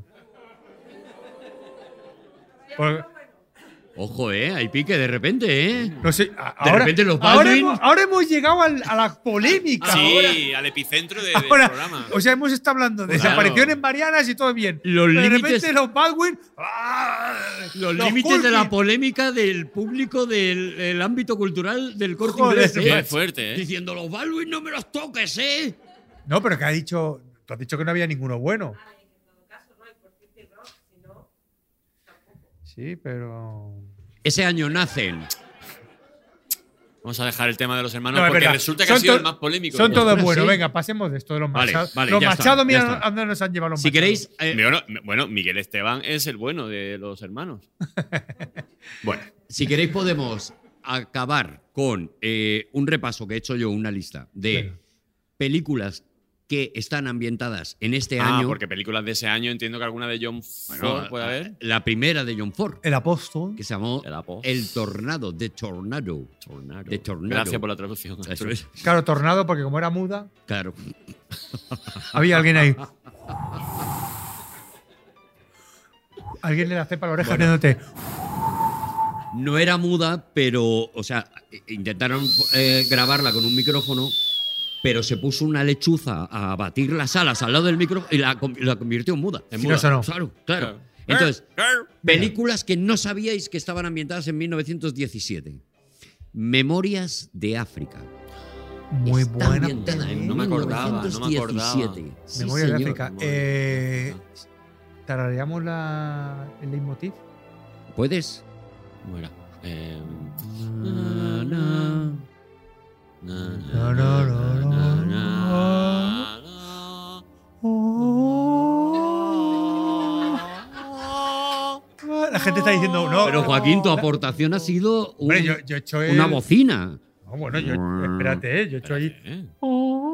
Porque- Ojo, ¿eh? Hay pique de repente, ¿eh? no sé, a- ahora, repente los ahora, Baldwin- hemos, ahora hemos llegado al- a la polémica. ahora, Sí, al epicentro de- del ahora- programa. o sea, hemos estado hablando de Claro. desapariciones marianas y todo bien. Los Pero de límites- repente los Baldwin. ¡ah! Los límites de la Culkin. polémica del público del el ámbito cultural del Corte Joder, Inglés. ¿eh? Qué fuerte, ¿eh? Diciendo, los Baldwin no me los toques, ¿eh? No, pero que ha dicho. Tú has dicho que no había ninguno bueno. Sí, pero. Ese año nacen. Vamos a dejar el tema de los hermanos No, es porque verdad. resulta que Son ha sido to- el más polémico. Son todos Ostras, buenos. sí. Venga, pasemos de esto de los Vale, Machado. vale, los ya está, Machado, ya mira está. a dónde nos han llevado los Si Machado. queréis, eh, Bueno, bueno, Miguel Esteban es el bueno de los hermanos. Bueno, si queréis podemos acabar con eh, un repaso que he hecho yo, una lista de Venga. películas que están ambientadas en este ah, año. porque películas de ese año entiendo que alguna de John Bueno, Ford puede haber. La primera de John Ford, El apóstol. que se llamó El Apóstol. El Tornado, The Tornado. Tornado. De Tornado. Gracias por la traducción. Eso es. Claro, tornado, porque como era muda, Claro. había alguien ahí. Alguien le la cepa la oreja haciéndote. No era muda, pero, o sea, intentaron eh, grabarla con un micrófono, pero se puso una lechuza a batir las alas al lado del micrófono y la, con- la convirtió en muda. En Sí, muda. eso no. Claro, claro. Claro. Entonces, películas que no sabíais que estaban ambientadas en mil novecientos diecisiete. Memorias de África. Muy Está buena. ambientada en No me acordaba, no me acordaba. mil novecientos diecisiete. Sí, Memoria de señor. África. Eh, ¿Tarareamos la, el leitmotiv? ¿Puedes? ¿Cómo era? Eh, Na, na. na, No, no, no, no, na, no. na, La gente está diciendo, no. Pero Joaquín, tu aportación ha sido un- Hombre, yo, yo he hecho el- una bocina. No, bueno, yo, espérate, eh, yo he hecho ahí. Eh, Oh,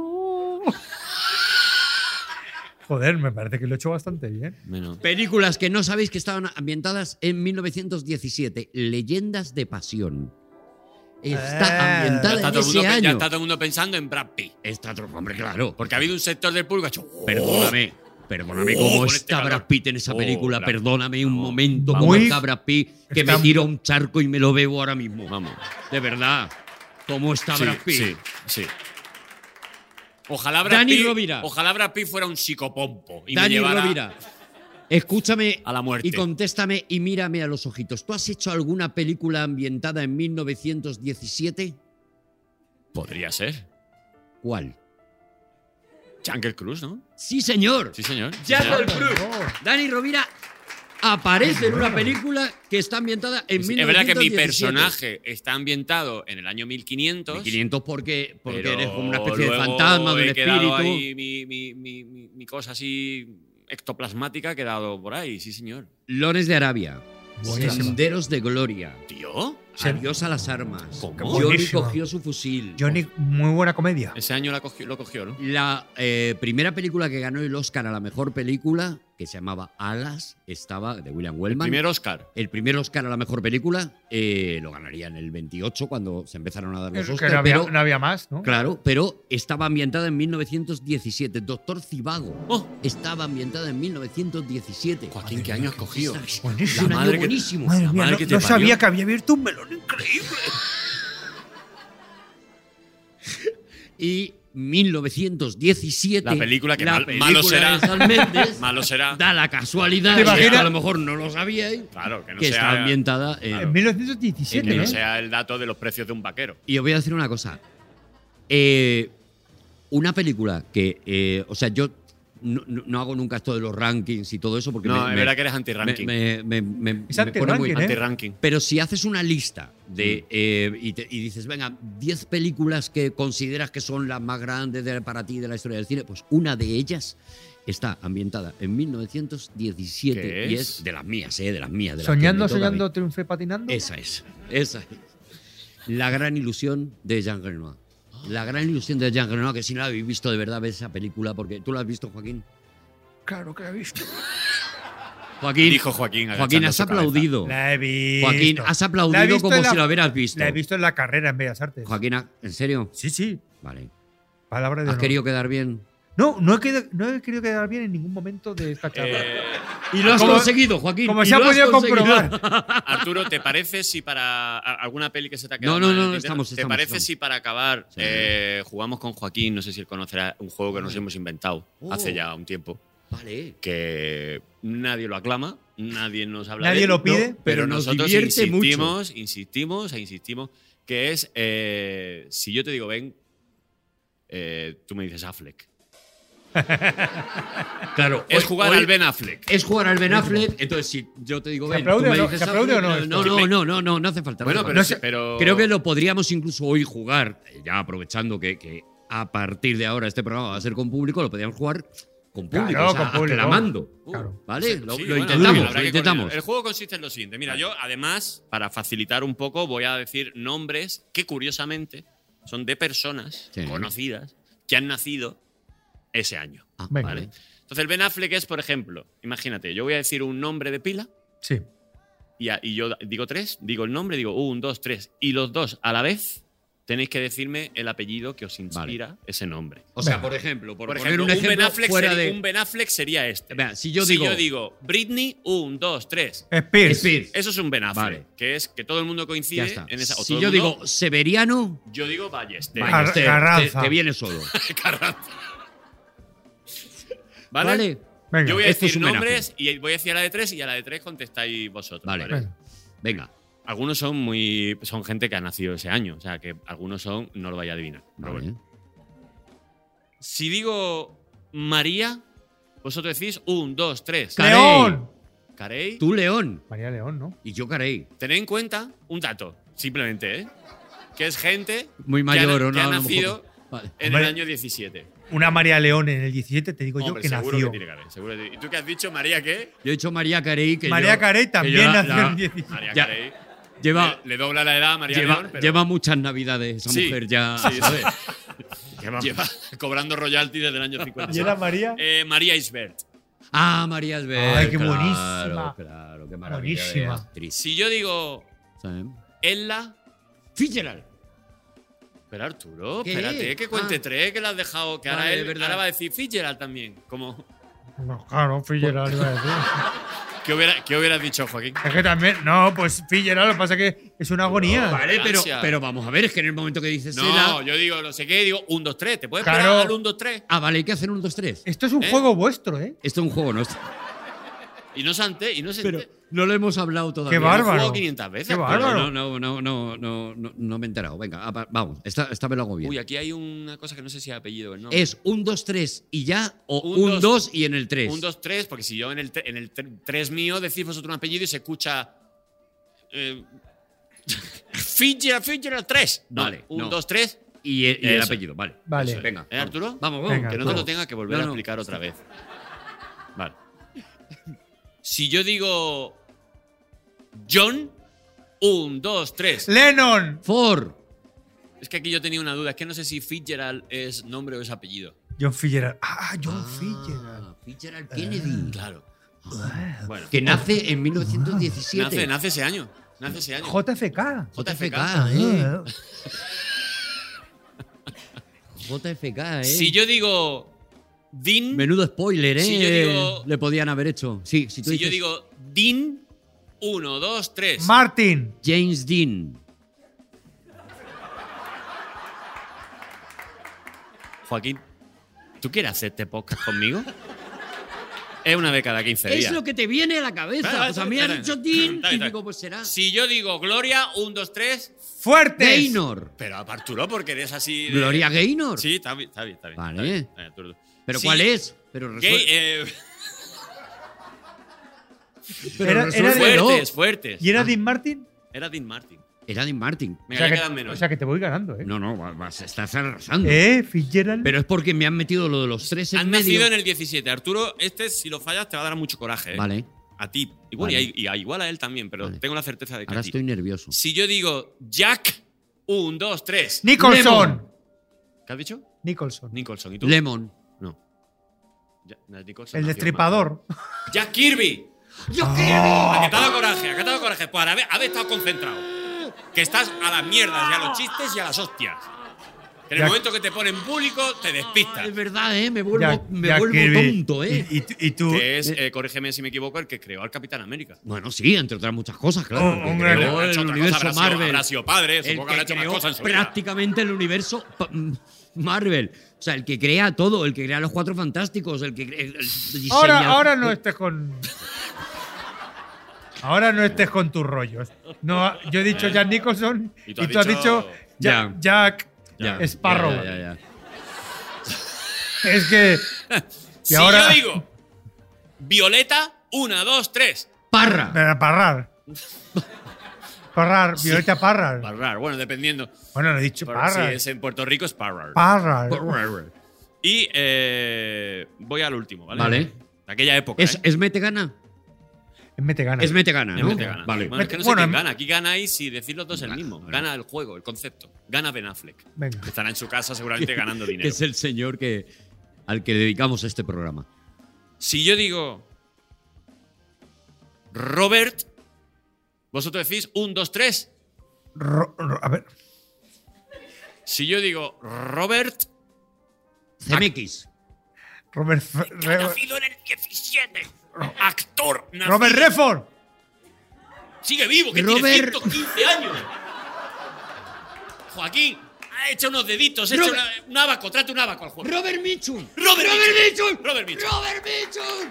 Joder, me parece que lo he hecho bastante bien. Menos. Películas que no sabéis que estaban ambientadas en mil novecientos diecisiete. Leyendas de pasión. Está Eh, ambientada Ya está, en todo el mundo, ese pe- ya año. está todo el mundo pensando en Brad Pitt. Está otro hombre, claro. Porque ha habido un sector del público que ha hecho. Perdóname. Perdóname Oh, cómo con este está calor. Brad Pitt en esa Oh, película. claro. Perdóname un Vamos, momento. vamos. Cómo está Brad Pitt. Que Está- me tiro a un charco y me lo bebo ahora mismo. Vamos. De verdad. ¿Cómo está Sí, Brad Pitt? sí, sí. Ojalá Brad, Dani Pitt, Rovira. ojalá Brad Pitt fuera un psicopompo y Dani me llevara Rovira, escúchame a la muerte. y contéstame y mírame a los ojitos. ¿Tú has hecho alguna película ambientada en mil novecientos diecisiete? Podría ser. ¿Cuál? Jungle Cruise, ¿no? Sí, señor. Sí, señor. Sí, Jungle señor. Cruise. Dani Rovira aparece en una película que está ambientada en Es, mil es verdad que mi novecientos diecisiete. personaje está ambientado en el año mil quinientos. mil quinientos porque, porque pero eres como una especie de luego fantasma, de un he quedado espíritu. ahí, mi, mi, mi, mi- mi cosa así ectoplasmática ha quedado por ahí, sí, señor. Lones de Arabia. Buenísima. Senderos de gloria. ¿Tío? Adiós a las armas. ¿Cómo? Johnny Buenísima. cogió su fusil. Johnny, muy buena comedia. Ese año la cogió- lo cogió, ¿no? La eh, primera película que ganó el Oscar a la mejor película, que se llamaba Alas, estaba de William El Wellman. primer Oscar. El primer Oscar a la mejor película eh, lo ganaría en el veintiocho cuando se empezaron a dar los Es que Oscars. no había, pero, no había más, ¿no? claro, pero estaba ambientada en mil novecientos diecisiete. Doctor Zivago Oh. estaba ambientada en mil novecientos diecisiete. Joaquín, ¿qué año has cogido? Es Buenísimo. un La año madre que- buenísimo. Madre La mía, madre no, que te no parió. sabía que había abierto un melón increíble. Y mil novecientos diecisiete. La película que la mal- película malo será. de Sam Mendes Malo será. da la casualidad, ¿Te y esto imaginas? a lo mejor no lo sabíais, Claro, que no que está sea, ambientada en. En mil novecientos diecisiete, que no ¿eh? sea el dato de los precios de un vaquero. Y os voy a decir una cosa. Eh, una película que. eh, o sea, yo no, no- no hago nunca esto de los rankings y todo eso porque No, me, es me- verdad que eres me, anti-ranking. me- me- me- Es me pone muy- anti-ranking, ¿eh? Anti-ranking. Pero si haces una lista Mm. de eh, y, te- y dices, venga, diez películas que consideras que son las más grandes de- para ti de la historia del cine, pues una de ellas está ambientada en mil novecientos diecisiete ¿Qué y es? es de las mías, ¿eh? De las mías. De las Soñando, que me toca a mí. soñando, triunfé patinando. Esa es, esa es. La gran ilusión de Jean Renoir. La gran ilusión de Jean Renoir, que si no la habéis visto de verdad, ves esa película, porque tú la has visto, Joaquín. Claro que la he visto. Joaquín, Dijo Joaquín. Joaquín, agachando has su cabeza. aplaudido. La he visto. Joaquín, has La he aplaudido visto como en la- si lo hubieras visto. La he visto en la carrera en Bellas Artes. Joaquín, ¿en serio? Sí, sí. Vale. Palabra de ¿Has honor. querido quedar bien? No, no he, querido, no he querido quedar bien en ningún momento de esta charla. Eh, Y lo has Como- conseguido, Joaquín. como y se ha lo has podido conseguido. comprobar. Arturo, ¿te parece si para a- alguna peli que se te ha quedado No, no, mal en no, el no, tintero? estamos, ¿Te estamos, parece estamos. si para acabar Sí. eh, jugamos con Joaquín? No sé si él conocerá un juego que nos hemos inventado Oh. hace ya un tiempo. Vale. Que nadie lo aclama, nadie nos habla Nadie de él, lo pide, no, pero, pero nos nosotros divierte mucho. insistimos, insistimos e insistimos, que es, eh, si yo te digo ven, eh, tú me dices Affleck. Claro. Es hoy- jugar hoy al Ben Affleck. Es jugar al Ben Affleck. Entonces, si yo te digo, ¿Se ven, aplaude tú o me no? dices ¿Se aplaude o no Affleck, esto? No, no, no, no, no, no hace falta. no Bueno, hace pero, falta. sí, pero Creo que lo podríamos incluso hoy jugar, eh, ya aprovechando que, que a partir de ahora este programa va a ser con público, lo podríamos jugar con público, Claro, o sea, con público. aclamando. Claro. ¿Vale? Sí, lo sí, lo bueno, intentamos, habrá lo que intentamos. coordinar. El juego consiste en lo siguiente. Mira, yo además, para facilitar un poco, voy a decir nombres que curiosamente son de personas Sí. conocidas que han nacido ese año. Ah, Venga. vale. Entonces, el Ben Affleck es, por ejemplo, imagínate, yo voy a decir un nombre de pila Sí. y, a- y yo digo tres, digo el nombre, digo un, dos, tres, y los dos a la vez tenéis que decirme el apellido que os inspira ese nombre. O sea, Venga. por ejemplo, por, Por poner ejemplo, un un, ejemplo ben Affleck fuera sería, de. un Ben Affleck sería este. Vea, si yo si digo- yo digo Britney, un, dos, tres. Spears. Spears. Eso es un Ben Affleck, Vale. que es que todo el mundo Ya coincide está. en esa. o Si todo yo el mundo- digo Severiano, yo digo Ballester. Car- Ballester, Carranza. te, te viene solo. Carranza. ¿Vale? ¿Vale? Venga. Yo voy a Esto es decir un Ben nombres y voy a decir a la de tres y a la de tres contestáis vosotros. Vale. ¿vale? Venga. Venga. Algunos son muy. Son gente que ha nacido ese año. O sea, que algunos son. No lo vaya a adivinar. Pero Vale. bueno. Si digo María, vosotros decís un, dos, tres. Carey. ¡León! Carey. Tú, León. María León, ¿no? Y yo, Carey. Tened en cuenta un dato, simplemente, ¿eh? Que es gente Muy mayor, que ha, ¿o no? que ha A lo mejor. nacido Vale. en Hombre. el año diecisiete. Una María León en el diecisiete, te digo yo Hombre, que seguro nació. que tiene que haber. Seguro que- ¿Y tú qué has dicho, María, qué? Yo he dicho María Carey. Que María yo- Carey que también yo la- nació la- en el diecisiete. María Ya. Carey. Lleva, Le, le dobla la edad a María lleva, León, pero- lleva muchas navidades esa Sí, mujer ya. sí, sí. ¿sabes? Lleva cobrando royalty desde el año cincuenta y ¿Y seis. era María? Eh, María Isbert. Ah, María Albert. Ay, qué claro, buenísima. Claro, qué maravilla. Buenísima. de actriz. Si yo digo ¿Sabes? Ella. Fitzgerald. Pero Arturo, ¿Qué? espérate, que cuente Ah. tres, que la has dejado. Que ahora Vale, él es verdad. ahora va a decir Fitzgerald también. Como, No, claro, Fitzgerald iba a decir. ¿qué, hubiera, ¿Qué hubieras dicho, Joaquín? Es que también, no, pues Fitzgerald, lo que pasa es que es una agonía. Vale, pero, Gracias. pero vamos a ver, es que en el momento que dices No, Ella. yo digo no sé qué, digo un, dos, tres. ¿Te puedes Claro. esperar al un, dos, tres? Ah, vale, hay que hacer un, dos, tres. Esto es un ¿Eh? juego vuestro, ¿eh? Esto es un juego, ¿no? Es- Y no se ante, y no se Pero ante- no lo hemos hablado todavía. Qué Lo he bárbaro. jugado quinientas veces. Qué pero bárbaro. No, no, no, no, no, no, no me he enterado. Venga, apa- vamos, esta, esta me lo hago bien. Uy, aquí hay una cosa que no sé si es apellido o no. ¿Es un, dos, tres y ya? ¿O Un, un, dos- dos y en el tres? Un, dos, tres, porque si yo en el, tre- en el tre- tres mío decís vosotros un apellido y se escucha. Eh, Fitzgerald, Fitzgerald tres. No, Vale, un, no. dos, tres. Y el, y el Eso. apellido, vale. Vale. Eso, venga. ¿Eh, Arturo? Vamos, vamos. Venga. Que no te lo tenga que volver No, a no. explicar otra vez. Vale. Si yo digo. John. Un, dos, tres. Lennon. Ford. Es que aquí yo tenía una duda. Es que no sé si Fitzgerald es nombre o es apellido. John Fitzgerald. Ah, John Ah, Fitzgerald. Fitzgerald Kennedy. Claro. Bueno. Que nace en mil novecientos diecisiete. Nace, nace ese año. Nace ese año. J F K. J F J F K, K, ¿eh? Ah, J F K, ¿eh? Si yo digo. Dean. Menudo spoiler, ¿eh? Si yo digo- Le podían haber hecho. Sí, si tú Si yo dices digo Dean. Uno, dos, tres. Martin. James Dean. Joaquín, ¿tú quieres hacer este podcast conmigo? Es una vez cada quince días. Es lo que te viene a la cabeza. Vale, Pues a vale, mí han vale. dicho Dean Está bien, y está digo, bien. pues será. Si yo digo Gloria, un, dos, tres. Fuertes. Gaynor. Pero Arturo, porque eres así. de- Gloria Gaynor. Sí, está bien, está bien. Está bien Vale. está bien, está bien, Arturo. ¿Pero Sí, cuál es? Pero Gay, resuel- eh, pero Era- era resuélvelo. fuertes, fuertes. ¿Y era Dean Martin? Era Dean Martin. Era Dean Martin. Venga, o, sea ya que, quedan menos. o sea que te voy ganando, ¿eh? No, no, va- vas- estás arrasando. ¿Eh? Fitzgerald. Pero es porque me han metido lo de los tres en Has medio. nacido en el diecisiete. Arturo, este, si lo fallas, te va a dar mucho coraje. ¿eh? Vale, A ti. Igual, Vale. y, a, y a- igual a él también, pero Vale. tengo la certeza de que ahora a ti. estoy nervioso. Si yo digo Jack, un, dos, tres. Nicholson. Lemon. ¿Qué has dicho? Nicholson. Nicholson. ¿Y tú? Lemon. No. Ya- no, Nicholson El nació destripador. más. Jack Kirby. ¡Yo ¿A que te ha dado coraje? ¿A que te ha dado coraje? Pues haber, haber estado concentrado. Que estás a las mierdas y a los chistes y a las hostias. Que en el Jack- momento que te ponen público, te despistas. Es verdad, ¿eh? Me vuelvo, Jack- me Jack vuelvo Kirby. tonto, ¿eh? Y, y- y tú. Que es, eh, corrígeme si me equivoco, el que creó al Capitán América. Bueno, sí, entre otras muchas cosas, claro. Oh, porque hombre, creó Ha hecho el otra universo cosa, habrá sido- Marvel. habrá sido padre, El supongo que habrá que hecho más creó cosas en su vida. prácticamente el universo pa- mm, Marvel. O sea, el que crea todo, el que crea los Cuatro Fantásticos, el que crea- el diseña- Ahora, ahora no estés con. Ahora no estés con tus rollos. No, yo he dicho Jack Nicholson y Y tú, tú has has dicho Ya. Jack, Jack Ya, Sparrow. ya, ya, ya. Es que. Y Si ahora. yo digo Violeta, una, dos, tres. Parra. Para Parrar. Parrar, Violeta Parrar. Parrar, bueno, dependiendo. Bueno, lo he dicho Pero Parrar. Si es en Puerto Rico, es Parrar. Parrar. Y eh, voy al último, ¿vale? Vale. De aquella época. ¿Es, ¿eh? es Metegana? Es Metegana. Es Metegana, Es ¿no? Mete gana. Vale. Bueno, es que no sé Bueno, quién em- gana. Aquí ganáis si decir los dos el Gana, mismo. vale. Gana el juego, el concepto. Gana Ben Affleck. Venga. Que estará en su casa seguramente ganando Que dinero. es el señor que, al que dedicamos este programa. Si yo digo Robert, vosotros decís un, dos, tres. Ro- ro- a ver. Si yo digo Robert, Zemeckis. Robert. F- Re- nacido en el diecisiete. Actor. nacido- Robert Redford. Sigue vivo, que Robert- tiene ciento quince años. Joaquín, ha hecho unos deditos, ha hecho Robert- una- un abaco, trate un abaco al juego. Robert Mitchum. Robert Mitchum. Mitchum. Robert Mitchum. Robert Mitchum.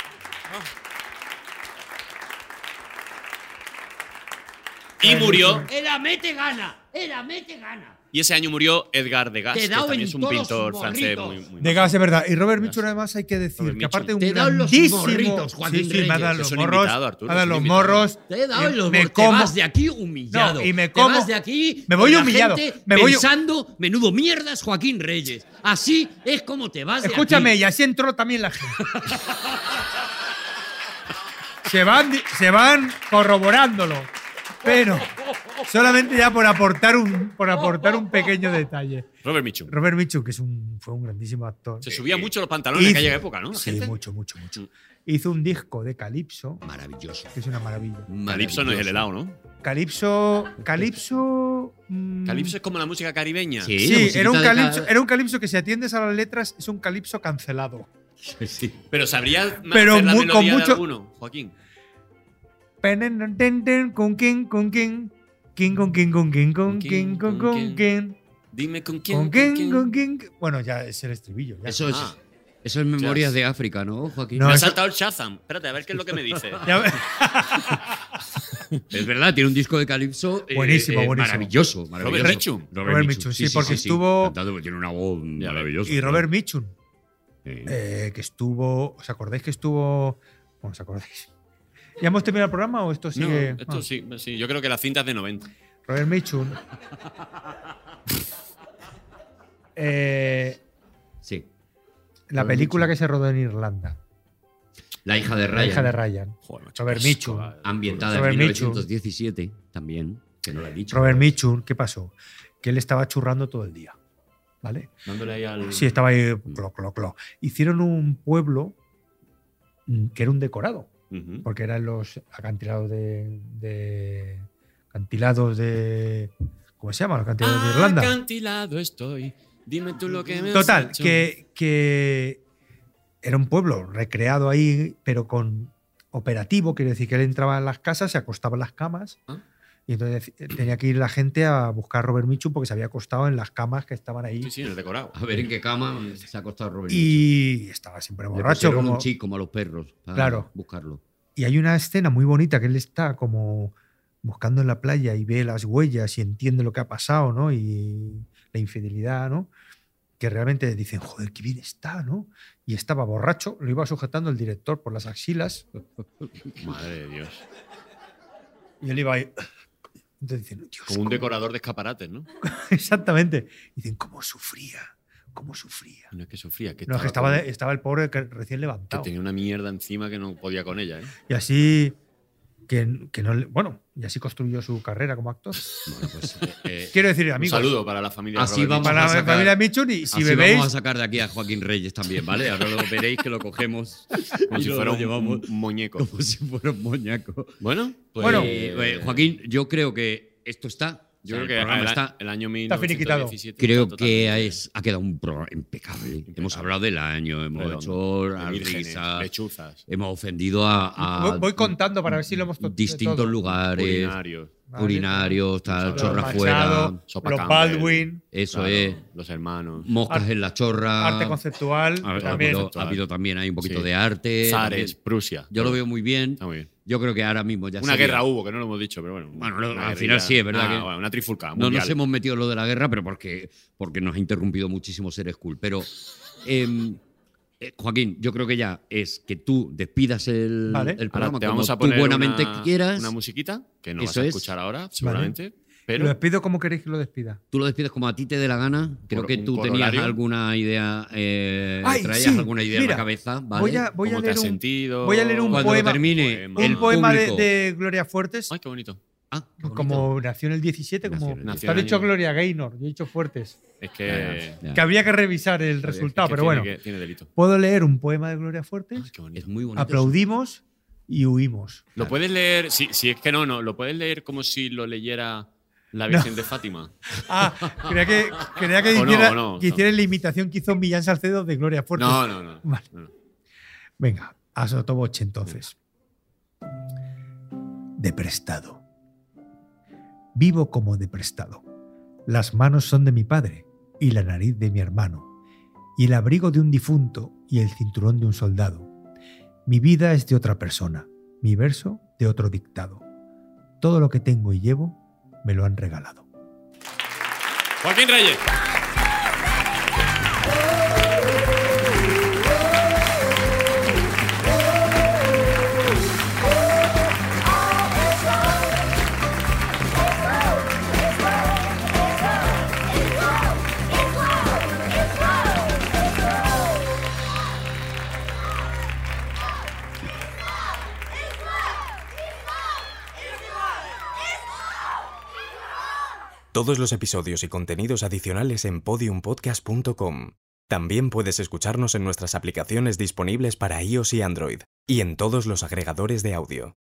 Y murió, Era Metegana. Era Metegana. y ese año murió Edgar Degas, Te he que dado también en es un todos pintor los francés morritos. muy, muy De gas, es verdad. Y Robert Mitchum, además, hay que Robert decir que aparte de un Te he dado los grandísimo. morritos, Joaquín sí, sí, me ha dado Reyes. los Es un morros. invitado, Arturo, me ha dado es un los invitado. morros. Te he dado eh, los me morros. Te como- vas de aquí humillado. No, y me Te como- vas de aquí me voy con la humillado. gente Me voy- pensando, menudo mierdas, Joaquín Reyes. Así es como te vas de Escúchame, aquí. y así entró también la gente. se, van, di- se van corroborándolo. Pero. Solamente ya por aportar un, por aportar un pequeño detalle. Robert Mitchum. Robert Mitchum, que es un, fue un grandísimo actor. Se subía mucho los pantalones en Hizo- aquella época, ¿no? La Sí, gente. mucho, mucho, mucho. Hizo un disco de Calypso, Maravilloso. que es una maravilla. Calypso no es el helado, ¿no? Calypso. Calypso. mm, Calypso es como la música caribeña. Sí. Sí, la era un, musiquita de calipso, ca- era un calipso que si atiendes a las letras es un calipso cancelado. Sí. Pero ¿sabrías Pero hacer la mu- melodía con de mucho- alguno, Joaquín? Penen, ten, ten, con quién, con quién. Quién, con quién, con quién, con quién, con ¿Con con quién. Dime con quién. Con quién, con quién. Bueno, ya es el estribillo. ya. Eso es, Ah. eso es Memorias Jazz. de África, ¿no, Joaquín? No, Me ha eso- saltado el Shazam. Espérate, a ver qué es lo que me dice. Ya- Es verdad, tiene un disco de Calipso eh, Buenísimo, eh, buenísimo. maravilloso, maravilloso. Mitchum. Robert Mitchum, sí, porque estuvo- Cantando, tiene una voz maravillosa. Y Robert Mitchum, Sí. eh, que estuvo. ¿Os acordáis que estuvo? Bueno, ¿os acordáis? ¿Ya hemos terminado el programa o esto No, sigue? esto Ah. sí, sí. Yo creo que las cintas de noventa. Robert Mitchum. eh, Sí. la Robert película Mitchum. que se rodó en Irlanda. La hija de La Ryan, hija de Ryan. Joder, macho, Robert qué Mitchum. asco, ambientada Robert en Mitchum. mil novecientos diecisiete, también, que no lo he dicho. Robert Mitchum, ¿qué pasó? Que él estaba churrando todo el día. ¿Vale? Dándole ahí al. Sí, estaba ahí. Clo, clo, clo. Hicieron un pueblo mm, que era un decorado. Ujú. Porque eran los acantilados de. de acantilados de. ¿Cómo se llama? Los acantilados de Irlanda. Acantilado estoy. Dime tú lo que me has Total, hecho. que, que era un pueblo recreado ahí, pero con operativo, quiere decir que él entraba en las casas, se acostaba en las camas, Ah. y entonces tenía que ir la gente a buscar a Robert Mitchum porque se había acostado en las camas que estaban ahí. Sí, sí, en el decorado. A ver en qué cama se ha acostado Robert Mitchum. Y estaba siempre Le borracho. pusieron Como, un chip como a los perros para Claro. buscarlo. y hay una escena muy bonita que él está como buscando en la playa y ve las huellas y entiende lo que ha pasado, ¿no? Y la infidelidad, ¿no? Que realmente dicen, joder, qué bien está, ¿no? Y estaba borracho, lo iba sujetando el director por las axilas Madre de Dios. y él iba ahí. Entonces dicen, Dios, Como un cómo- decorador de escaparates, ¿no? Exactamente. Dicen, ¿cómo sufría? ¿Cómo sufría? No es que sufría, que No, es que estaba, estaba, con- de- estaba el pobre que recién que levantado. tenía una mierda encima que no podía con ella, ¿eh? Y así, que, que no le- bueno, y así construyó su carrera como actor. Bueno, pues, eh, eh, Quiero decir, Un amigos, saludo para la familia. Así Robert vamos Mitchum. para a la sacar- familia Mitchum, y si así bebéis, vamos a sacar de aquí a Joaquín Reyes también, ¿vale? Ahora lo veréis que lo cogemos Como y si lo fuera un, llevamos un muñeco. como si fuera un moñaco. Bueno, pues, Bueno. Eh, eh, Joaquín, yo creo que esto está. yo O sea, creo que el programa el, está. el año Está finiquitado. mil novecientos diecisiete Creo está que totalmente es, ha quedado un programa impecable. Hemos hablado del año, hemos redondo. hecho De las vírgenes, risas, lechuzas, hemos ofendido a, a voy, voy contando para ver si lo hemos to- distintos todo. lugares, urinarios, Vale. urinarios, tal, Los chorra Machado, fuera, Sopa los Campbell. Baldwin, eso claro, es, los hermanos, moscas Arte- en la chorra. arte conceptual. Ha, ha también. habido, ha habido también hay un poquito Sí. de arte. Zares, también. Prusia. Yo lo veo muy bien. Está muy bien. Yo creo que ahora mismo ya Una sería- guerra hubo, que no lo hemos dicho, pero bueno. Bueno, lo- una al guerrilla- final sí, es verdad Ah, que- bueno, una trifulca. No mundial. nos hemos metido en lo de la guerra, pero porque, porque nos ha interrumpido muchísimo Ser School. Pero, em, eh, Joaquín, yo creo que ya es que tú despidas el, Vale. el Ahora programa te como vamos a tú poner buenamente una, quieras. una musiquita que no vas Eso a es. escuchar ahora, seguramente. Lo Pero despido como queréis que lo despida. Tú lo despides como a ti te dé la gana. Creo Por que un tú tenías corolario. alguna idea, eh, Ay, traías sí, alguna idea en mira, la cabeza. ¿vale? Voy a, voy a ¿cómo te leer has un, sentido? voy a leer un Cuando poema, termine Poema. el un poema de, público- de Gloria Fuertes. Ay, qué bonito. Ah, qué bonito. Como nació en el diecisiete, como Nació en el Nació te en has el dicho año- Gloria Gaynor, yo he dicho Fuertes. Es que, Ya, ya. Que habría que revisar el Está bien, resultado, es que pero tiene bueno. que- tiene delito. Puedo leer un poema de Gloria Fuertes, Ay, qué bonito. Es muy bonito. aplaudimos y huimos. Lo puedes leer, si, si es que no, no, lo puedes leer como si lo leyera la Virgen de Fátima. Ah, creía que, creía que O no, hiciera, o no, que hiciera la imitación que hizo Millán Salcedo de Gloria Fuertes. No, no, no. Vale. no, no. Venga, a Sotoboche entonces. De prestado. Vivo como de prestado. Las manos son de mi padre y la nariz de mi hermano, y el abrigo de un difunto y el cinturón de un soldado. Mi vida es de otra persona, mi verso de otro dictado. Todo lo que tengo y llevo me lo han regalado. Joaquín Reyes. Todos los episodios y contenidos adicionales en podium podcast punto com. También puedes escucharnos en nuestras aplicaciones disponibles para iOS y Android, y en todos los agregadores de audio.